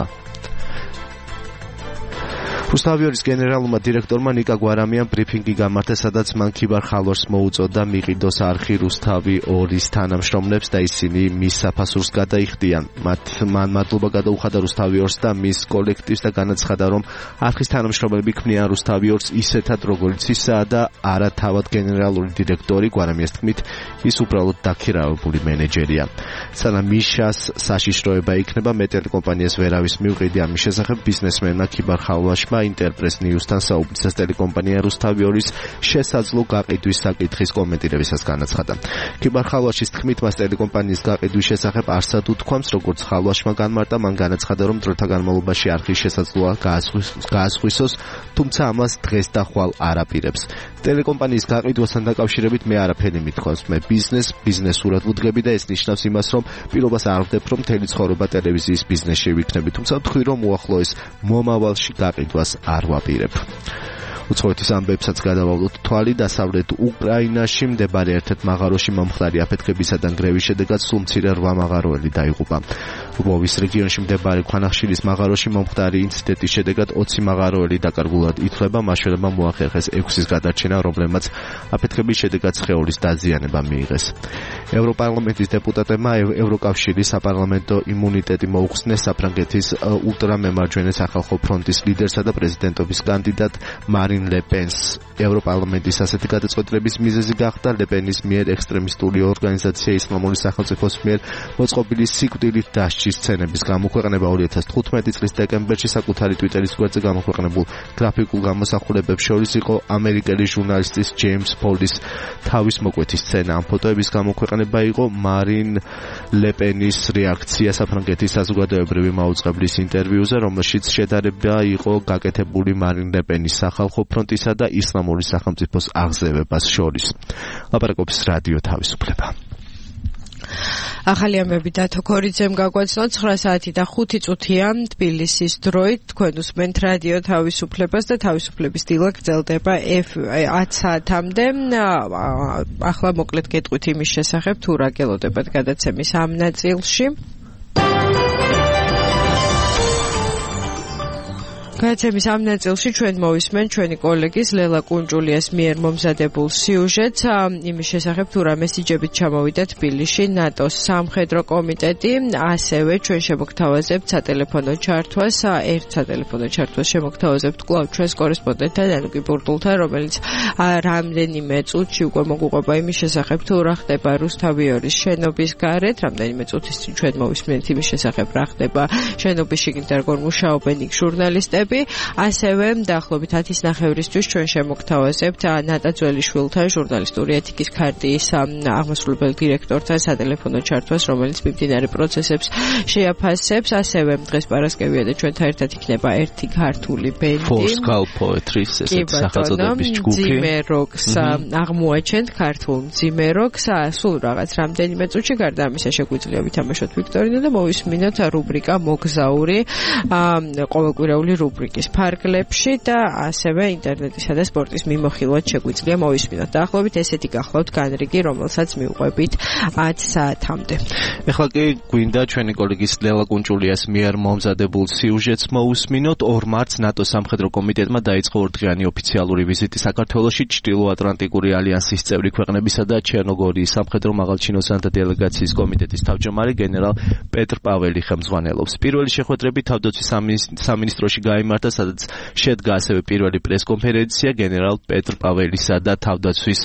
რუსთავი 2-ის გენერალურმა დირექტორმა ნიკა გვარამიამ ბრიფინგი გამართა, სადაც მან ქიბარ ხალვაშს მოუწოდა მიყიდოს არხი რუსთავი 2-ის თანამშრომლებს და ისინი მის საფასურს გადაიხდიან. მან მადლობა გადაუხადა რუსთავი 2-ს და მის კოლექტივს და განაცხადა, რომ არხის თანამშრომლები ქმნიან რუსთავი 2-ს ისეთად, როგორც ისაა და არა თავად გენერალური დირექტორი. გვარამიას თქმით, ის უბრალოდ დაქირავებული მენეჯერია. სანამ მიშას საშიშროება იქნება, მე ტელეკომპანიას ვერავის მივყიდი ამის შესახებ. ბიზნესმენმა ქიბარ ხალვაშმა ინტერპრეს ნიუსთან საუბრისას ტელეკომპანია რუსთავი 2-ის შესაძლო გაყიდვის საკითხის კომენტირებისას განაცხადა. ქიბარ ხალვაშის თქმით, მას ტელეკომპანიის გაყიდვის შესახებ არსად უთქვამს, როგორც ხალვაშმა განმარტა, მან განაცხადა, რომ დროთა განმავლობაში არხის შესაძლოა გაასხვისოს, თუმცა ამას დღეს და ხვალ არ აპირებს. ტელეკომპანიის გაყიდვასთან დაკავშირებით მე არაფერი მithქვამს. მე ბიზნესურად ვუდგები და ეს ნიშნავს იმას, რომ პირობას არ ვდებ, რომ მთელი ცხოვრება ტელევიზიის ბიზნესში ვიქნები, თუმცა ვთქვი, რომ უახლოეს მომავალში გაყიდვას არ ვაპირებ. უცხოეთის ამბებსაც გადავავლოთ თვალი. დასავლეთ უკრაინაში მდებარე ერთ-ერთ მაღაროში მომხდარი აფეთქებისა და ნგრევის შედეგად სულ მცირე 8 მაღაროელი დაიღუპა. ლვოვის რეგიონში მდებარე ქვანახშირის მაღაროში მომხდარი ინციდენტის შედეგად 20 მაღაროელი დაკარგულად ითვლება. მაშველებმა მოახერხეს 6-ის გადარჩენა, რომლებმაც აფეთქების შედეგად სხეულის დაზიანება მიიღეს. ევროპარლამენტის დეპუტატებმა ევროკავშირის საპარლამენტო იმუნიტეტი მოუხსნეს საფრანგეთის ულტრამემარჯვენე სახალხო ფრონტის ლიდერსა და პრეზიდენტობის კანდიდატ მარინ ლეპენს. ევროპარლამენტის ასეთი გადაწყვეტილების მიზეზი გახდა ლეპენის მიერ ექსტრემისტული ორგანიზაცია ისლამური სახელმწიფოს მიერ მოწყობილი სიკვდილით დასჯის მასში სცენების გამოქვეყნება 2015 წლის დეკემბერში საკუთარი Twitter-ის გვერდზე გამოქვეყნებულ გრაფიკულ გამოსახულებებს შორის იყო ამერიკელი ჟურნალისტის ჯეიმს ფოლდის თავის მოკვეთის სცენა. ამ ფოტოების გამოქვეყნება იყო მარინ ლეპენის რეაქცია საფრანგეთის საზოგადოებრივი მაუწყებლის ინტერვიუზე, რომელშიც შედარება იყო გაკეთებული მარინ ლეპენის სახალხო ფრონტისა და ისლამური სახელმწიფოს აღზევებას შორის. ლაპარაკობს რადიო თავისუფლება. ახალი ამბები დათო ქორიძემ გაგვაცნოთ 9 საათი და 5 წუთია თბილისის დროით. თქვენ უსმენთ რადიო თავისუფლებას და თავისუფლების დილა გრძელდება 10 საათამდე. ახლა მოკლედ გეტყვით იმის შესახებ, თუ რა გელოდებათ გადაცემის ამ ნაწილში. გადაცემის ამ ნაწილში ჩვენ მოვისმენთ ჩვენი კოლეგის ლელა კუნჭულიას მიერ მომზადებულ სიუჟეტს იმის შესახებ, თუ რა მესიჯებით ჩამოვიდა თბილისში ნატოს სამხედრო კომიტეტი. ასევე ჩვენ შემოგთავაზებთ სატელეფონო ჩართვას, ერთ სატელეფონო ჩართვას შემოგთავაზებთ კვლავ ჩვენს კორესპონდენტთან ანუკი ბურდულთან, რომელიც რამდენიმე წუთში უკვე მოგვიყვება იმის შესახებ, თუ რა ხდება რუსთავიორის შენობის გარეთ. რამდენიმე წუთის წინ ჩვენ მოვისმენთ იმის შესახებ, რა ხდება შენობის შიგნით და როგორ მუშაობენ იქ ჟურნალისტები. ასევე დაახლოებით 10:30-ისთვის ჩვენ შემოგთავაზებთ ნატა ძველიშვილთან, ჟურნალისტური ეთიკის ქარტიის აღმასრულებელ დირექტორთან სატელეფონო ჩართვას, რომელიც მიმდინარე პროცესებს შეაფასებს. ასევე დღეს პარასკევია და ჩვენთან ერთად იქნება ერთი ქართული ბენდი. Forscal Poetry-ს ესეთი სახელწოდების ჯგუფი. ძიმეროქს აღმოაჩენთ ქართულ ძიმეროქს. სულ რაღაც რამდენიმე წუთში გარდა ამისა შეგვიძლია ვითამაშოთ ვიქტორინა და მოვისმინოთ რუბრიკა მოგზაური, ყოველკვირეული რუბრიკის ფარგლებში და ასევე ინტერნეტისა და სპორტის მიმოხილვად შეგვიძლია მოვისმინოთ. დაახლოებით ესეთი გახლავთ განრიგი, რომელსაც მივყვებით 10 საათამდე. ეხლა კი გვინდა ჩვენი კოლეგის ლელა კუნჭულიას მიერ მომზადებულ სიუჟეტს მოусმინოთ. 2 მარტს ნატოს სამხედრო კომიტეტმა დაიწყო ორდღიანი ოფიციალური ვიზიტი საქართველოში. ჩრდილოატლანტიკური ალიანსის წევრი ქვეყნებისა და ჩერნოგორიის სამხედრო მაღალჩინოსანთა დელეგაციის კომიტეტის თავმჯდომარე გენერალ პეტრ პაველი ხელმძღვანელობს. პირველი შეხვედრები თავდაცვის სამინისტროში გაიმართა, სადაც შედგა ასევე პირველი პრესკონფერენცია გენერალ პეტრ პაველისა და თავდაცვის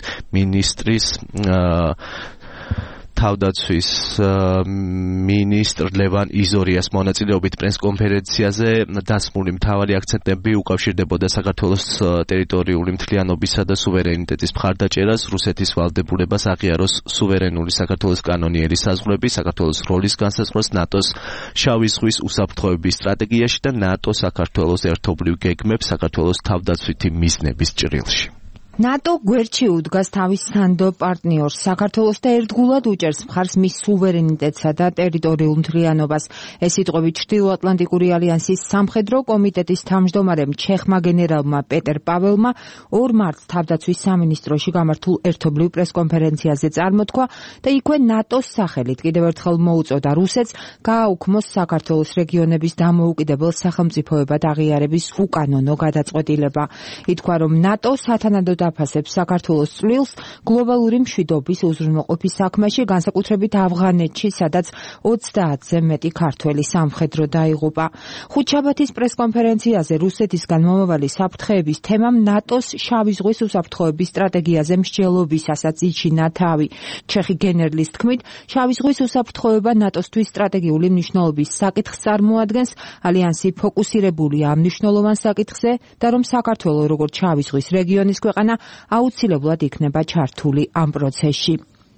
მინისტრ ლევან იზორიას მონაწილეობით პრესკონფერენციაზე დასმული მთავარი აქცენტები უკავშირდებოდა საქართველოს ტერიტორიული მთლიანობისა და სუვერენიტეტის მხარდაჭერას, რუსეთის ვალდებულებას აღიაროს სუვერენული საქართველოს კანონიერი საზღვრები, საქართველოს როლის განსაზღვრას ნატოს შავი ზღვის უსაფრთხოების სტრატეგიაში და ნატო-საქართველოს ერთობლივ გეგმებს საქართველოს თავდაცვითი მიზნების ჭრილში. ნატო გვერდში უდგას თავის სანდო პარტნიორს საქართველოს და ერთგულად უჭერს მხარს მის სუვერენიტეტსა და ტერიტორიულ მთლიანობას. ეს სიტყვები ჩრდილოატლანტიკური ალიანსის სამხედრო კომიტეტის თავმჯდომარემ ჩეხმა გენერალმა პეტერ პაველმა 2 მარტს თავდაცვის სამინისტროში გამართულ ერთობლივ პრესკონფერენციაზე წარმოთქვა და იქვე ნატოს სახელით კიდევ ერთხელ მოუწოდა რუსეთს გააუქმოს საქართველოს რეგიონების დამოუკიდებელ სახელმწიფოებად აღიარების უკანონო გადაწყვეტილება. ითქვა, რომ ნატო სათანადოდ აფასებს საქართველოს წვლილს გლობალური მშვიდობის უზრუნველყოფის საქმეში, განსაკუთრებით ავღანეთში, სადაც 30-ზე მეტი ქართველი სამხედრო დაიღუპა. ხუთშაბათის პრესკონფერენციაზე რუსეთისგან მომავალი საფრთხეების თემამ ნატოს შავი ზღვის უსაფრთხოების სტრატეგიაზე მსჯელობისასაც იჩინა თავი. ჩეხი გენერლის თქმით, შავი ზღვის უსაფრთხოება ნატოსთვის სტრატეგიული მნიშვნელობის საკითხს წარმოადგენს, ალიანსი ფოკუსირებულია ამ მნიშვნელოვან საკითხზე და რომ საქართველოს როგორც შავი ზღვის რეგიონის ქვეყანა აუცილებლად იქნება ჩართული ამ პროცესში.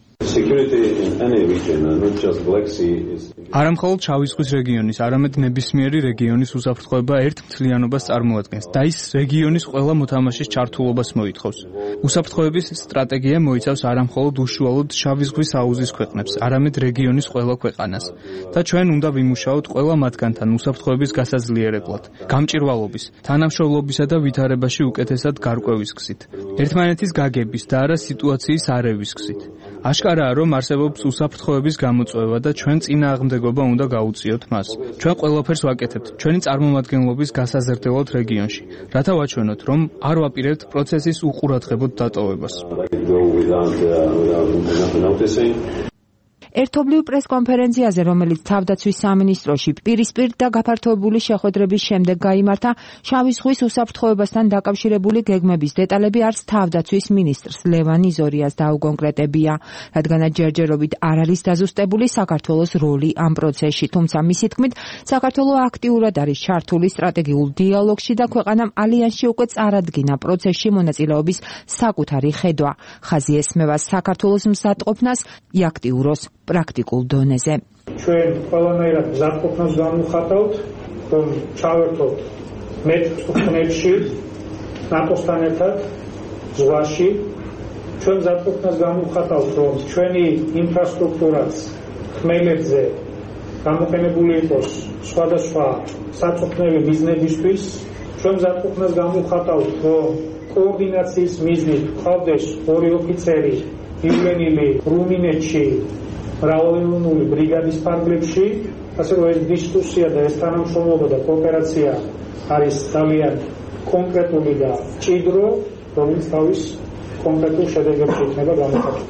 არა მხოლოდ შავი ზღვის რეგიონის, არამედ ნებისმიერი რეგიონის უსაფრთხოება ერთ მთლიანობას წარმოადგენს და ის რეგიონის ყველა მოთამაშის ჩართულობას მოითხოვს. უსაფრთხოების სტრატეგია მოიცავს არა მხოლოდ უშუალოდ შავი ზღვის აუზის ქვეყნებს, არამედ რეგიონის ყველა ქვეყანას. და ჩვენ უნდა ვიმუშაოთ ყველა მათგანთან უსაფრთხოების გასაძლიერებლად, გამჭირვალობის, თანამშრომლობისა და ვითარებაში უკეთესად გარკვევის გზით, ერთმანეთის გაგების და არა სიტუაციის არევის გზით. აშკარაა, რომ არსებობს უსაფრთხოების გამოწვევა და ჩვენ წინააღმდეგობა უნდა გაუწიოთ მას. ჩვენ ყველაფერს ვაკეთებთ ჩვენი წარმომადგენლობის გასაზრდელად რეგიონში, რათა ვაჩვენოთ, რომ არ ვაპირებთ პროცესის უყურადღებოდ დატოვებას. ერთობლივ პრესკონფერენციაზე, რომელიც თავდაცვის სამინისტროში პირისპირ და გაფართოებული შეხვედრების შემდეგ გაიმართა, შავი ზღვის უსაფრთხოებასთან დაკავშირებული გეგმების დეტალები არც თავდაცვის მინისტრს ლევან იზორიას დაუკონკრეტებია, რადგანაც ჯერჯერობით არ არის დაზუსტებული საქართველოს როლი ამ პროცესში, თუმცა მისი თქმით, საქართველო აქტიურად არის ჩართული სტრატეგიულ დიალოგში და ქვეყანამ ალიანსში უკვე წარადგინა პროცესში მონაწილეობის საკუთარი ხედვა. ხაზი ესმევა საქართველოს მზადყოფნას იაქტიუროს პრაქტიკულ დონეზე. ჩვენ ყველანაირად მზადყოფნას განვიხატავთ, რომ ჩავერთოთ მეტწუთნებში ნატოსთან ერთად ზღვაში. ჩვენ მზადყოფნას განვიხატავთ, რომ ჩვენი ინფრასტრუქტურაც ხმელეთზე გამოყენებული იყოს სხვადასხვა საწვრთნელი მიზნებისთვის. ჩვენ მზადყოფნას განვიხატავთ, რომ კოორდინაციის მიზნით ყავდეს 2 ოფიცერი ივლენილი რუმინეთში მრავალეუნური ბრიგადის ფარგლებში, ასე რომ ეს დისკუსია და ეს თანამშრომლობა და კოოპერაცია არის ძალიან კონკრეტული და ჭიდრო, რომელიც თავის კონკრეტულ შედეგებში იქნება გამოხატული.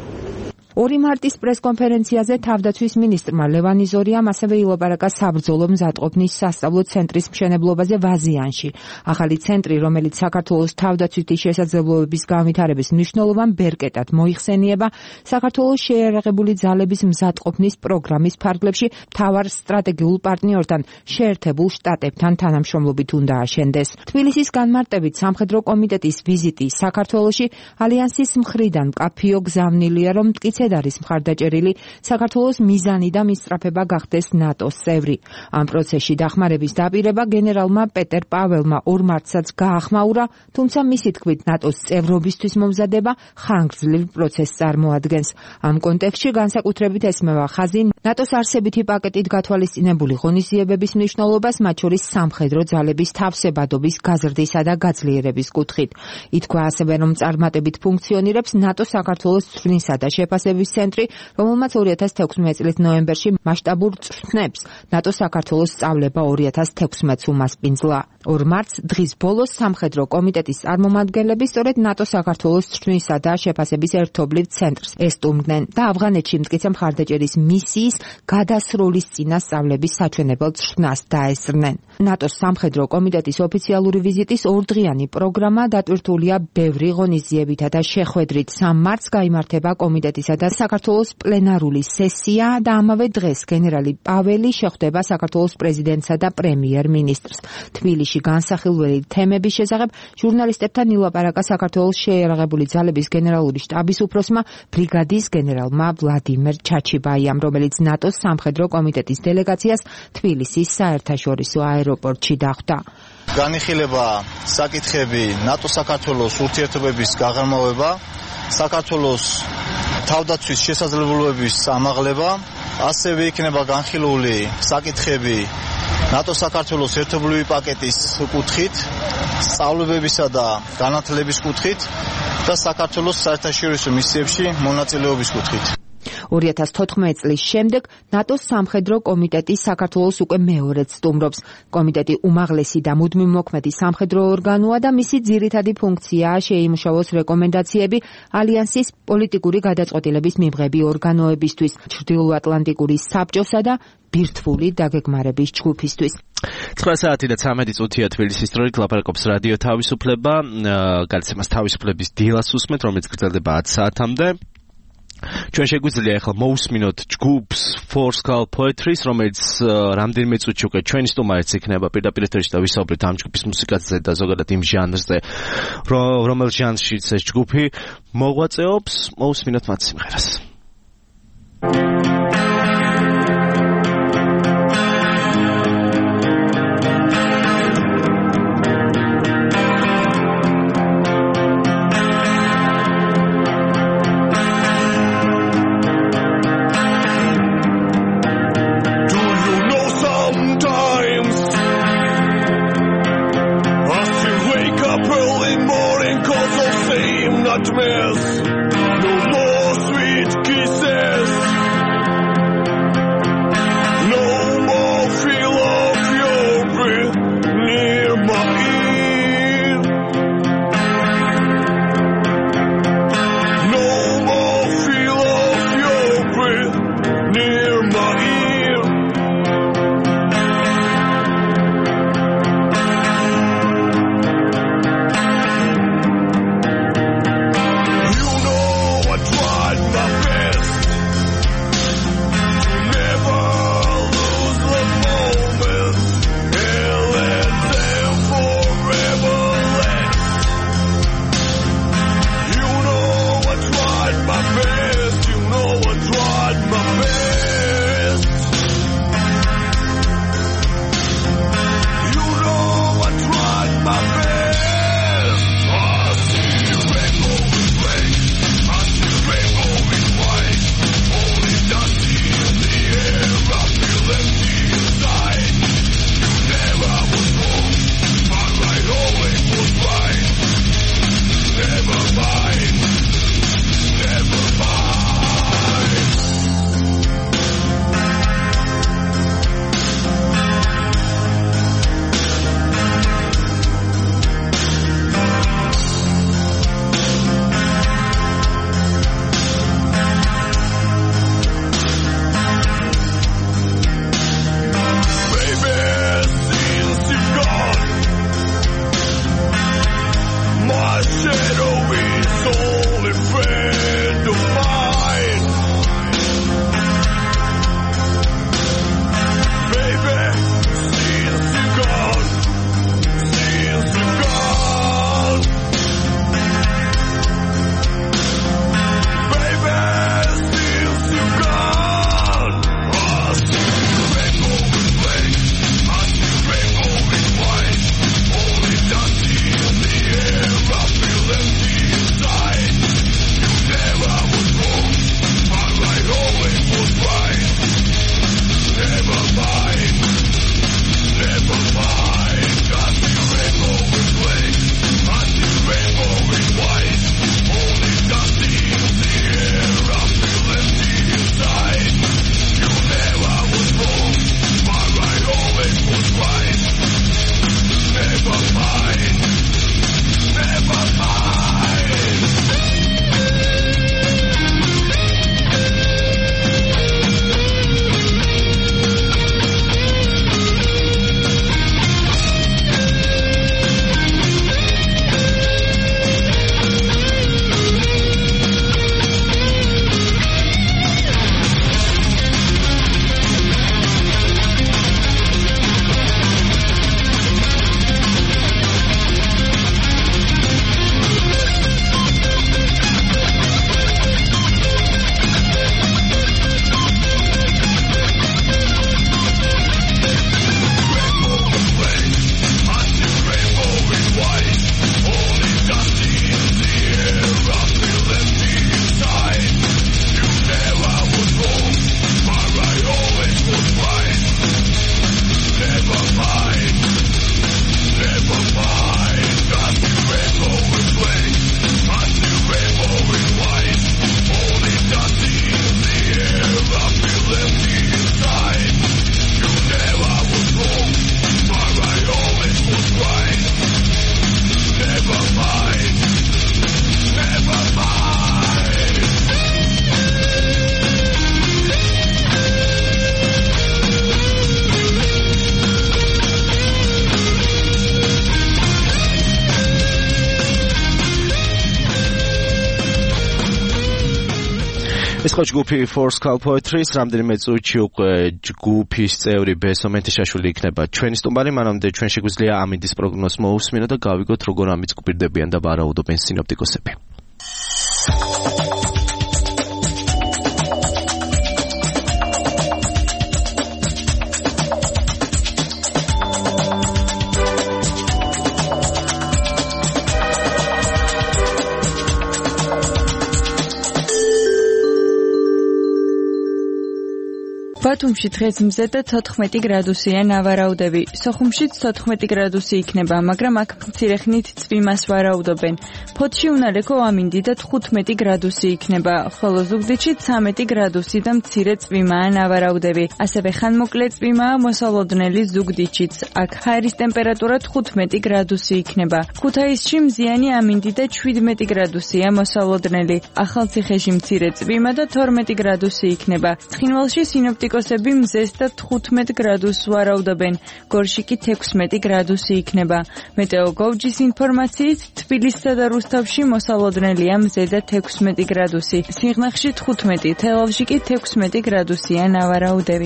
2 მარტის პრესკონფერენციაზე თავდაცვის მინისტრმა ლევან იზორიამ ასევე ილაპარაკა საბრძოლო მზადყოფნის სასწავლო ცენტრის მშენებლობაზე ვაზიანში. ახალი ცენტრი, რომელიც საქართველოს თავდაცვითი შესაძლებლობების განვითარების მნიშვნელოვან ბერკეტად მოიხსენიება, საქართველოს შეიარაღებული ძალების მზადყოფნის პროგრამის ფარგლებში მთავარ სტრატეგიულ პარტნიორთან, შეერთებულ შტატებთან თანამშრომლობით უნდა აშენდეს. თბილისის განმარტებით სამხედრო კომიტეტის ვიზიტი საქართველოში ალიანსის მხრიდან მკაფიო გზავნილია, რომ მტკიცე არის მხარდაჭერილი საქართველოს მიზანი და მისწრაფება გახდეს ნატოს წევრი. ამ პროცესში დახმარების დაპირება გენერალმა პეტერ პაველმა 2 მარტსაც გაახმაურა, თუმცა მისი თქმით ნატოს წევრობისთვის მომზადება ხანგრძლივ პროცესს წარმოადგენს. ამ კონტექსტში განსაკუთრებით ესმევა ხაზი ნატოს არსებითი პაკეტით გათვალისწინებული ღონისძიებების მნიშვნელობას, მათ შორის სამხედრო ძალების თავსებადობის გაზრდისა და გაძლიერების კუთხით. ითქვა ასევე, რომ წარმატებით ფუნქციონირებს ნატოს საქართველოს წვრთნისა და შეფასების ცენტრი, რომელმაც 2016 წლის ნოემბერში მასშტაბურ წვრთნებს ნატო საქართველოს სწავლება 2016-ს უმასპინძლა. 2 მარტს დღის ბოლოს სამხედრო კომიტეტის წარმომადგენლები სწორედ ნატო საქართველოს წვრთნისა და შეფასების ერთობლივ ცენტრს ესტუმრნენ და ავღანეთში მტკიცე მხარდაჭერის მისიის გადასროლის წინა სწავლების საჩვენებელ წვრთნას დაესწრნენ. ნატოს სამხედრო კომიტეტის ოფიციალური ვიზიტის 2დღიანი პროგრამა დატვირთულია ბევრი ღონისძიებითა და შეხვედრით. 3 მარტს გაიმართება კომიტეტისა და საქართველოს პლენარული სესია და ამავე დღეს გენერალი პაველი შეხვდება საქართველოს პრეზიდენტსა და პრემიერ-მინისტრს. თბილისში განსახილველი თემების შესახებ ჟურნალისტებთან ილაპარაკა საქართველოს შეიარაღებული ძალების გენერალური შტაბის უფროსმა ბრიგადის გენერალმა ვლადიმერ ჩაჩიბაიამ, რომელიც ნატოს სამხედრო კომიტეტის დელეგაციას თბილისის საერთაშორისო აეროპორტში დახვდა. განიხილება საკითხები ნატო-საქართველოს ურთიერთობების გაღრმავება, საქართველოს თავდაცვის შესაძლებლობების ამაღლება, ასევე იქნება განხილული საკითხები ნატო-საქართველოს ერთობლივი პაკეტის კუთხით, სწავლებებისა და განათლების კუთხით და საქართველოს საერთაშორისო მისიებში მონაწილეობის კუთხით. 2014 წლის შემდეგ ნატოს სამხედრო კომიტეტი საქართველოს უკვე მეორედ სტუმრობს. კომიტეტი უმაღლესი და მუდმივ მოქმედი სამხედრო ორგანოა და მისი ძირითადი ფუნქციაა შეიმუშავოს რეკომენდაციები ალიანსის პოლიტიკური გადაწყვეტილების მიღები ორგანოებისთვის, ჩრდილოატლანტიკური საბჭოსა და ბირთვული დაგეგმარების ჯგუფისთვის. 9 საათი და 13 წუთია თბილისის დროით ლაპარაკობს რადიო თავისუფლება, გადაცემას თავისუფლების დილას უსმენთ, რომელიც გრძელდება 10 საათამდე. ჩვენ შეგვიძლია ახლა მოვუსმინოთ ჯგუფს Four Skull Poetry-ს, რომელიც რამდენიმე წუთში უკვე ჩვენი სტუმარიც იქნება პირდაპირ ეთერში და ვისაუბრეთ ამ ჯგუფის მუსიკაზე და ზოგადად იმ ჟანრზე, რომელ ჟანრშიც ეს ჯგუფი მოღვაწეობს. მოვუსმინოთ მათ სიმღერას. Near ეს ხო ჯგუფი Force Call Poetry-ს რამდენიმე წუთში უკვე ჯგუფის წევრი ბესო მეთიშაშვილი იქნება ჩვენი სტუმარი, მანამდე ჩვენ შეგვიძლია ამინდის პროგნოზს მოусმინოთ და გავიგოთ როგორ ამიწკბირდებიან და ვარაუდობენ სინოპტიკოსები. ბათუმში დღეს მზედა 14 გრადუსია ნავარაუდები. სოხუმშიც 14 გრადუსი იქნება, მაგრამ აქ მცირე ხნით წვიმას ვარაუდობენ. ფოთში უნალექო ამინდი და 15 გრადუსი იქნება, ხოლო ზუგდიდში 13 გრადუსი და მცირე წვიმაა ნავარაუდები. ასევე ხანმოკლე წვიმაა მოსალოდნელი ზუგდიდშიც. აქ ჰაერის ტემპერატურა 15 გრადუსი იქნება. ქუთაისში მზიანი ამინდი და 17 გრადუსია მოსალოდნელი. ახალციხეში მცირე წვიმა და 12 გრადუსი იქნება. ცხინვალში სინოპტიკოსები მზეს და 15 გრადუსს ვარაუდობენ. გორში კი 16 გრადუსი იქნება. მეტეოგოვჯის ინფორმაციით თბილისსა და რუსთავში მოსალოდნელია მზე და 16 გრადუსი. სიღნაღში 15, თელავში კი 16 გრადუსია ნავარაუდები.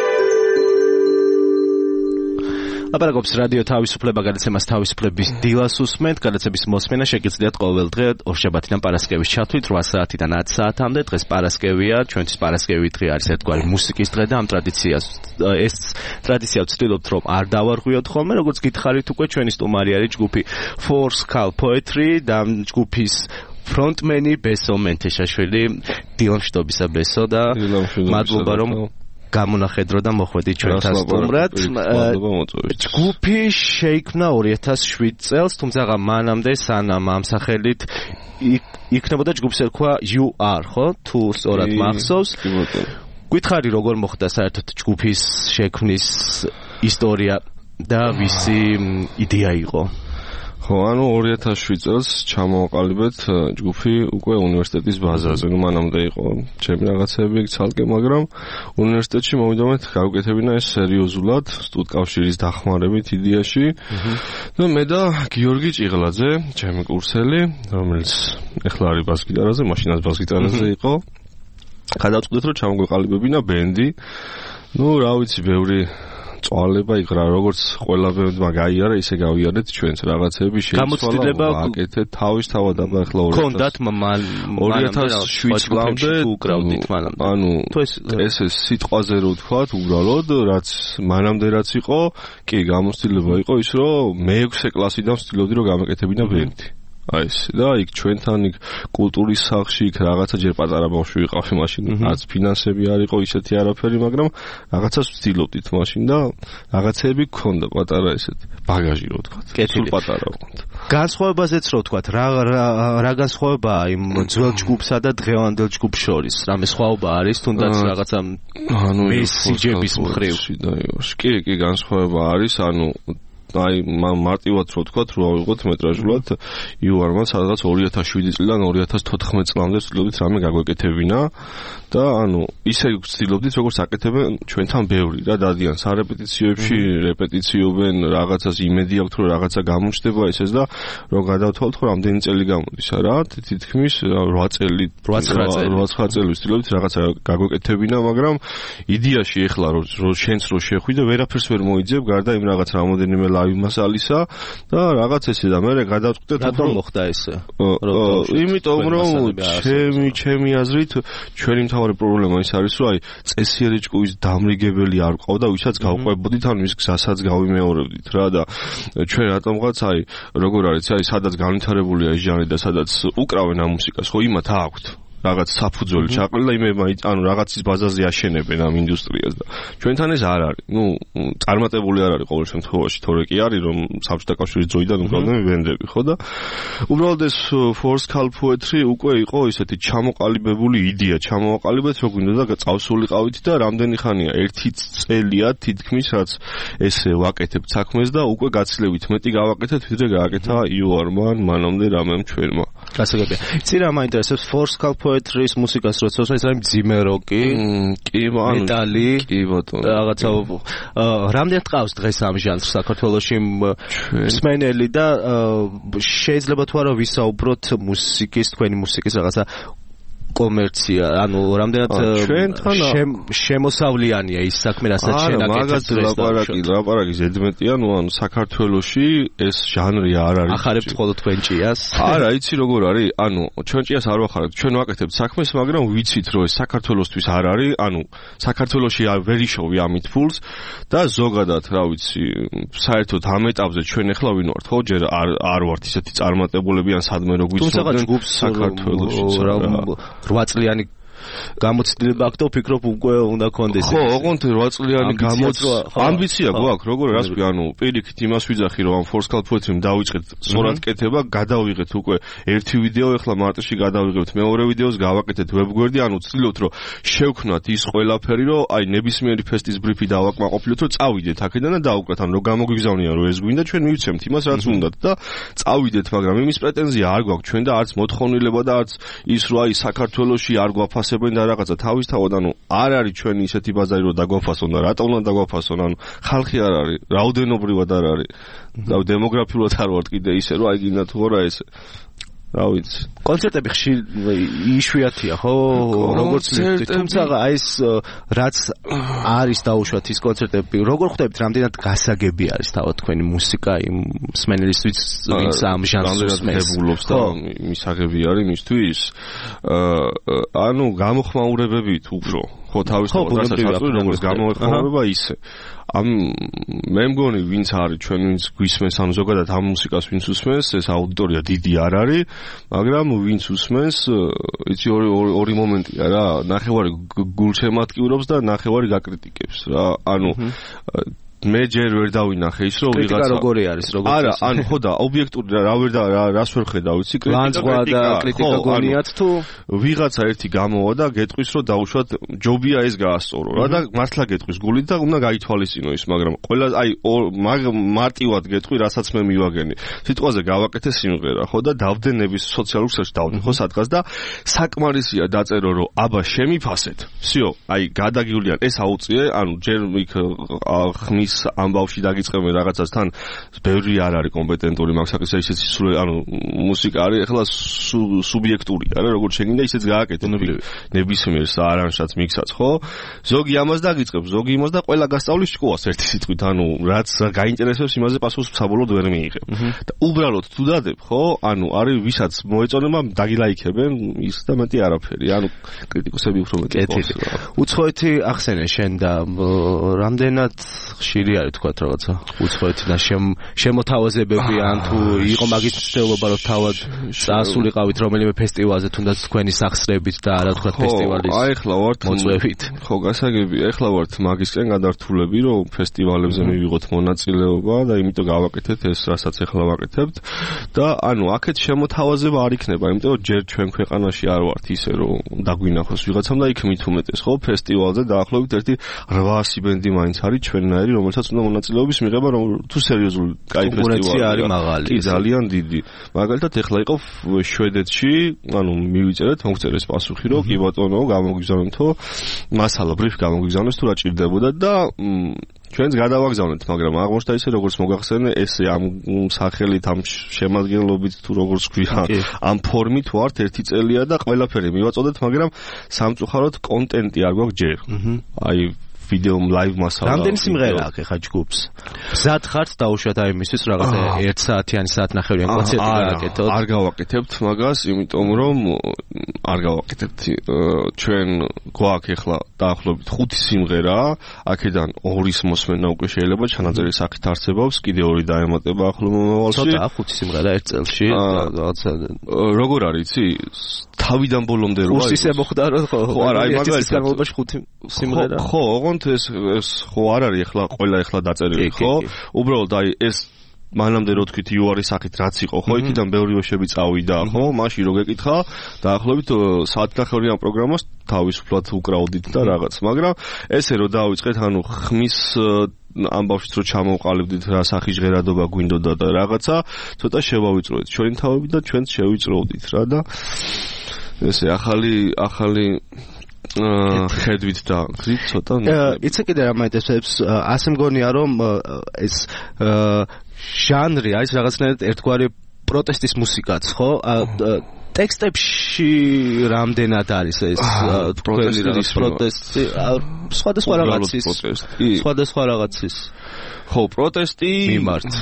აპარაკობს რადიო თავისუფლება, გადაცემას თავისუფლების დილას უსმენთ. გადაცემის მოსმენა შეგიძლიათ ყოველ დღე ორშაბათიდან პარასკევის ჩათვლით 8 საათიდან 10 საათამდე. დღეს პარასკევია, ჩვენთვის პარასკევი დღე არის ერთგვარი მუსიკის დღე და ამ ეს ტრადიცია ვცდილობთ რომ არ დავარღვიოთ ხოლმე, როგორც გითხარით უკვე ჩვენი სტუმარი არის ჯგუფი Force Call Poetry და ჯგუფის ფრონტმენი ბესო მენთეშაშვილი. დილამშვიდობისა ბესო და მადლობა რომ გამონახედრო და მოხვედით ჩვენთან სტუმრად. ჯგუფი შეიქმნა 2007 წელს, თუმცა მანამდე სანამ ამ სახელით იქნებოდა ჯგუფს ერქვა You Are, ხო? თუ სწორად მახსოვს. გითხარი როგორ მოხდა საერთოდ ჯგუფის შექმნის ისტორია და ვისი იდეა იყო? ხო, ანუ 2007 წელს ჩამოვაყალიბეთ ჯგუფი უკვე უნივერსიტეტის ბაზაზე. ნუ მანამდე იყო ჩემი რაღაცები ცალკე, მაგრამ უნივერსიტეტში მოვიდომეთ გავუკეთებინა ეს სერიოზულად, სტუდკავშირის დახმარებით იდეაში. და მე და გიორგი ჭიღლაძე, ჩემი კურსელი, რომელიც ეხლა არის ბას-გიტარაზე, მაშინაც ბას-გიტარაზე იყო. გადავწყვიტეთ რომ ჩამოვაყალიბებინა ბენდი. ნუ რა ვიცი, ბევრი წვალება იქრა, როგორც ყველა ბენდმა გაიარა, ისე გავიარეთ ჩვენც რაღაცები გამოცდილება აკეთეთ თავისთავად აბა ახლა 2007 წლამდე უკრავდით მანამდე. ანუ ეს სიტყვაზე რო ვთქვათ, უბრალოდ რაც მანამდე რაც იყო, კი გამოცდილება იყო ის, რომ მე-6 კლასიდან ვცდილობდი რომ გამეკეთებინა ბენდი. აი ეს და იქ ჩვენთან იქ კულტურის სახლში იქ რაღაცა ჯერ პატარა ბავშვი ვიყავი მაშინ, რაც ფინანსები არ იყო ისეთი არაფერი, მაგრამ რაღაცას ვცდილობდით მაშინ და რაღაცები გქონდა პატარა ესეთ ბაგაჟი რო ვთქვათ. სულ პატარა ვიყავთ. განსხვავებაზეც რო ვთქვათ, რა განსხვავებაა იმ ძველ ჯგუფსა და დღევანდელ ჯგუფს შორის? რამე სხვაობა არის თუნდაც რაღაცა მესიჯების მხრივ? კი, განსხვავება არის, ანუ აი მარტივად რო ვთქვათ, რო ავიღოთ მეტრაჟულად, იუარმა სადღაც 2007 წლიდან 2014 წლამდე ვცდილობდით რამე გაგვეკეთებინა და ანუ ისე ვცდილობდით, როგორც აკეთებენ ჩვენთან ბევრი რა დადიან სარეპეტიციოებში, რეპეტიციობენ, რაღაცას იმედი აქვთ, რომ რაღაცა გამოჩნდება ესეც და რომ გადავთვალოთ, რომ რამდენი წელი გამოდის რა, თითქმის 8 წელი, 8-9 წელი ვცდილობდით რაღაცა გაგვეკეთებინა, მაგრამ იდეაში ეხლა რომ შენც რო შეხვიდე, ვერაფერს ვერ მოიძებ, გარდა იმ რაღაც რამოდენიმე ლავი მასალისა და რაღაც ესე და მე გადავწყვიტე რატომ მოხდა ესე? იმიტომ რომ ჩემი აზრით ჩვენი მთავარი პრობლემა ის არის, რომ აი წესიერი ჭკუის დამრიგებელი არ ყავდა, ვისაც გავყვებოდით, ან მის გზასაც გავიმეორებდით რა და ჩვენ რატომღაც აი როგორ არის, აი სადაც განვითარებულია ეს ჟანრი და სადაც უკრავენ ამ მუსიკას, ხო იმათ აქვთ რაღაც საფუძველი ჩაყრილი და იმება ანუ რაღაცის ბაზაზე აშენებენ ამ ინდუსტრიას და ჩვენთან ეს არ არის. ნუ წარმატებული არ არის ყოველ შემთხვევაში, თორე კი არის რომ საბჭოთა კავშირის დროიდან უკრავდნენ ბენდები, ხო და უბრალოდ ეს Force Call Poetry უკვე იყო ისეთი ჩამოყალიბებული იდეა, ჩამოვაყალიბეთ რო გვინდოდა წავსულიყავით და რამდენი ხანია 1 წელია თითქმის რაც ესე ვაკეთებ საქმეს და უკვე გაცილებით მეტი გავაკეთეთ, ვიდრე გააკეთა იუარმა მანამდე რამემ ჩვენმა. გასაგებია. იცი რა მაინტერესებს Force Call Poetry-ის მუსიკას როცა ეს არის მძიმე როკი, კი მეტალი, კი ბატონო. რაღაცა რამდენად ყავს დღეს ამ ჟანრს საქართველოში მსმენელი და შეიძლება თუ არა ვისაუბროთ მუსიკის, თქვენი მუსიკის რაღაცა კომერცია, ანუ რამდენად შემოსავლიანია ის საქმე, რასაც შენ აკეთებ ლაპარაკი ზედმეტი, ანუ საქართველოში ეს ჟანრი არ არის. ახარებთ მხოლოდ თქვენ ჭიას? არა, იცი როგორ არის? ანუ ჩვენ ჭიას არ ვახარებთ, ჩვენ ვაკეთებთ საქმეს, მაგრამ ვიცით, რომ ეს საქართველოსთვის არ არის, ანუ საქართველოში ვერ იშოვი ამით ფულს და ზოგადად, რა ვიცი, საერთოდ ამ ეტაპზე ჩვენ ახლა ვინ ვართ, ხო? ჯერ არ ვართ ისეთი წარმატებულები ან სადმე რო გვიცნობენ საქართველოში. 8 წლიანი გამოცდილება აქვს და ვფიქრობ უკვე უნდა კონდეს. ხო, ოღონდ 8 წლიანი ამბიცია გვაქვს, როგორ რას ვი, ანუ პირიქით იმას ვიძახი, რომ ამ Force Poetry-მ დავიწყეთ სწორად კეთება, გადავიღეთ უკვე ერთი ვიდეო, ახლა მარტში გადავიღებთ მეორე ვიდეოს, გავაკეთეთ ვებგვერდი, ანუ ვცდილობთ, რომ შევქმნათ ის ყველაფერი, რომ აი ნებისმიერი ფესტის ბრიფი დავაკმაყოფილოთ, რომ წავიდეთ აქედან და დაუკვეთ, ანუ რომ გამოგვიგზავნიან, რომ ეს გვინდა, ჩვენ მივცემთ იმას, რაც უნდათ და წავიდეთ, მაგრამ იმის პრეტენზია არ გვაქვს ჩვენ და არც მოთხოვნილება და არც ის, რომ აი საქართველოში არ გვაფასებენ და რაღაცა თავისთავად, ანუ არ არის ჩვენი ისეთი ბაზარი, რომ დაგვაფასონ და რატო უნდა დაგვაფასონ, ანუ ხალხი არ არის, რაოდენობრივად არ არის და დემოგრაფიულად არ ვარ კიდე ისე, რომ აი გინდა თუ არა ესე. რა ვიცი. კონცერტები ხშირ იშვიათია, ხო? როგორც მივხვდით, თუმცა აი ეს რაც არის დაუშვათ ის კონცერტები, როგორ ხვდებით, რამდენად გასაგები არის თავად თქვენი მუსიკა იმ მსმენელისთვის, ვინც ამ ჟანრს უსმენს და მისაღები არის მისთვის. ანუ გამოხმაურებებით უფრო, ხო, თავისთავად რასაც აწვევი, როგორც გამოხმაურება ისე. მე მგონი ვინც არის ჩვენ ვინც გვისმენს ანუ ზოგადად ამ მუსიკას ვინც უსმენს ეს აუდიტორია დიდი არ არის მაგრამ ვინც უსმენს იცი ორი მომენტია რა ნახევარი გულშემატკივრობს და ნახევარი გაკრიტიკებს რა ანუ მე ჯერ ვერ დავინახე ის რომ ვიღაცა როგორი არის როგორ არა ანუ ხო და ობიექტური რას ვერ ხედავ იცი კრიტიკა გონიათ თუ ვიღაცა ერთი გამოვა და გეტყვის რომ დაუშვათ ჯობია ეს გაასწორო რა და მართლა გეტყვის გულით და უნდა გაითვალისწინო ის მაგრამ ყველა აი მარტივად გეტყვი რასაც მე მივაგენი სიტყვაზე გავაკეთე სიმღერა ხო და დავდენების სოციალურ ქსელში დავდე ხო სადღაც და საკმარისია დაწერო რომ აბა შემიფასეთ всё აი გადაგივლიან ეს აუწიე ანუ ჯერ იქ ხმის ამ ბავში დაგიწყებენ რაღაცასთან ბევრი არ არის კომპეტენტური მაგსაკისა ისეთი სულ ანუ მუსიკა არის ახლა სუბიექტურია რა როგორც შეგინდა ისეც გააკეთე ნებისმიერს არანჟსაც მიქსაც ხო ზოგი ამას დაგიწყებს ზოგი იმას და ყველა გასწავლის ჭკუას ერთი სიტყვით ანუ რაც გაინტერესებს იმაზე პასუხს საბოლოოდ ვერ მიიღებ და უბრალოდ თუ დადებ ხო ანუ არის ვისაც მოეწონება დაგილაიქებენ ის და მეტი არაფერი ანუ კრიტიკოსები უფრო მეტი უცხოეთი ახსენე შენ და რამდენად ხშირი არის თქვა რაღაცა უცხოეთი და შემოთავაზებები ან თუ იყო მაგის ცდილობა რომ თავად წასულიყავით რომელიმე ფესტივალზე თუნდაც თქვენი სახსრებით და არა თქვა ფესტივალის აი ახლა ვართ მოწვევით ხო გასაგებია ახლა ვართ მაგისკენ გადართულები რომ ფესტივალებზე მივიღოთ მონაწილეობა და იმიტომ გავაკეთეთ ეს რასაც ახლა ვაკეთებთ და ანუ აქეთ შემოთავაზება არ იქნება იმიტომ რომ ჯერ ჩვენ ქვეყანაში არ ვართ ისე რომ დაგვინახოს ვიღაცამ და იქ მით უმეტეს ხო ფესტივალზე დაახლოებით ერთი 800 ბენდი მაინც არის ჩვენნაირი რომელსაც უნდა მონაწილეობის მიღება რომ თუ სერიოზული კაი ფესტივალი არის მაღალი კი ძალიან დიდი მაგალითად ეხლა იყო შვედეთში ანუ მივიწერეთ მოგწერეს პასუხი რომ კი ბატონო გამოგვიგზავნეთო მასალა ბრიფ გამოგვიგზავნეს თუ რა ჭირდებოდა და ჩვენც გადავაგზავნეთ მაგრამ აღმოჩნდა ისე როგორც მოგახსენე ესე ამ სახელით ამ შემადგენლობით თუ როგორც ქვია ამ ფორმით ვართ ერთი წელია და ყველაფერი მივაწოდეთ მაგრამ სამწუხაროდ კონტენტი არ გვაქვს ჯერ აი ვიდეო ლაივ მასალა. რამდენი სიმღერა აქვს ხა ჯგუფს? მზად ხართ დაუშვათ აი მისთვის რაღაცა 1 საათიანი საათნახევრიანი კონცერტი გააკეთოთ? არ გავაკეთებთ მაგას, იმიტომ რომ არ გავაკეთებთ. ჩვენ გვაქვს ახლა დაახლოებით 5 სიმღერა, აქედან 2-ის მოსმენა უკვე შეიძლება ჩანაწერის სახით არსებობს, კიდე 2 დაემატება ახლო მომავალში. ცოტა 5 სიმღერა ერთ წელში, რაღაცა როგორ არის, იცი? თავიდან ბოლომდე რა ის ემოხდა რომ ხო არა აი მაგალითად განმავლობაში 5 სიმღერა ხო ოღონდ ეს ხო არ არის ახლა ყველა ახლა დაწერილი ხო უბრალოდ აი ეს მანამდე რო თქვით იუარის სახით რაც იყო ხო იქიდან ბევრი ვეშები წავიდა ხო მაშინ რო გეკითხა დაახლოებით საათნახევრი ამ პროგრამას თავისუფლად უკრავდით და რაღაც მაგრამ ესე რო დავიწყეთ ანუ ხმის ამბავშიც რო ჩამოვყალიბდით რა სახის ჟღერადობა გვინდოდა და რაღაცა ცოტა შევავიწროეთ ჩვენი თავები და ჩვენც შევიწროვდით რა და ესე ახალი ხედვით და გზით ცოტა იცი კიდე რა მაინტერესებს ასე მგონია რომ ეს ჟანრი არის რაღაცნაირად ერთგვარი პროტესტის მუსიკაც ხო ტექსტებში რამდენად არის ეს პროტესტი სხვადასხვა რაღაცის ხო პროტესტი მიმართ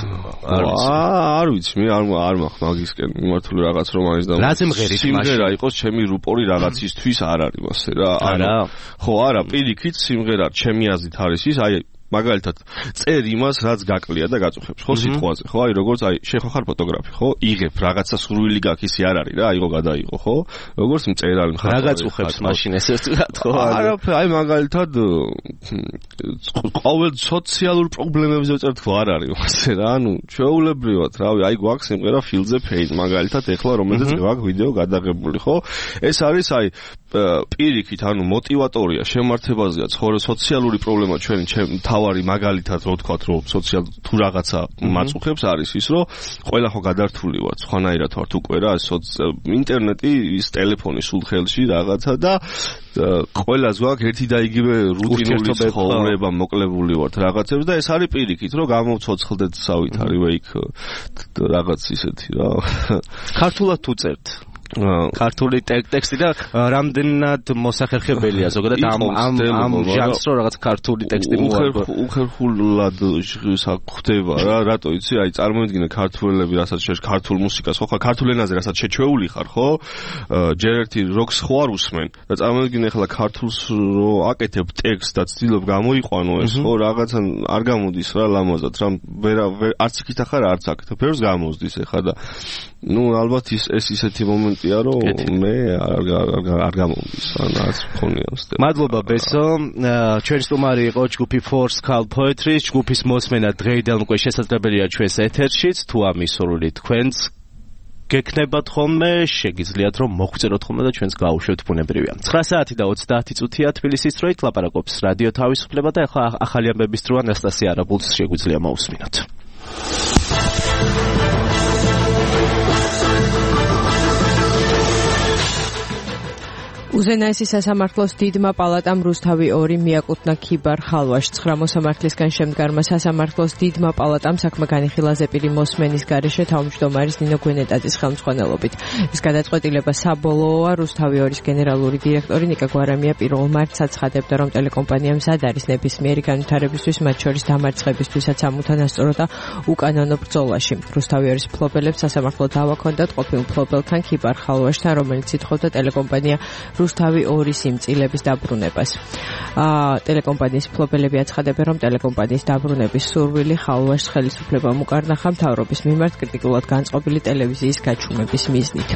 არ ვიცი მე არ მაქვს მაგისკენ მიმართული რაღაც რომ არის და სიმღერა იყოს ჩემი რუპორი რაღაცისთვის არ არის მასე რა არა ხო არა პირიქით სიმღერა ჩემი აზრით არის ის აი მაგალითად წერ იმას რაც გაკლია და გაწუხებს ხო სიტყვაზე ხო აი როგორც აი შენ ხარ ფოტოგრაფი ხო იღებ რაღაცა სურვილი გაქვს ისე არ არის რა აიღო გადაიღო ხო როგორც მწერალი ხარ რა გაწუხებს მაშინ ესე ვთქვათ ხო არა აი მაგალითად ყოველ სოციალურ პრობლემებზე ვწერთ ხო არ არის მასე რა ანუ ჩვეულებრივად რავი აი გვაქვს სიმღერა Feel the Pain მაგალითად ეხლა რომელზეც გვაქვს ვიდეო გადაღებული ხო ეს არის აი პირიქით ანუ мотиваტორია შემართებაზეა სოციალური პრობლემა ჩვენი თავარი მაგალითად რო ვთქვათ რომ სოციალ თუ რაღაცა მაწუხებს არის ის რომ ყველა ხო გადართული ვარ სხვანაირად ვართ უკვე რა ინტერნეტი ის ტელეფონი სულ ხელში რაღაცა და ყველას გვაქვს ერთი და იგივე რუტინული ცხოვრება მოკლებული ვართ რაღაცებს და ეს არის პირიქით რომ გამოვცოცხლდეთ სავითარივე იქ რაღაც ისეთი რა ქართულად თუ წერთ ქართული ტექსტი და რამდენად მოსახერხებელია ზოგადად ამ ჟანრს რო რაღაც ქართული ტექსტი უხერხულად ხდება რა რატო იცი აი წარმოიდგინე ქართველები რასაც შეშ ქართულ მუსიკას ხო ხარ ქართულ ენაზე რასაც შეჩვეული ხარ ხო ჯერ ერთი როკს ხო არ უსმენ და წარმოიდგინე ახლა ქართულს რო აკეთებ ტექსტს და ცდილობ გამოიყვანო ეს ხო რაღაცა არ გამოდის რა ლამაზად რა არც იქით ახარ არც აქ ფერს გამოსდის ახლა და ну ალბათ ეს ისეთი მომენტია რომ მე არ გამომდის ან არც მქონია სტეპ მადლობა ბესო ჩვენი სტუმარი იყო ჯგუფი Force Call Poetry ჯგუფის მოსმენა დღეიდან უკვე შესაძლებელია ჩვენს ეთერშიც თუ ამის სურვილი თქვენს გექნებათ ხოლმე შეგიძლიათ რომ მოგვწეროთ ხოლმე და ჩვენს გაუშვებთ ბუნებრივია 9 საათი და 30 წუთია თბილისის დროით ლაპარაკობს რადიო თავისუფლება და ახლა ახალი ამბების დრო ანასტასია არაბულს შეგვიძლია მოусმინოთ უზენაესი სასამართლოს დიდმა პალატამ რუსთავი 2 მიაკუთვნა ქიბარ ხალვაში 9 მოსამართლისგან შემდგარმა სასამართლოს დიდმა პალატამ საქმე განიხილა ზეპირი მოსმენის გარეშე თავმჯდომარის ნინო გვენეტაძის ხელმძღვანელობით ეს გადაწყვეტილება საბოლოოა რუსთავი 2-ის გენერალური დირექტორი ნიკა გვარამია 1 მარტს აცხადებდა რომ ტელეკომპანია მზად არის ნებისმიერი განვითარებისთვის მათ შორის დამარცხებისთვისაც ამოთანასწორო და უკანონო ბრძოლაში რუსთავი 2-ის ფლობელებს სასამართლო დავა ჰქონდათ ყოფილ ფლობელთან ქიბარ ხალვაშთან რომელიც ითხოვდა ტელეკომპანია რუსთავი 2-ის სიმწილების დაბრუნებას. ტელეკომპანიის ფლობელები აცხადებენ, რომ ტელეკომპანიის დაბრუნების სურვილი ხალვაშს ხელისუფლებამ უკარნახა მთავრობის მიმართ კრიტიკულად განწყობილი ტელევიზიის გაჩუმების მიზნით.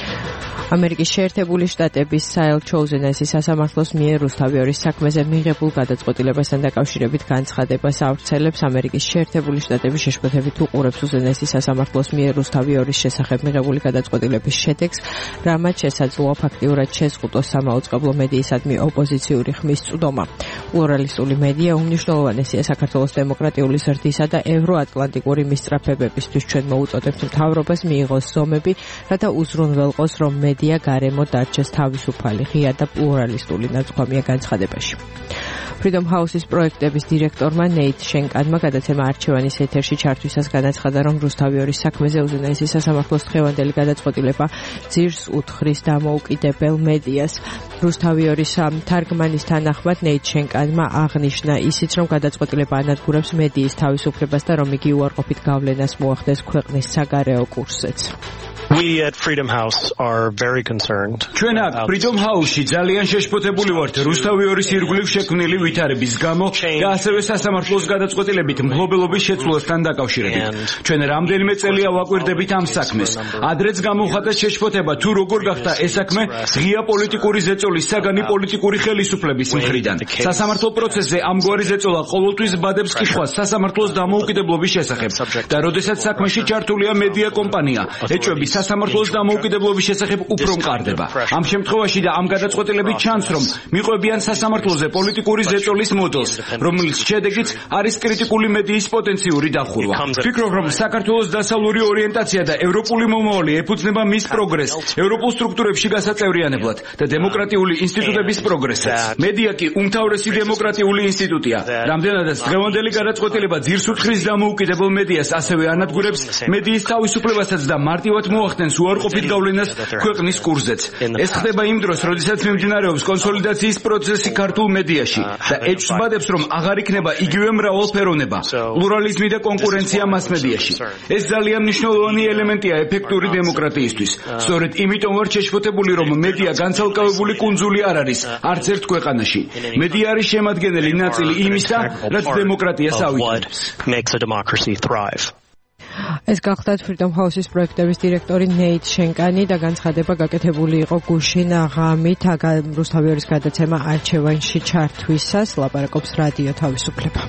ამერიკის შეერთებული შტატების საელჩო უზენაესი სასამართლოს მიერ რუსთავი 2-ის საქმეზე მიღებულ გადაწყვეტილებასთან დაკავშირებით განცხადებას ავრცელებს ამერიკის შეერთებული შტატების შეშფოთებით უყურებს უზენაესი სასამართლოს მიერ რუსთავი 2-ის შესახებ მიღებული გადაწყვეტილების შედეგს, რამაც შესაძლოა ფაქტიურად შეზღუდოს სამაუწყებლო მედიისადმი ოპოზიციური ხმის წვდომა. პლურალისტული მედია უმნიშვნელოვანესია საქართველოს დემოკრატიული ზრდისა და ევროატლანტიკური მისწრაფებებისთვის ჩვენ მოუწოდებთ მთავრობას მიიღოს ზომები, რათა უზრუნველყოს რომ მედია გარემო დარჩეს თავისუფალი, ღია და პლურალისტული ნაცვლია განცხადებაში. Freedom House-ის პროექტების დირექტორმა ნეით შენკანმა გადაცემა არჩევანის ეთერში ჩართვისას განაცხადა, რომ რუსთავი 2-ის საქმეზე უზენაესი სასამართლოს დღევანდელი გადაწყვეტილება ძირს უთხრის დამოუკიდებელ მედიას. რუსთავი 2-ის თარგმანის თანახმად ნეით შენკანმა აღნიშნა ისიც, რომ გადაწყვეტილება ანადგურებს მედიის თავისუფლებას და რომ იგი უარყოფით გავლენას მოახდენს ქვეყნის საგარეო კურსზეც. We at Freedom House are very concerned. ჩვენ აქ Freedom House-ში ძალიან შეშფოთებული ვართ რუსთავი 2-ის ირგვლივ შექმნილი ვითარების გამო და ასევე სასამართლოს გადაწყვეტილებით მფლობელობის შეცვლასთან დაკავშირებით. ჩვენ რამდენიმე წელია ვაკვირდებით ამ საქმეს. ადრეც გამოხატეს შეშფოთება თუ როგორ გახდა ეს საქმე ღია პოლიტიკური ზეწოლის საგანი პოლიტიკური ხელისუფლების მხრიდან. სასამართლო პროცესზე ამგვარი ზეწოლა ყოველთვის ბადებს კითხვას სასამართლოს დამოუკიდებლობის შესახებ და როდესაც საქმეში ჩართულია მედია კომპანია, ეჭვები სასამართლოს დამოუკიდებლობის შესახებ უფრო მყარდება. ამ შემთხვევაში და ამ გადაწყვეტილებით ჩანს, რომ მიყვებიან სასამართლოზე პოლიტიკური ზეწოლის მოდელს, რომელიც შედეგიც არის კრიტიკული მედიის პოტენციური დახურვა. ვფიქრობ, რომ საქართველოს დასავლური ორიენტაცია და ევროპული მომავალი ეფუძნება მის პროგრესს, ევროპულ სტრუქტურებში გასაწევრიანებლად და დემოკრატიული ინსტიტუტების პროგრესს. მედია კი უმთავრესი დემოკრატიული ინსტიტუტია. რამდენადაც დღევანდელი გადაწყვეტილება ძირს უთხრის დამოუკიდებელ მედიას, ასევე ანადგურებს მედიის თავისუფლებასაც და მარტივად მოახდენს უარყოფით გავლენას ქვეყნის კურსზეც. ეს ხდება იმ დროს, როდესაც მიმდინარეობს კონსოლიდაციის პროცესი ქართულ მედიაში და ეჭვბადებს, რომ აღარ იქნება იგივე მრავალფეროვნება, პლურალიზმი და კონკურენცია მასმედიაში. ეს ძალიან მნიშვნელოვანი ელემენტია ეფექტური დემოკრატიისთვის. სწორედ იმიტომ ვარ შეშფოთებული, რომ მედია განცალკევებული კუნძული არ არის არც ერთ ქვეყანაში. მედია არის შემადგენელი ნაწილი იმისა, რაც დემოკრატიას ავიწყებს. ეს გახლდათ Freedom House-ის პროექტების დირექტორი ნეით შენკანი და განცხადება გაკეთებული იყო გუშინ ღამით რუსთავიორის გადაცემა არჩევანში ჩართვისას. ლაპარაკობს რადიო თავისუფლება.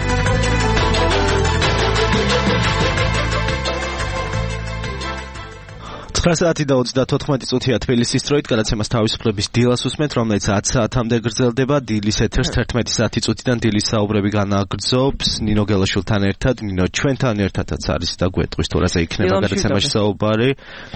9:34 თბილისის დროით გადაცემას თავისუფლების დილას უსმენთ, რომელიც 10 საათამდე გრძელდება. დილის ეთერს 11 წუთიდან დილის საუბრები განაგრძობს ნინო გელაშვილთან ერთად. ნინო ჩვენთან ერთადაც არის და გვეტყვის თუ რაზე იქნება გადაცემაში საუბარი.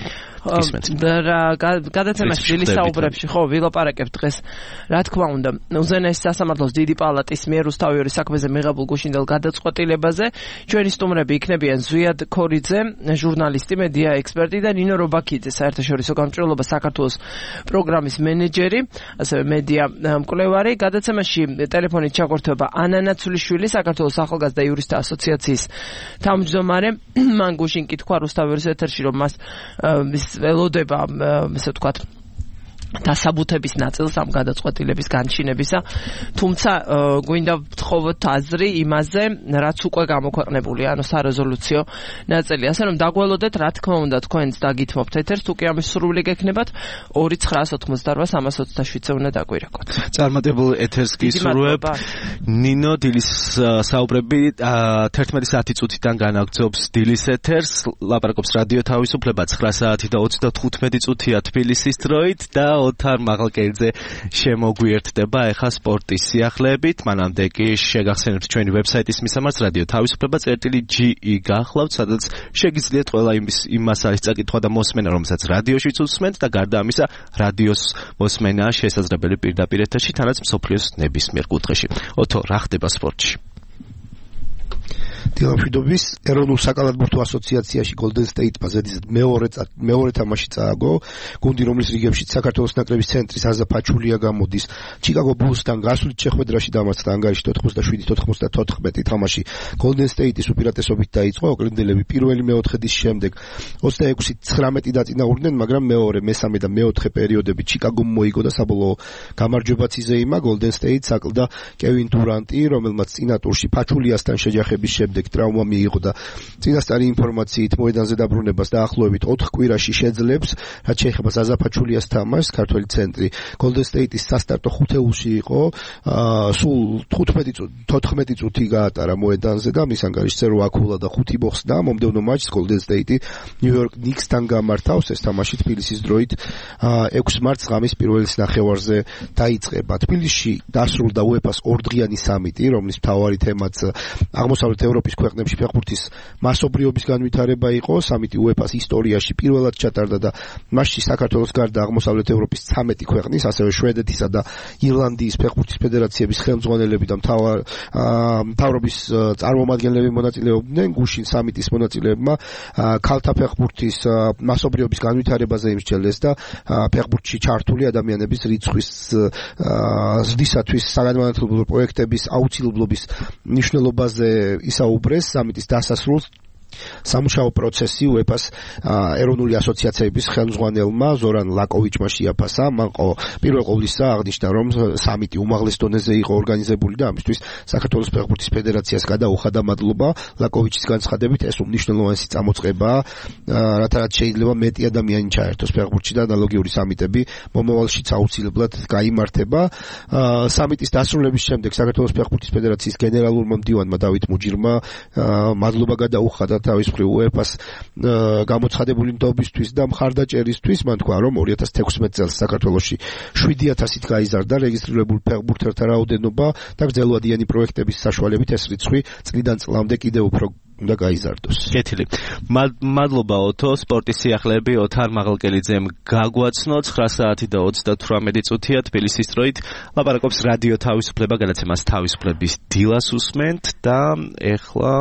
გადაცემაში დილის საუბრებში ხო ვილაპარაკებთ დღეს რა თქმა უნდა უზენაესი სასამართლოს დიდი პალატის მიერ რუსთავიორის საქმეზე მიღებულ გუშინდელ გადაწყვეტილებაზე. ჩვენი სტუმრები იქნებიან ზვიად ქორიძე, ჟურნალისტი, მედია ექსპერტი და ნინო რობაქიძე, საერთაშორისო გამჭვირვალობა საქართველოს პროგრამის მენეჯერი, ასევე მედია მკვლევარი. გადაცემაში ტელეფონით ჩაგვერთვება ანა ნაცულიშვილი, საქართველოს ახალგაზრდა იურისტთა ასოციაციის თავმჯდომარე. მან გუშინ კითხვა რუსთავიორის ეთერში, რომ მას ველოდება, ესე ვთქვათ, დასაბუთების ნაწილს ამ გადაწყვეტილების განჩინებისა, თუმცა გვინდა ვთხოვოთ აზრი იმაზე, რაც უკვე გამოქვეყნებული, ანუ სარეზოლუციო ნაწილი. ასე რომ დაგველოდეთ, რა თქმა უნდა, თქვენც დაგითმობთ ეთერს, თუ კი ამის სრული გექნებათ, 2988327-ზე უნდა დაგვირეკოთ. წარმატებულ ეთერს გისურვებ. ნინო, დილის საუბრები 11 საათი წუთიდან განაგრძობს დილის ეთერს. ლაპარაკობს რადიო თავისუფლება 9:35 წუთია თბილისის დროით და ოთარ მაღალკერძე შემოგვიერთდება ეხა სპორტის სიახლეებით. მანამდე კი შეგახსენებთ ჩვენი ვებსაიტის მისამართს რადიო თავისუფლება.ge გახლავთ, სადაც შეგიძლიათ ყველა იმ მასალის წაკითხვა და მოსმენა, რომელსაც რადიოშიც უსმენთ და გარდა ამისა რადიოს მოსმენაა შესაძლებელი პირდაპირ ეთერში, თანაც მსოფლიოს ნებისმიერ კუთხეში. ოთო, რა ხდება სპორტში? დილამშვიდობის ეროვნულ საკალათბურთო ასოციაციაში Golden State-მა ზედიზედ მეორე თამაში წააგო. გუნდი, რომლის რიგებში საქართველოს ნაკრების ცენტრის აზა ფაჩულია გამოდის, ჩიკაგო ბულსთან გასული შეხვედრაში დამარცხდა ანგარიში 97-94 თამაში Golden State-ის უპირატესობით დაიწყო. ოკლენდელები პირველი მეოთხედის შემდეგ 26-19 დაწინაურდნენ, მაგრამ მეორე, მესამე და მეოთხე პერიოდები ჩიკაგომ მოიგო და საბოლოო გამარჯვებაც იზეიმა. Golden State-ს აკლდა კევინ დურანტი, რომელმაც წინა ტურში ფაჩულიასთან შეჯახების შემდეგ ტრავმა მიიღო და წინასწარი ინფორმაციით მოედანზე დაბრუნებას დაახლოებით 4 კვირაში შეძლებს, რაც შეეხება ზაზაფაჩულიას თამაშს. ქართველი ცენტრი Golden State-ის სასტარტო ხუთეულში იყო, სულ 14 წუთი გაატარა მოედანზე და მის ანგარიშზე 8 ქულა და 5 მოხსნა. მომდევნო მატჩს Golden State-ი New York Knicks-თან გამართავს. ეს თამაში თბილისის დროით 6 მარტს ღამის პირველის ნახევარზე დაიწყება. თბილისში დასრულდა UEFA-ს ორდღიანი სამიტი, რომლის მთავარი თემაც აღმოსავლეთ ევროპის ქვეყნებში ფეხბურთის მასობრიობის განვითარება იყო. სამიტი UEFA-ს ისტორიაში პირველად ჩატარდა და მასში საქართველოს გარდა აღმოსავლეთ ევროპის 13 ქვეყნის, ასევე შვედეთისა და ირლანდიის ფეხბურთის ფედერაციების ხელმძღვანელები და მთავრობის წარმომადგენლები მონაწილეობდნენ. გუშინ სამიტის მონაწილეებმა ქალთა ფეხბურთის მასობრიობის განვითარებაზე იმსჯელეს და ფეხბურთში ჩართული ადამიანების რიცხვის ზრდისათვის საგანმანათლებლო პროექტების აუცილებლობის მნიშვნელობაზე ისაუბრეს. სამიტის დასასრულს სამუშაო პროცესი UEFA-ს ეროვნული ასოციაციების ხელმძღვანელმა ზორან ლაკოვიჩმა შეაფასა. მან პირველ ყოვლისა აღნიშნა, რომ სამიტი უმაღლეს დონეზე იყო ორგანიზებული და ამისთვის საქართველოს ფეხბურთის ფედერაციას გადაუხადა მადლობა. ლაკოვიჩის განცხადებით, ეს უმნიშვნელოვანესი წამოწყებაა, რათაც შეიძლება მეტი ადამიანი ჩაერთოს ფეხბურთში და ანალოგიური სამიტები მომავალშიც აუცილებლად გაიმართება. სამიტის დასრულების შემდეგ საქართველოს ფეხბურთის ფედერაციის გენერალურმა მდივანმა დავით მუჯირმა მადლობა გადაუხადა თავის მხრივ UEFA-ს გამოცხადებული ნდობისთვის და მხარდაჭერისთვის მან თქვა, რომ 2016 წელს საქართველოში 7000-ით გაიზარდა რეგისტრირებულ ფეხბურთელთა რაოდენობა და გრძელვადიანი პროექტების საშუალებით ეს რიცხვი წლიდან წლამდე კიდევ უფრო უნდა გაიზარდოს. კეთილი. მადლობა ოთო, სპორტის სიახლეები ოთარ მაღალკელიძემ გაგვაცნო 9 საათი და 38 წუთია თბილისის დროით. ლაპარაკობს რადიო თავისუფლება, გადაცემას თავისუფლების დილას უსმენთ და ეხლა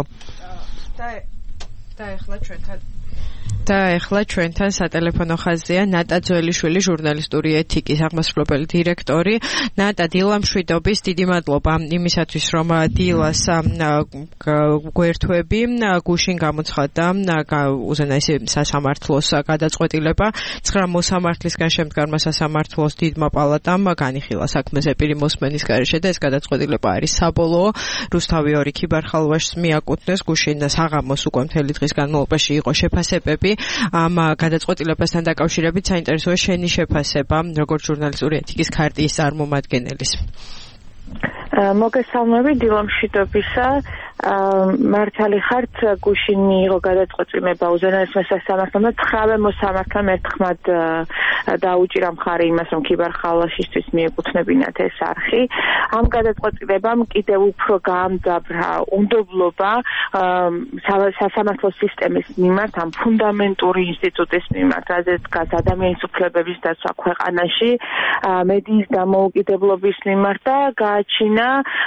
ჩვენთან სატელეფონო ხაზია ნატა ძველიშვილი, ჟურნალისტური ეთიკის აღმასრულებელი დირექტორი. ნატა, დილა მშვიდობის, დიდი მადლობა იმისათვის, რომ დილას გვერთვები, გუშინ გამოცხადდა უზენაესი სასამართლოს გადაწყვეტილება. 9 მოსამართლისგან შემდგარმა სასამართლოს დიდმა პალატამ განიხილა საქმეზე პირი მოსმენის გარეშე და ეს გადაწყვეტილება არის საბოლოო. რუსთავი 2 ქიბარხალვაშს მიაკუთვნეს. გუშინ საღამოს უკვე მთელი დღის განმავლობაში იყო შეფასებები ამ გადაწყვეტილებასთან დაკავშირებით. საინტერესოა შენი შეფასება როგორც ჟურნალისტური ეთიკის ქარტიის წარმომადგენელის. მოგესალმები, დილა მშვიდობისა. მართალი ხართ, გუშინ მიიღო გადაწყვეტილება უზენაესმა სასამართლომ და 9 მოსამართლემ ერთხმად დაუჭირა მხარი იმას, რომ ქიბარხალვაშისთვის მიეკუთვნებინათ ეს არხი. ამ გადაწყვეტილებამ კიდევ უფრო გაამძაბრა უნდობლობა სასამართლო სისტემის მიმართ, ამ ფუნდამენტური ინსტიტუტის მიმართ, რაზეც დგას ადამიანის უფლებების დაცვა ქვეყანაში, მედიის დამოუკიდებლობის მიმართ და გააჩინა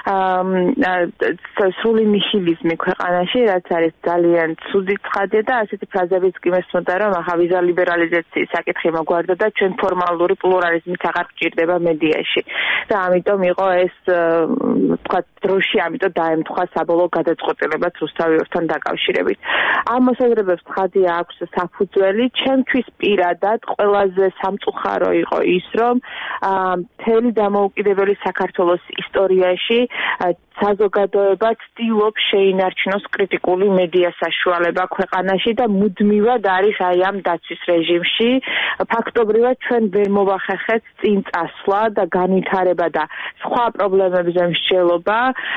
სრული ნიჰილიზმი ქვეყანაში, რაც არის ძალიან ცუდი ცხადია და ასეთი ფრაზებიც კი მესმოდა, რომ ახლა ვიზა ლიბერალიზაციის საკითხი მოგვარდა და ჩვენ ფორმალური პლურალიზმით აღარ გჭირდება მედიაში. და ამიტომ იყო ეს თქვა დროში, ამიტომ დაემთხვა საბოლოო გადაწყვეტილებაც რუსთავი 2-თან დაკავშირებით. ამ მოსაზრებებს ცხადია აქვს საფუძველი. ჩემთვის პირადად ყველაზე სამწუხარო იყო ის, რომ მთელი დამოუკიდებელი საქართველოს ისტორიაში საზოგადოება ცდილობს შეინარჩუნოს კრიტიკული მედია საშუალება ქვეყანაში და მუდმივად არის აი ამ დაცვის რეჟიმში. ფაქტობრივად ჩვენ ვერ მოვახერხეთ წინ წასვლა და განვითარება და სხვა პრობლემებზე მსჯელობა.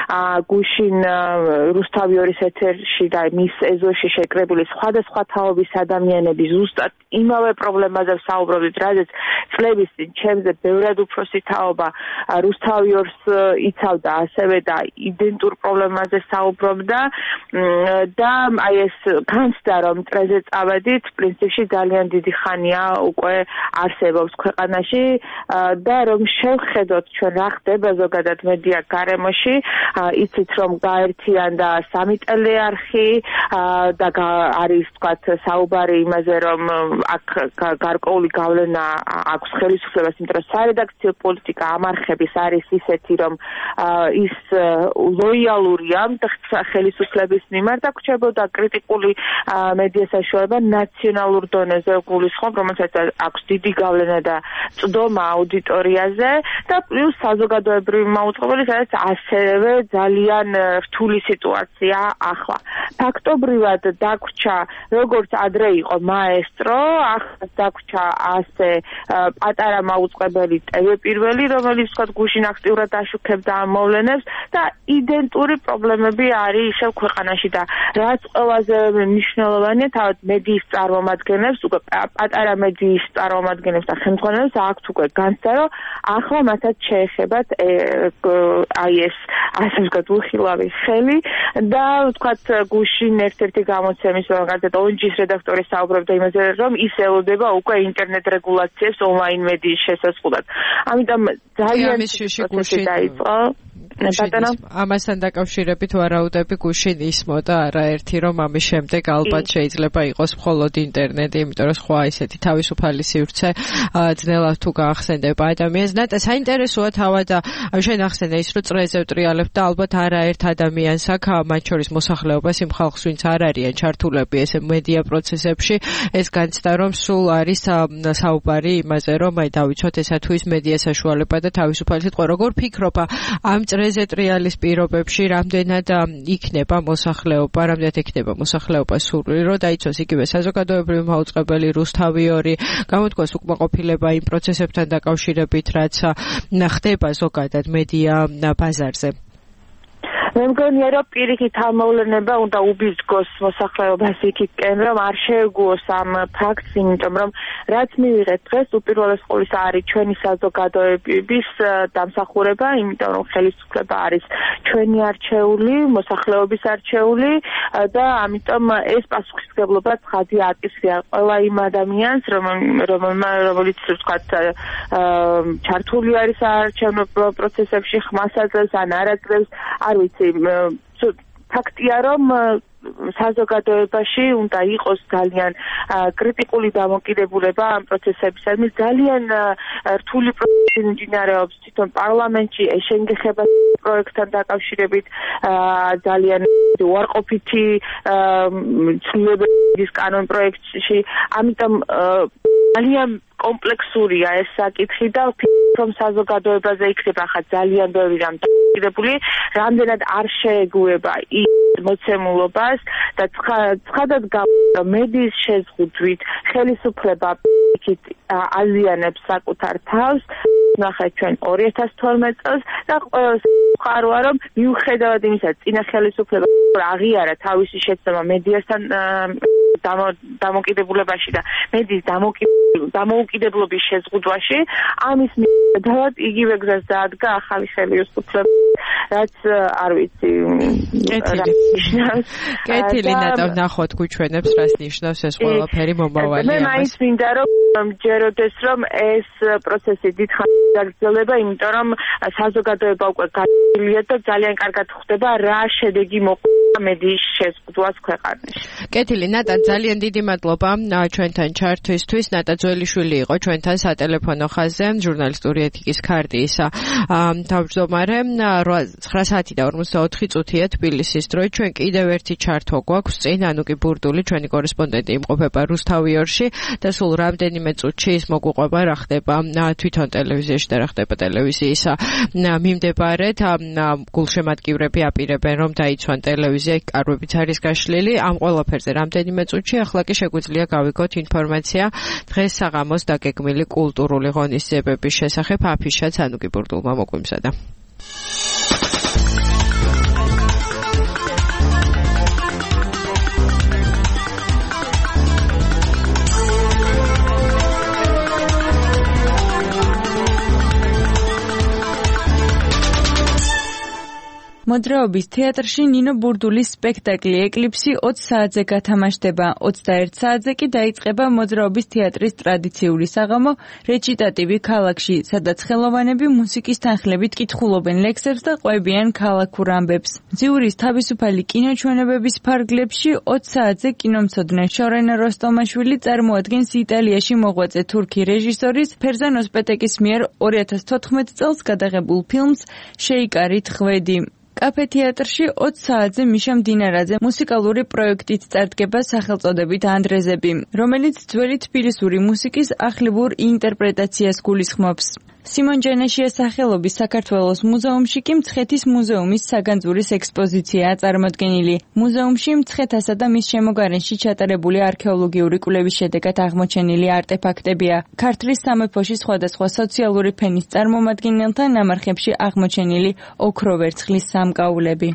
გუშინ რუსთავი 2-ის ეთერში და მის ეზოში შეკრებილი სხვადასხვა თაობის ადამიანები ზუსტად იმავე პრობლემაზე საუბრობდით, რაზეც წლების წინ ჩემზე ბევრად უფროსი თაობა რუსთავი 2-ს იცავდა ასევე და იდენტურ პრობლემაზე საუბრობდა და აი ეს განცდა, რომ წრეზე წავედით, პრინციპში ძალიან დიდი ხანია უკვე არსებობს ქვეყანაში და რომ შევხედოთ ჩვენ რა ხდება ზოგადად მედია გარემოში, იცით რომ გაერთიანდა 3 ტელეარხი და არის თქვათ საუბარი იმაზე, რომ აქ გარკვეული გავლენა აქვს ხელისუფლებას, იმიტომ რომ სარედაქციო პოლიტიკა ამ არხების არის ისეთი, რომ ის ლოიალურია ხელისუფლების მიმართ და გრჩებოდა კრიტიკული მედია საშუალება ნაციონალურ დონეზე გულისხმობ, რომელსაც აქვს დიდი გავლენა და წვდომა აუდიტორიაზე და პლუს საზოგადოებრივი მაუწყებელი, სადაც ასევე ძალიან რთული სიტუაცია ახლა. ფაქტობრივად დაგვრჩა, როგორც ადრე იყო მაესტრო, ახლა დაგვრჩა ასე პატარა მაუწყებელი TV პირველი, რომელიც თქვა გუშინ აქტიურად აშუქებდა ამ მოვლენებს და იდენტური პრობლემები არის ისევ ქვეყანაში და რაც ყველაზე მნიშვნელოვანია, თავად მედიის წარმომადგენლებს, უკვე პატარა მედიის წარმომადგენლებს და ხელმძღვანელებს აქვთ უკვე განცდა, რომ ახლა მათაც შეეხებათ აი ეს ასე ვთქვათ უხილავი ხელი და ვთქვათ გუშინ ერთ-ერთი გამოცემის გაზეთ ONG-ის რედაქტორი საუბრობდა იმაზე, რომ ის ელოდება უკვე ინტერნეტ რეგულაციებს ონლაინ მედიის შესაძლებლად. ამიტომ ძალიან პროცესი დაიწყო. ამასთან დაკავშირებით ვარაუდები გუშინ ისმოდა არაერთი, რომ ამის შემდეგ ალბათ შეიძლება იყოს მხოლოდ ინტერნეტი, იმიტომ რომ სხვა ისეთი თავისუფალი სივრცე ძნელად თუ გაახსენდება ადამიანს. ნატა, საინტერესოა თავად შენ ახსენე ის, რომ წრეზე ვტრიალებ და ალბათ არაერთ ადამიანს აქვს მათ შორის მოსახლეობას იმ ხალხს, ვინც არ არიან ჩართულები ესე მედია პროცესებში, ეს განცდა, რომ სულ არის საუბარი იმაზე, რომ აი დავიცოთ ესა თუ ის მედია საშუალება და თავისუფალი სიტყვა. როგორ ფიქრობ ამ წრეზე ტრიალის პირობებში რამდენად იქნება მოსახლეობა სურვილი, რომ დაიცვას იგივე საზოგადოებრივი მაუწყებელი რუსთავი 2, გამოთქვას უკმაყოფილება იმ პროცესებთან დაკავშირებით, რაც ხდება ზოგადად მედია ბაზარზე. მე მგონია რომ პირიქით ამოვლენება უნდა უბიძგოს მოსახლეობას იქიდან რომ არ შეეგუოს ამ ფაქტს, იმიტომ რომ რაც მივიღეთ დღეს უპირველეს ყოვლისა არის ჩვენი საზოგადოების დამსახურება, იმიტომ რომ ხელისუფლება არის ჩვენი არჩეული, მოსახლეობის არჩეული და ამიტომ ეს პასუხისმგებლობა ცხადი აკისრია ყველა იმ ადამიანს, რომელიც ვთქვათ ჩართული არის საარჩევნო პროცესებში, ხმას აძლევს ან არ აძლევს, არ ვიცი, ფაქტია რომ საზოგადოებაში უნდა იყოს ძალიან კრიტიკული დამოკიდებულება ამ პროცესებისადმი, ძალიან რთული პროცესი მიმდინარეობს თვითონ პარლამენტში, შენგეხება პროექტთან დაკავშირებით ძალიან უარყოფითი ცვლილებების კანონ პროექტში, ამიტომ ძალიან კომპლექსურია ეს საკითხი და რომ საზოგადოებაზე იქნება ხა ძალიან ბევრი რამ დაკიდებული, რამდენად არ შეეგუება ის მოცემულობას და ცხადად გამო მედიის შეზღუდვით ხელისუფლება აზიანებს საკუთარ თავს, ნახეთ ჩვენ 2012 წელს და ხარვა რომ მიუხედავად იმისა, წინა ხელისუფლება აღიარა თავისი შეცდომა მედიასთან დამოკიდებულებაში და მედიის დამოუკიდებლობის შეზღუდვაში, ამის მიუხედავად იგივე გზას დაადგა ახალი ხელისუფლება, რაც არ ვიცი კეთილი ნატო ნახოთ გვიჩვენებს რას ნიშნავს ეს ყველაფერი მომავალი. მე მაინც მინდა რომ მჯეროდეს რომ ეს პროცესი დიდხანს გაგრძელდება, იმიტომ რომ საზოგადოება უკვე გაძლიერდა და ძალიან კარგად ხვდება რა შედეგი მოყვა მედიის შეზღუდვას ქვეყანაში. კეთილი ნატა, ძალიან დიდი მადლობა ჩვენთან ჩართვისთვის. ნატა ძველიშვილი იყო ჩვენთან სატელეფონო ხაზზე, ჟურნალისტური ეთიკის ქარტიის თავმჯდომარე. 9 საათი და 44 წუთია თბილისის დროით. ჩვენ კიდევ ერთი ჩართვა გვაქვს წინ, ანუკი ბურდული, ჩვენი კორესპონდენტი იმყოფება რუსთავიორში და სულ რამდენიმე წუთში ის მოგვიყვება რა ხდება თვითონ ტელევიზიაში და რა ხდება ტელევიზიის მიმდებარედ. გულშემატკივრები აპირებენ რომ დაიცვან ტელევიზია, კარვებიც არის გაშლილი. ამ ყველაფერზე რამდენიმე წუთში ახლა კი შეგვიძლია გავიგოთ ინფორმაცია დღეს საღამოს დაგეგმილი კულტურული ღონისძიებების შესახებ. აფიშაც ანუკი ბურდულმა მოგვიმზადა. მოძრაობის თეატრში ნინო ბურდულის სპექტაკლი ეკლიპსი 20 საათზე გათამაშდება. 21 საათზე კი დაიწყება მოძრაობის თეატრის ტრადიციული საღამო რეჩიტატივი ქალაქში, სადაც ხელოვანები მუსიკის თანხლებით კითხულობენ ლექსებს და ყვებიან ქალაქურ ამბებს. მძიურის თავისუფალი კინოჩვენებების ფარგლებში 20 საათზე კინომცოდნე შორენა როსტომაშვილი წარმოადგენს იტალიაში მოღვაწე თურქი რეჟისორის ფერზან ოსპეტეკის მიერ 2014 წელს გადაღებულ ფილმს შეიკარით ხვედი. კაფე თეატრში 20 საათზე მიშა მდინარაძე მუსიკალური პროექტით წარდგება სახელწოდებით ანდრეზები, რომელიც ძველი თბილისური მუსიკის ახლებურ ინტერპრეტაციას გულისხმობს. სიმონ ჯანაშიას სახელობის საქართველოს მუზეუმში კი მცხეთის მუზეუმის საგანძურის ექსპოზიციაა წარმოდგენილი. მუზეუმში მცხეთასა და მის შემოგარენში ჩატარებული არქეოლოგიური კვლევის შედეგად აღმოჩენილი არტეფაქტებია. ქართლის სამეფოში სხვადასხვა სოციალური ფენის წარმომადგენელთა ნამარხებში აღმოჩენილი ოქროვერცხლის სამკაულები.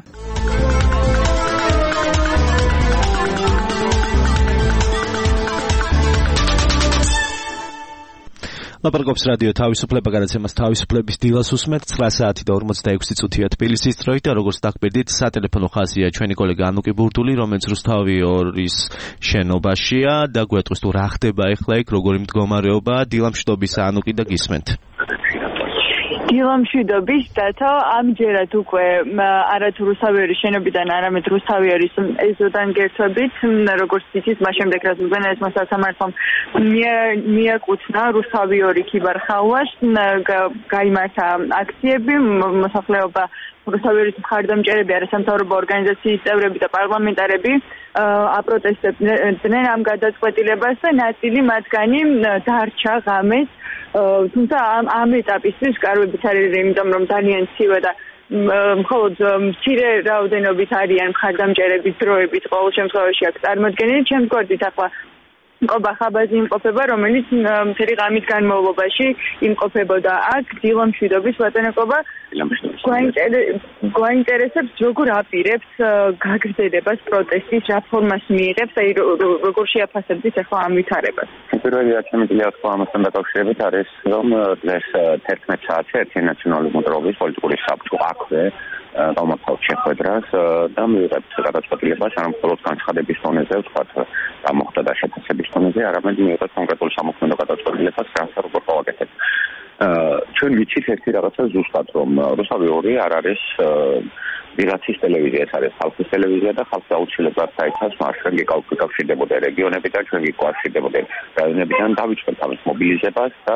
ლაპარაკობს რადიო თავისუფლება, გადაცემას თავისუფლების დილას უსმენთ. 9 საათი და 46 წუთია თბილისის დროით და როგორც დაგბერდით, სატელეფონო ხაზია ჩვენი კოლეგა ანუკი ბურდული, რომელიც რუსთავიორის შენობაშია და გვეტყვის თუ რა ხდება ახლა იქ, როგორი მდგომარეობაა. დილამშვიდობის ანუკი და გისმენთ. დილამშვიდობის დათო, ამჯერად უკვე არათუ რუსთავიორის შენობიდან, არამედ რუსთავიორის ეზოდან გერთვებით, როგორც იცით, მას შემდეგ რაც უზენაესმა სასამართლომ მიაკუთვნა რუსთავიორი ქიბარხალვას, გაიმართა აქციები, მოსახლეობა რუსთავიორის მხარდამჭერები, არასამთავრობო ორგანიზაციის წევრები და პარლამენტარები აპროტესტებდნენ ამ გადაწყვეტილებას და ნაწილი მათგანი დარჩა ღამეს. თუმცა ამ ეტაპისთვის კარვებიც არის, იმიტომ რომ ძალიან ცივა და მხოლოდ მცირე რაოდენობით არიან მხარდამჭერების დროებით ყოველ შემთხვევაში აქ წარმოდგენილი. ჩემს გვერდით ახლა მყობა ხაბაზი იმყოფება, რომელიც მთელი ღამის განმავლობაში იმყოფებოდა აქ დილამშვიდობის ვატანაკობა. გვაინტერესებს როგორ აპირებს გაგრძელებას პროტესტის, რა ფორმას მიიღებს, აი როგორ შეაფასებთ ახლა ამ ვითარებას? პირველი არჩევნები ახლა ამასთან დაკავშირებით არის, რომ დღეს 11 საათზე ერთი ნაციონალური მოძრაობის პოლიტიკური საბჭო აქვე გამართავს შეხვედრას და მივიღებთ გადაწყვეტილებას არა მხოლოდ განცხადების დონეზე, ვთქვათ, რა მოხდა და შეფასების დონეზე, არამედ მივიღებთ კონკრეტულ სამოქმედო გადაწყვეტილებას, რას როგორ გავაკეთებთ. ჩვენ ვიცით ერთი რაღაცა ზუსტად, რომ რუსთავი 2 არ არის ვიღაცის ტელევიზია, ეს არის ხალხის ტელევიზია და ხალხი აუცილებლად საერთოდ მარშრუტი გაკავშირდებოდა რეგიონებიდან, ჩვენ გიკავშირდებოდა რაიონებიდან, დავიწყებთ ამის მობილიზებას და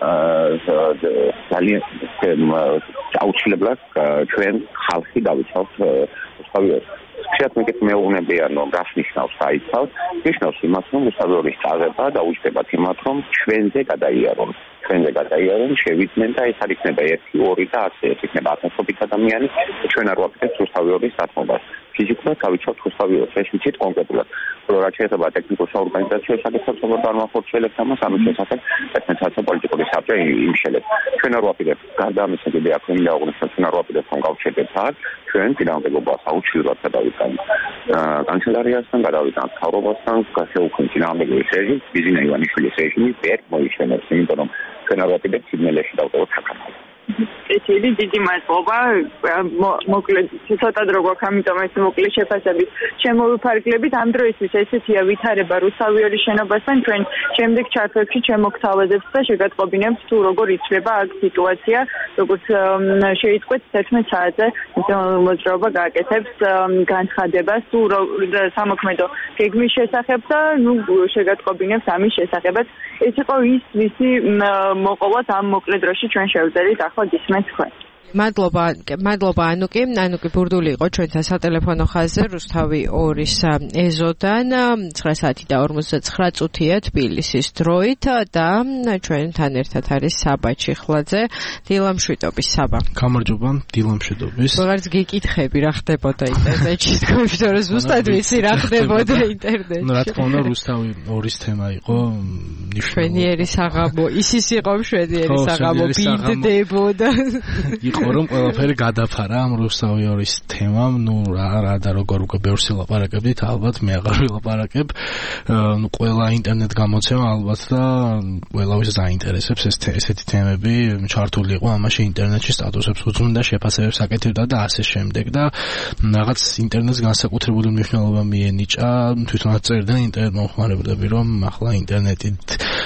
ძალიან აუცილებლად ჩვენ ხალხი დავიწყებთ რუსთავი 2. ხშირად მეკეთ მეუბნებიან, რომ რას ნიშნავს დაიცავთ, ნიშნავს იმას, რომ რუსთავი 2-ის წაღება და უჩნდებათ იმათ, რომ ჩვენზე გადაიარონ. შევიდნენ და ეს არ იქნება 1, 2 და ასე ეს იქნება ათასობით ადამიანი ჩვენ არ ვაკეთებთ რუსთავი 2-ის დათმობას. ფიზიკურად გავიცავთ რუსთავი 2-ს, ეს ვიცით კონკრეტულად. რაც შეეხება ტექნიკურ საორგანიზაციო საკითხებს, როგორ წარმახორციელებთ ამას, ამის შესახებ 11 საათზე პოლიტიკური საბჭო იმშელებს. ჩვენ არ ვაპირებთ გარდა ამისა კიდე აქ მინდა აღნიშნოთ, ჩვენ არ ვაპირებთ რომ გავჩერდეთ აქ, ჩვენ წინააღმდეგობას აუცილებლად გადავიტანთ კანცელარიასთან, გადავიტანთ მთავრობასთან, გასეუქმნით წინააღმდეგობის რეჟიმს, ბიზინა ივანიშვილის რეჟიმი ვერ მოიხსენებს, იმიტომ რომ ჩვენ არ ვაპირებთ სიგნალებში დავტოვოთ საქართველოს. ესეთი დიდი მადლობა. მოკლედ ცოტა დრო გვაქვს, ამიტომ ეს მოკლედ შეფასებით შემოვიფარგლებით. ამ დროისთვის ესეთია ვითარება რუსთავი 2-ის შენობასთან. ჩვენ შემდეგ ჩარკვებში შემოგთავაზებთ და შეგატყობინებთ თუ როგორ იცვლება აქ სიტუაცია, როგორც შეიტყვეთ 11 საათზე მოძრაობა გააკეთებს განცხადებას თუ სამოქმედო გეგმის შესახებ და შეგატყობინებთ ამის შესახებაც. ეს იყო ის ვისი მოყოლათ ამ მოკლედ დროში ჩვენ შევძელით ახლა გისმენთ თქვენ. მადლობა ანუკი ბურდული იყო ჩვენთან სატელეფონო ხაზზე რუსთავი 2-ის ეზოდან 9 საათი და 59 წუთია თბილისის დროით და ჩვენთან ერთად არის საბა ჩიხლაძე დილამშვიდობის საბა. გამარჯობა დილამშვიდობის. ვეღარც გიკითხები რა ხდებოდა ინტერნეტში თქვენს რომ ზუსტად ვიცი რა ხდებოდა ინტერნეტში. რა თქმა უნდა რუსთავი 2-ის თემა იყო შვენიერი საღამო ისიც იყო შვენიერი საღამო ბინდებოდა. რომ ყველაფერი გადაფარა ამ რუსთავი 2-ის თემამ, რა და როგორ უკვე ბევრს ელაპარაკებდით, ალბათ მე აღარ ვილაპარაკებ. ყველა ინტერნეტ გამოცემა ალბათ და ყველავის დაინტერესებს ესეთი თემები, ჩართული იყო ამაში ინტერნეტში სტატუსებს უძღვნა, შეფასებებს აკეთებდა და ასე შემდეგ და რაღაც ინტერნეტს განსაკუთრებული მნიშვნელობა მიენიჭა, თვითონაც წერდნენ ინტერნეტ მომხმარებლები, რომ ახლა ინტერნეტით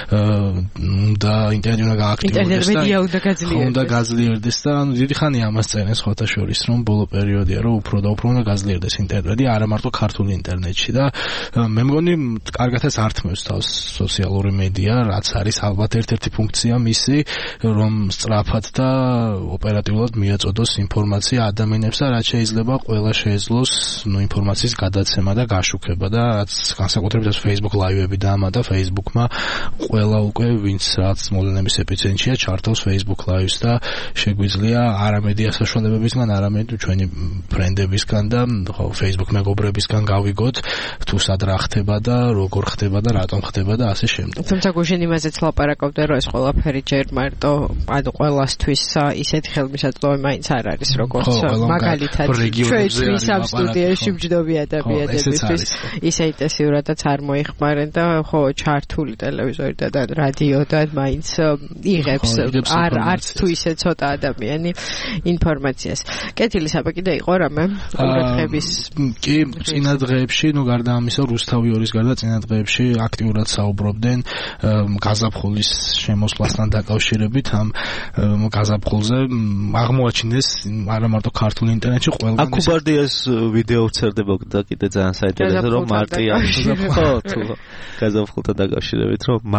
და ინტერნეტი უნდა გააქტიურდეს და უნდა გაძლიერდეს და დიდი ხანი ამას წერენ სხვათა შორის, რომ ბოლო პერიოდია, რომ უფრო და უფრო უნდა გაძლიერდეს ინტერნეტი, არა მარტო ქართული ინტერნეტში და მე მგონი კარგათაც ართმევს თავს სოციალური მედია, რაც არის ალბათ ერთ-ერთი ფუნქცია მისი, რომ სწრაფად და ოპერატიულად მიაწოდოს ინფორმაცია ადამიანებს და რაც შეიძლება ყველა შეეძლოს ინფორმაციის გადაცემა და გაშუქება და რაც განსაკუთრებით Facebook ლაივები დაამატა Facebook-მა ყველა უკვე ვინც რაც მოვლენების ეპიცენტრია ჩართავს Facebook ლაივს და შეგვიძლია არა მედია საშუალებებისგან, არამედ ჩვენი ფრენდებისგან და Facebook მეგობრებისგან გავიგოთ თუ სად რა ხდება და როგორ ხდება და რატომ ხდება და ასე შემდეგ. თუმცა გუშინ იმაზეც ლაპარაკობდნენ, რომ ეს ყველაფერი ჯერ მარტო ანუ ყველასთვის ისეთი ხელმისაწვდომი მაინც არ არის, როგორც მაგალითად ჩვენთვის ამ სტუდიაში მჯდომი ადამიანებისთვის ისე ინტენსიურადაც არ მოიხმარენ და ხო ჩართული ტელევიზორიდან და რადიოდან მაინც იღებს არც თუ ისე ცოტა ადამიანი ინფორმაციას. კეთილი საბა კიდე იყო რამე ყურადღების კი წინა დღეებში, გარდა ამისა რუსთავი 2-ის გარდა წინა დღეებში აქტიურად საუბრობდნენ გაზაფხულის შემოსვლასთან დაკავშირებით ამ გაზაფხულზე აღმოაჩინეს არა მარტო ქართულ ინტერნეტში ყველგან აკუბარდიას ვიდეო ვრცელდებოდა კიდე ძალიან საინტერესო რომ მარტია ხო თუ გაზაფხულთან დაკავშირებით რომ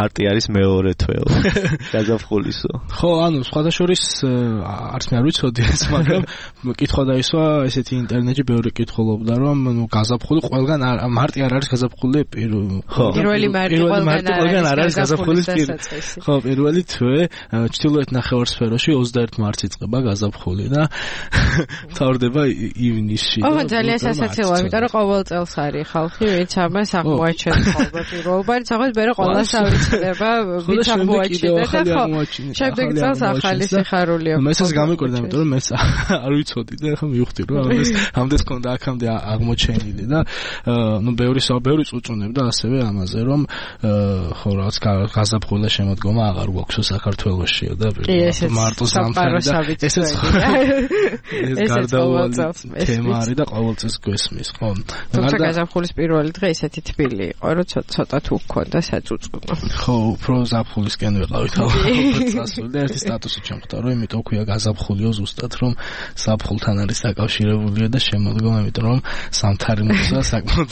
მარტი არის მეორე თვეო გაზაფხულისო. ხო, ანუ სხვადასხვის არც მე არ ვიცოდი ეს, მაგრამ კითხვა დაისვა ესეთი ინტერნეტში ბევრი კითხულობდა, რომ ნუ გაზაფხული ყველგან მარტი არ არის გაზაფხული პირველი მარტი არ არის გაზაფხულის ხო, პირველი თვე ჩრდილოეთ ნახევარსფეროში 21 მარტს იწყება გაზაფხული და მთავრდება ივნისში. ოღონდ ძალიან სასაცილოა, იმიტომ რომ ყოველ წელს არის ხალხი, ვინც ამას აღმოაჩენს ხოლმე პირველობარი, თაღოთ მე ყოველას ავიწყდება, ვინც აღმოაჩენდა და ხო. შემდეგ წელს ახალი სიხარული აქვს. მესაც გამიკვირდა, იმიტომ რომ მეც არ ვიცოდი და ახლა მივხვდი რომ ამდენს ქონდა აქამდე აღმოჩენილი და ნუ ბევრი წუწუნებდა ასევე ამაზე რომ ხო რაც გაზაფხულის შემოდგომა აღარ გვაქვს საქართველოსშიო და მარტოს დამთავრდა ესეც გარდაუვალი თემა არის და ყოველწელს გვესმის ხო თუმცა გაზაფხულის პირველი დღე ისეთი თბილი იყო რომ ცოტა თუ გქონდა საწუწუნო ხო უფრო ზაფხულისკენ ვიყავით წასული და ერთი სტატუსი ჩემხდა რომ იმიტომ ქვია გაზაფხულიო ზუსტად რომ ზაფხულთან არის დაკავშირებულია და შემოდგომა იმიტომ რომ სამთარი მოხდა საკმაოდ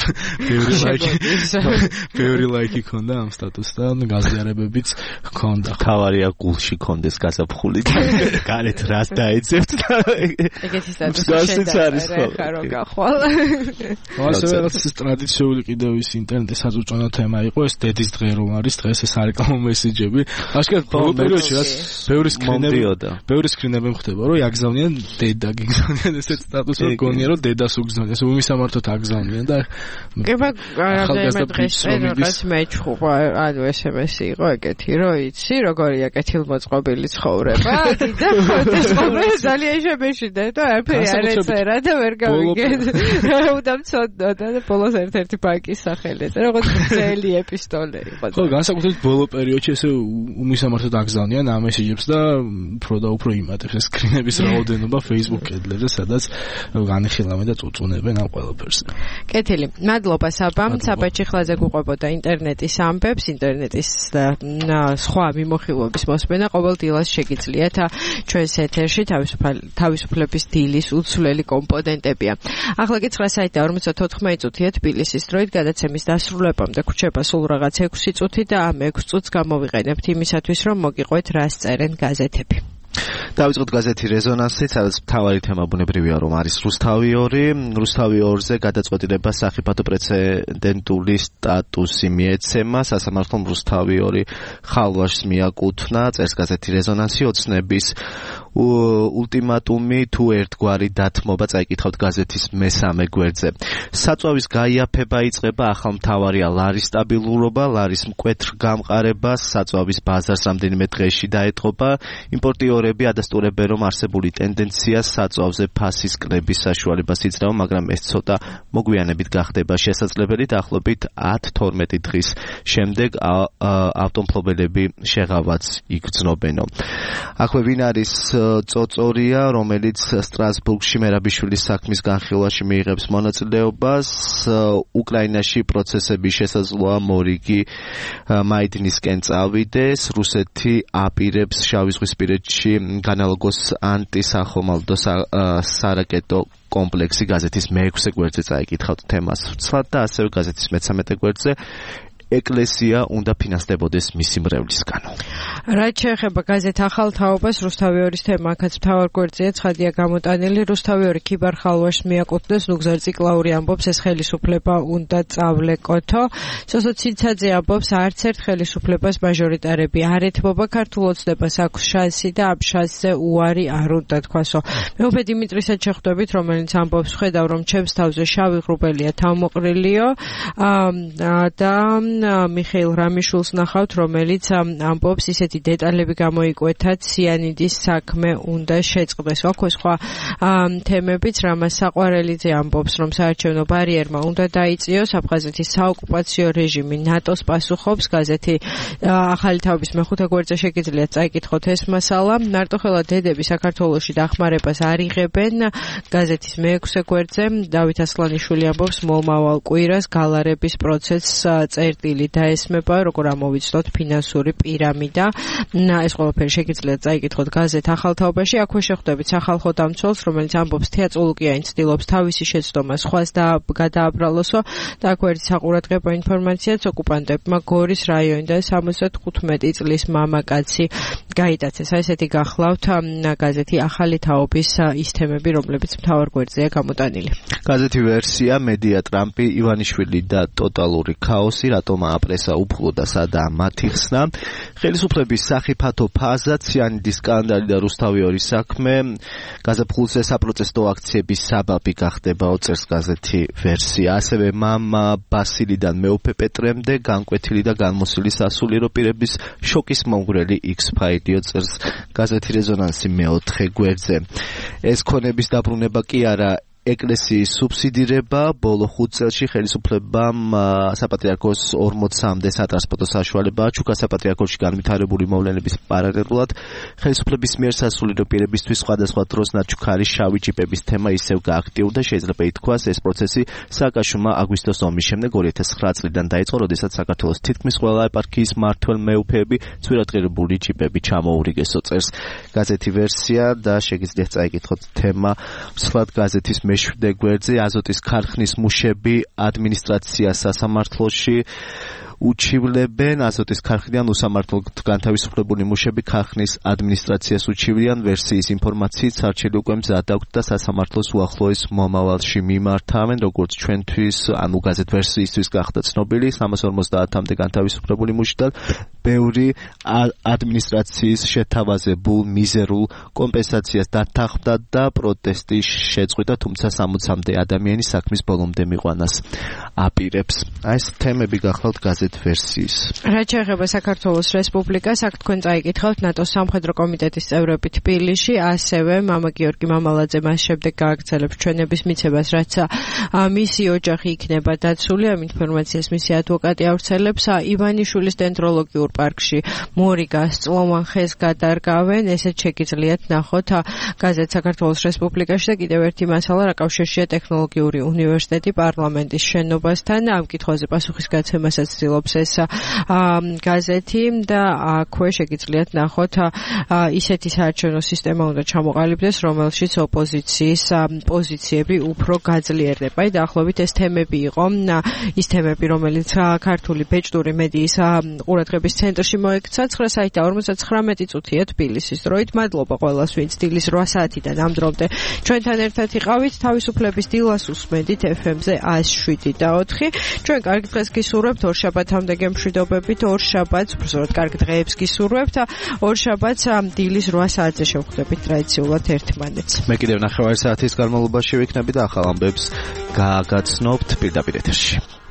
ბევრი ლაიკი ქონდა ამ სტატუსთან გაზიარებებიც ქონდა თავარია გულში ქონდეს გაზაფხული გარეთ რას დაეცევთ და ეგეთი სტატუსი არის ხო რომ გახვალ ასევე ეს ტრადიციული კიდევ ის ინტერნეტის საწუწუნო თემა იყო ეს დედის დღე რომ არის დღეს ეს არეკლამო მესიჯები აშკარად ბოლო პერიოდში რაც ბევრი სკრინები ხდება რომ იაგზავნიან დედა გიგზავნიან ესეთ სტატუსს გონია რომ დედას უგზავნიან ეს უმისამართოდ აგზავნიან და ახალგაზრდა დღეს რაღაც მეჩხუბა ანუ SMS-ი იყო ეგეთი რომ იცი როგორია კეთილმოწყობილი ცხოვრება და ხოთეს ყოველ ძალიან შემეშინდა და არაფერი არ ეწერა და ვერ გავიგეთ უდამცოდნო და ბოლოს ერთ-ერთი ბანკის სახელი და როგორც ძელი ეპისტოლე იყო ხო განსაკუთრებით ბოლო პერიოდში ესე უმისამართოდ აგზავნიან ამ მესიჯებს და უფრო და უფრო იმატებს ეს სკრინების რაოდენობა Facebook კედლებზე სადაც განიხილავენ და წუწუნებენ ამ ყველაფერს კეთილი მადლობა საბამ საბაჭიხლაძე გუყვებოდა ინტერნეტის ამბებს ინტერნეტის სხვა მიმოხილვების მოსმენა ყოველ დილას შეგიძლიათ ჩვენს ეთერში თავისუფლების დილის უცვლელი კომპონენტებია ახლა კი 9:54 წუთია თბილისის დროით გადაცემის დასრულებამდე გვჭირდება სულ რაღაც 6 წუთი და ამ 6 წუთს გამოვიყენებთ იმისათვის რომ მოგიყვეთ რას წერენ გაზეთები დავიწყოთ გაზეთი რეზონანსით, სადაც მთავარი თემა ბუნებრივია რომ არის რუსთავი 2. რუსთავი 2-ზე გადაწყვეტილება სახიფათო პრეცედენტული სტატუსი მიეცემა, სასამართლომ რუსთავი 2 ხალვაშს მიაკუთვნა, წერს გაზეთი რეზონანსი ოცნების ულტიმატუმი თუ ერთგვარი დათმობა წაიკითხავთ გაზეთის მესამე გვერდზე. საწვავის გაიაფება იწყება, ახალ მთავარია ლარის სტაბილურობა, ლარის მკვეთრ გამყარებას, საწვავის ბაზარს რამდენიმე დღეში დაეტყობა, იმპორტიორები ადასტურებენ რომ არსებული ტენდენცია საწვავზე ფასის კლების საშუალებას იძლევა, მაგრამ ეს ცოტა მოგვიანებით გახდება შესაძლებელი დაახლოებით 10-12 დღის შემდეგ ავტომობილები შეღავაც იგრძნობენო. აქვე ვინ არის წოწორია, რომელიც სტრასბურგში მერაბიშვილის საქმის განხილვაში მიიღებს მონაწილეობას, უკრაინაში პროცესების შესაძლოა მორიგი მაიდინისკენ წავიდეს, რუსეთი აპირებს შავიზღვისპირეთში განალოგოს ანტისახომალდო სარაკეტო კომპლექსი გაზეთის მე-6 გვერდზე წაიკითხავთ თემას ვრცლად და ასევე გაზეთის მე-13 გვერდზე ეკლესია უნდა ფინანსდებოდეს მისი მრევლისგანო. რაც შეეხება გაზეთ ახალ თაობას, რუსთავი 2-ის თემა აქაც მთავარ გვერდზეა ცხადია გამოტანილი. რუსთავი 2 ქიბარ ხალვაშს მიაკუთვნეს, ნუგზარ ციკლაური ამბობს, ეს ხელისუფლება უნდა წავლეკოთო. სოსო ციცაძე ამბობს, არც ერთ ხელისუფლებას მაჟორიტარები არ ეთმობა, ქართულ ოცნებას აქვს შანსი და ამ შანსზე უარი არ უნდა თქვასო. მეუფე დიმიტრისაც შეხვდებით, რომელიც ამბობს, ხედავ რომ ჩემს თავზე შავი ღრუბელია თავმოყრილიო და მიხეილ რამიშვილს ნახავთ, რომელიც ამბობს ისეთი დეტალები გამოიკვეთა ციანიდის საქმე უნდა შეწყდეს. ოქო სხვა თემებიც რამას საყვარელიძე ამბობს, რომ საარჩევნო ბარიერმა უნდა დაიწიოს, აფხაზეთის საოკუპაციო რეჟიმი ნატოს პასუხობს. გაზეთი ახალი თაობის მე-5 გვერდზე შეგიძლიათ წაიკითხოთ ეს მასალა. მარტოხელა დედები საქართველოში დახმარებას არ იღებენ. გაზეთის მე-6 გვერდზე დავით ასლანიშვილი ამბობს, მომავალ კვირას გალარების პროცესს წერტილი დაესმება, როგორ ამოვიცნოთ ფინანსური პირამიდა. ეს ყველაფერი შეგიძლიათ წაიკითხოთ გაზეთ ახალთაობაში. აქვე შეხვდებით სახალხო დამცველს, რომელიც ამბობს თეა წულუკიანი ცდილობს თავისი შეცდომა სხვას გადააბრალოსო და აქვე ერთი საყურადღებო ინფორმაციაც ოკუპანტებმა გორის რაიონიდან 75 წლის მამაკაცი გაიტაცეს. ესეთი გახლავთ გაზეთი ახალი თაობის ის თემები, რომლებიც მთავარ გვერდზეა გამოტანილი. გაზეთი ვერსია მედია ტრამპი, ივანიშვილი და ტოტალური ქაოსი, რატომ აპრესა უფლო და სადაა მათი ხსნა. ხელისუფლების სახიფათო ფაზა, ციანიდის სკანდალი და რუსთავი ორის საქმე, გაზაფხულზე საპროტესტო აქციების საბაბი გახდება ოწერს გაზეთი ვერსია. ასევე მამა ბასილიდან მეუფე პეტრემდე განკვეთილი და განმოსილი სასულიერო პირების შოკის მომგვრელი X-ფაილიო წერს გაზეთი რეზონანსი მეოთხე გვერდზე. ეს ქონების დაბრუნება კი არა ეკლესიის სუბსიდირება. ბოლო 5 წელში ხელისუფლებამ საპატრიარქოს 43-მდე სატრანსპორტო საშუალება აჩუქა. საპატრიარქოში განვითარებული მოვლენების პარალელურად ხელისუფლების მიერ სასულიერო პირებისთვის სხვადასხვა დროს ნაჩუქარი შავი ჯიპების თემა ისევ გააქტიურდა. შეიძლება ითქვას, ეს პროცესი სააკაშუმა აგვისტოს ომის შემდეგ 2009 წლიდან დაიწყო, როდესაც საქართველოს თითქმის ყველა ეპარქიის მმართველ მეუფეები ძვირადღირებული ჯიპები ჩამოურიგესო, წერს გაზეთი ვერსია და შეგიძლიათ წაიკითხოთ თემა მსვლად გაზეთის მეშვიდე გვერდზე. აზოტის ქარხნის მუშები ადმინისტრაციას სასამართლოში უჩივლებენ. აზოტის ქარხნიდან უსამართლოდ განთავისუფლებული მუშები ქარხნის ადმინისტრაციას უჩივლიან. ვერსიის ინფორმაციით სარჩელი უკვე მზად აქვთ და სასამართლოს უახლოეს მომავალში მიმართავენ. როგორც ჩვენთვის, ანუ გაზეთ ვერსიისთვის გახდა ცნობილი, 350-მდე განთავისუფლებული მუში და ბევრი ადმინისტრაციის შეთავაზებულ მიზერულ კომპენსაციას დათანხმდა და პროტესტი შეწყვიტა, თუმცა 60-მდე ადამიანი საქმის ბოლომდე მიყვანას აპირებს. ეს თემები გახლავთ გაზეთ ვერსიის. რაც შეეხება საქართველოს რესპუბლიკას, აქ თქვენ წაიკითხავთ ნატოს სამხედრო კომიტეტის წევრები თბილისში, ასევე მამა გიორგი მამალაძე მას შემდეგ გააგრძელებს ჩვენების მიცემას, რაც მისი ოჯახი იქნება დაცული. ამ ინფორმაციას მისი ადვოკატი ავრცელებს. ივანიშვილის დენდროლოგიურ პარკში მორიგას წლოვან ხეს გადარგავენ. ესეც შეგიძლიათ ნახოთ გაზეთ საქართველოს რესპუბლიკაში და კიდევ ერთი მასალა რაკავშირშია ტექნოლოგიური უნივერსიტეტი პარლამენტის შენობასთან. ამ კითხვაზე პასუხისგაცემასაც ცდილობს ეს გაზეთი და აქვე შეგიძლიათ ნახოთ ისეთი საარჩევნო სისტემა უნდა ჩამოყალიბდეს, რომელშიც ოპოზიციის პოზიციები უფრო გაძლიერდება. დაახლოებით ეს თემები იყო, ის თემები, რომელიც ქართული ბეჭდური მედიის ყურადღების ცენტრში მოექცა. 9 საათი და 59 წუთია თბილისის დროით. მადლობა ყველას, ვინც დილის 8 საათიდან ამ დრომდე ჩვენთან ერთად იყავით. თავისუფლების დილას უსმენდით FM-ზე 107.4. ჩვენ კარგ დღეს გისურვებთ, ორშაბათამდე გემშვიდობებით, ორშაბათს, უბრალოდ კარგ დღეებს გისურვებთ. ორშაბათს დილის 8 საათზე შევხვდებით ტრადიციულად ერთმანეთს. მე კიდევ 9 საათის განმავლობაში ვიქნები და ახალ ამბებს გაგაცნობთ პირდაპირ ეთერში.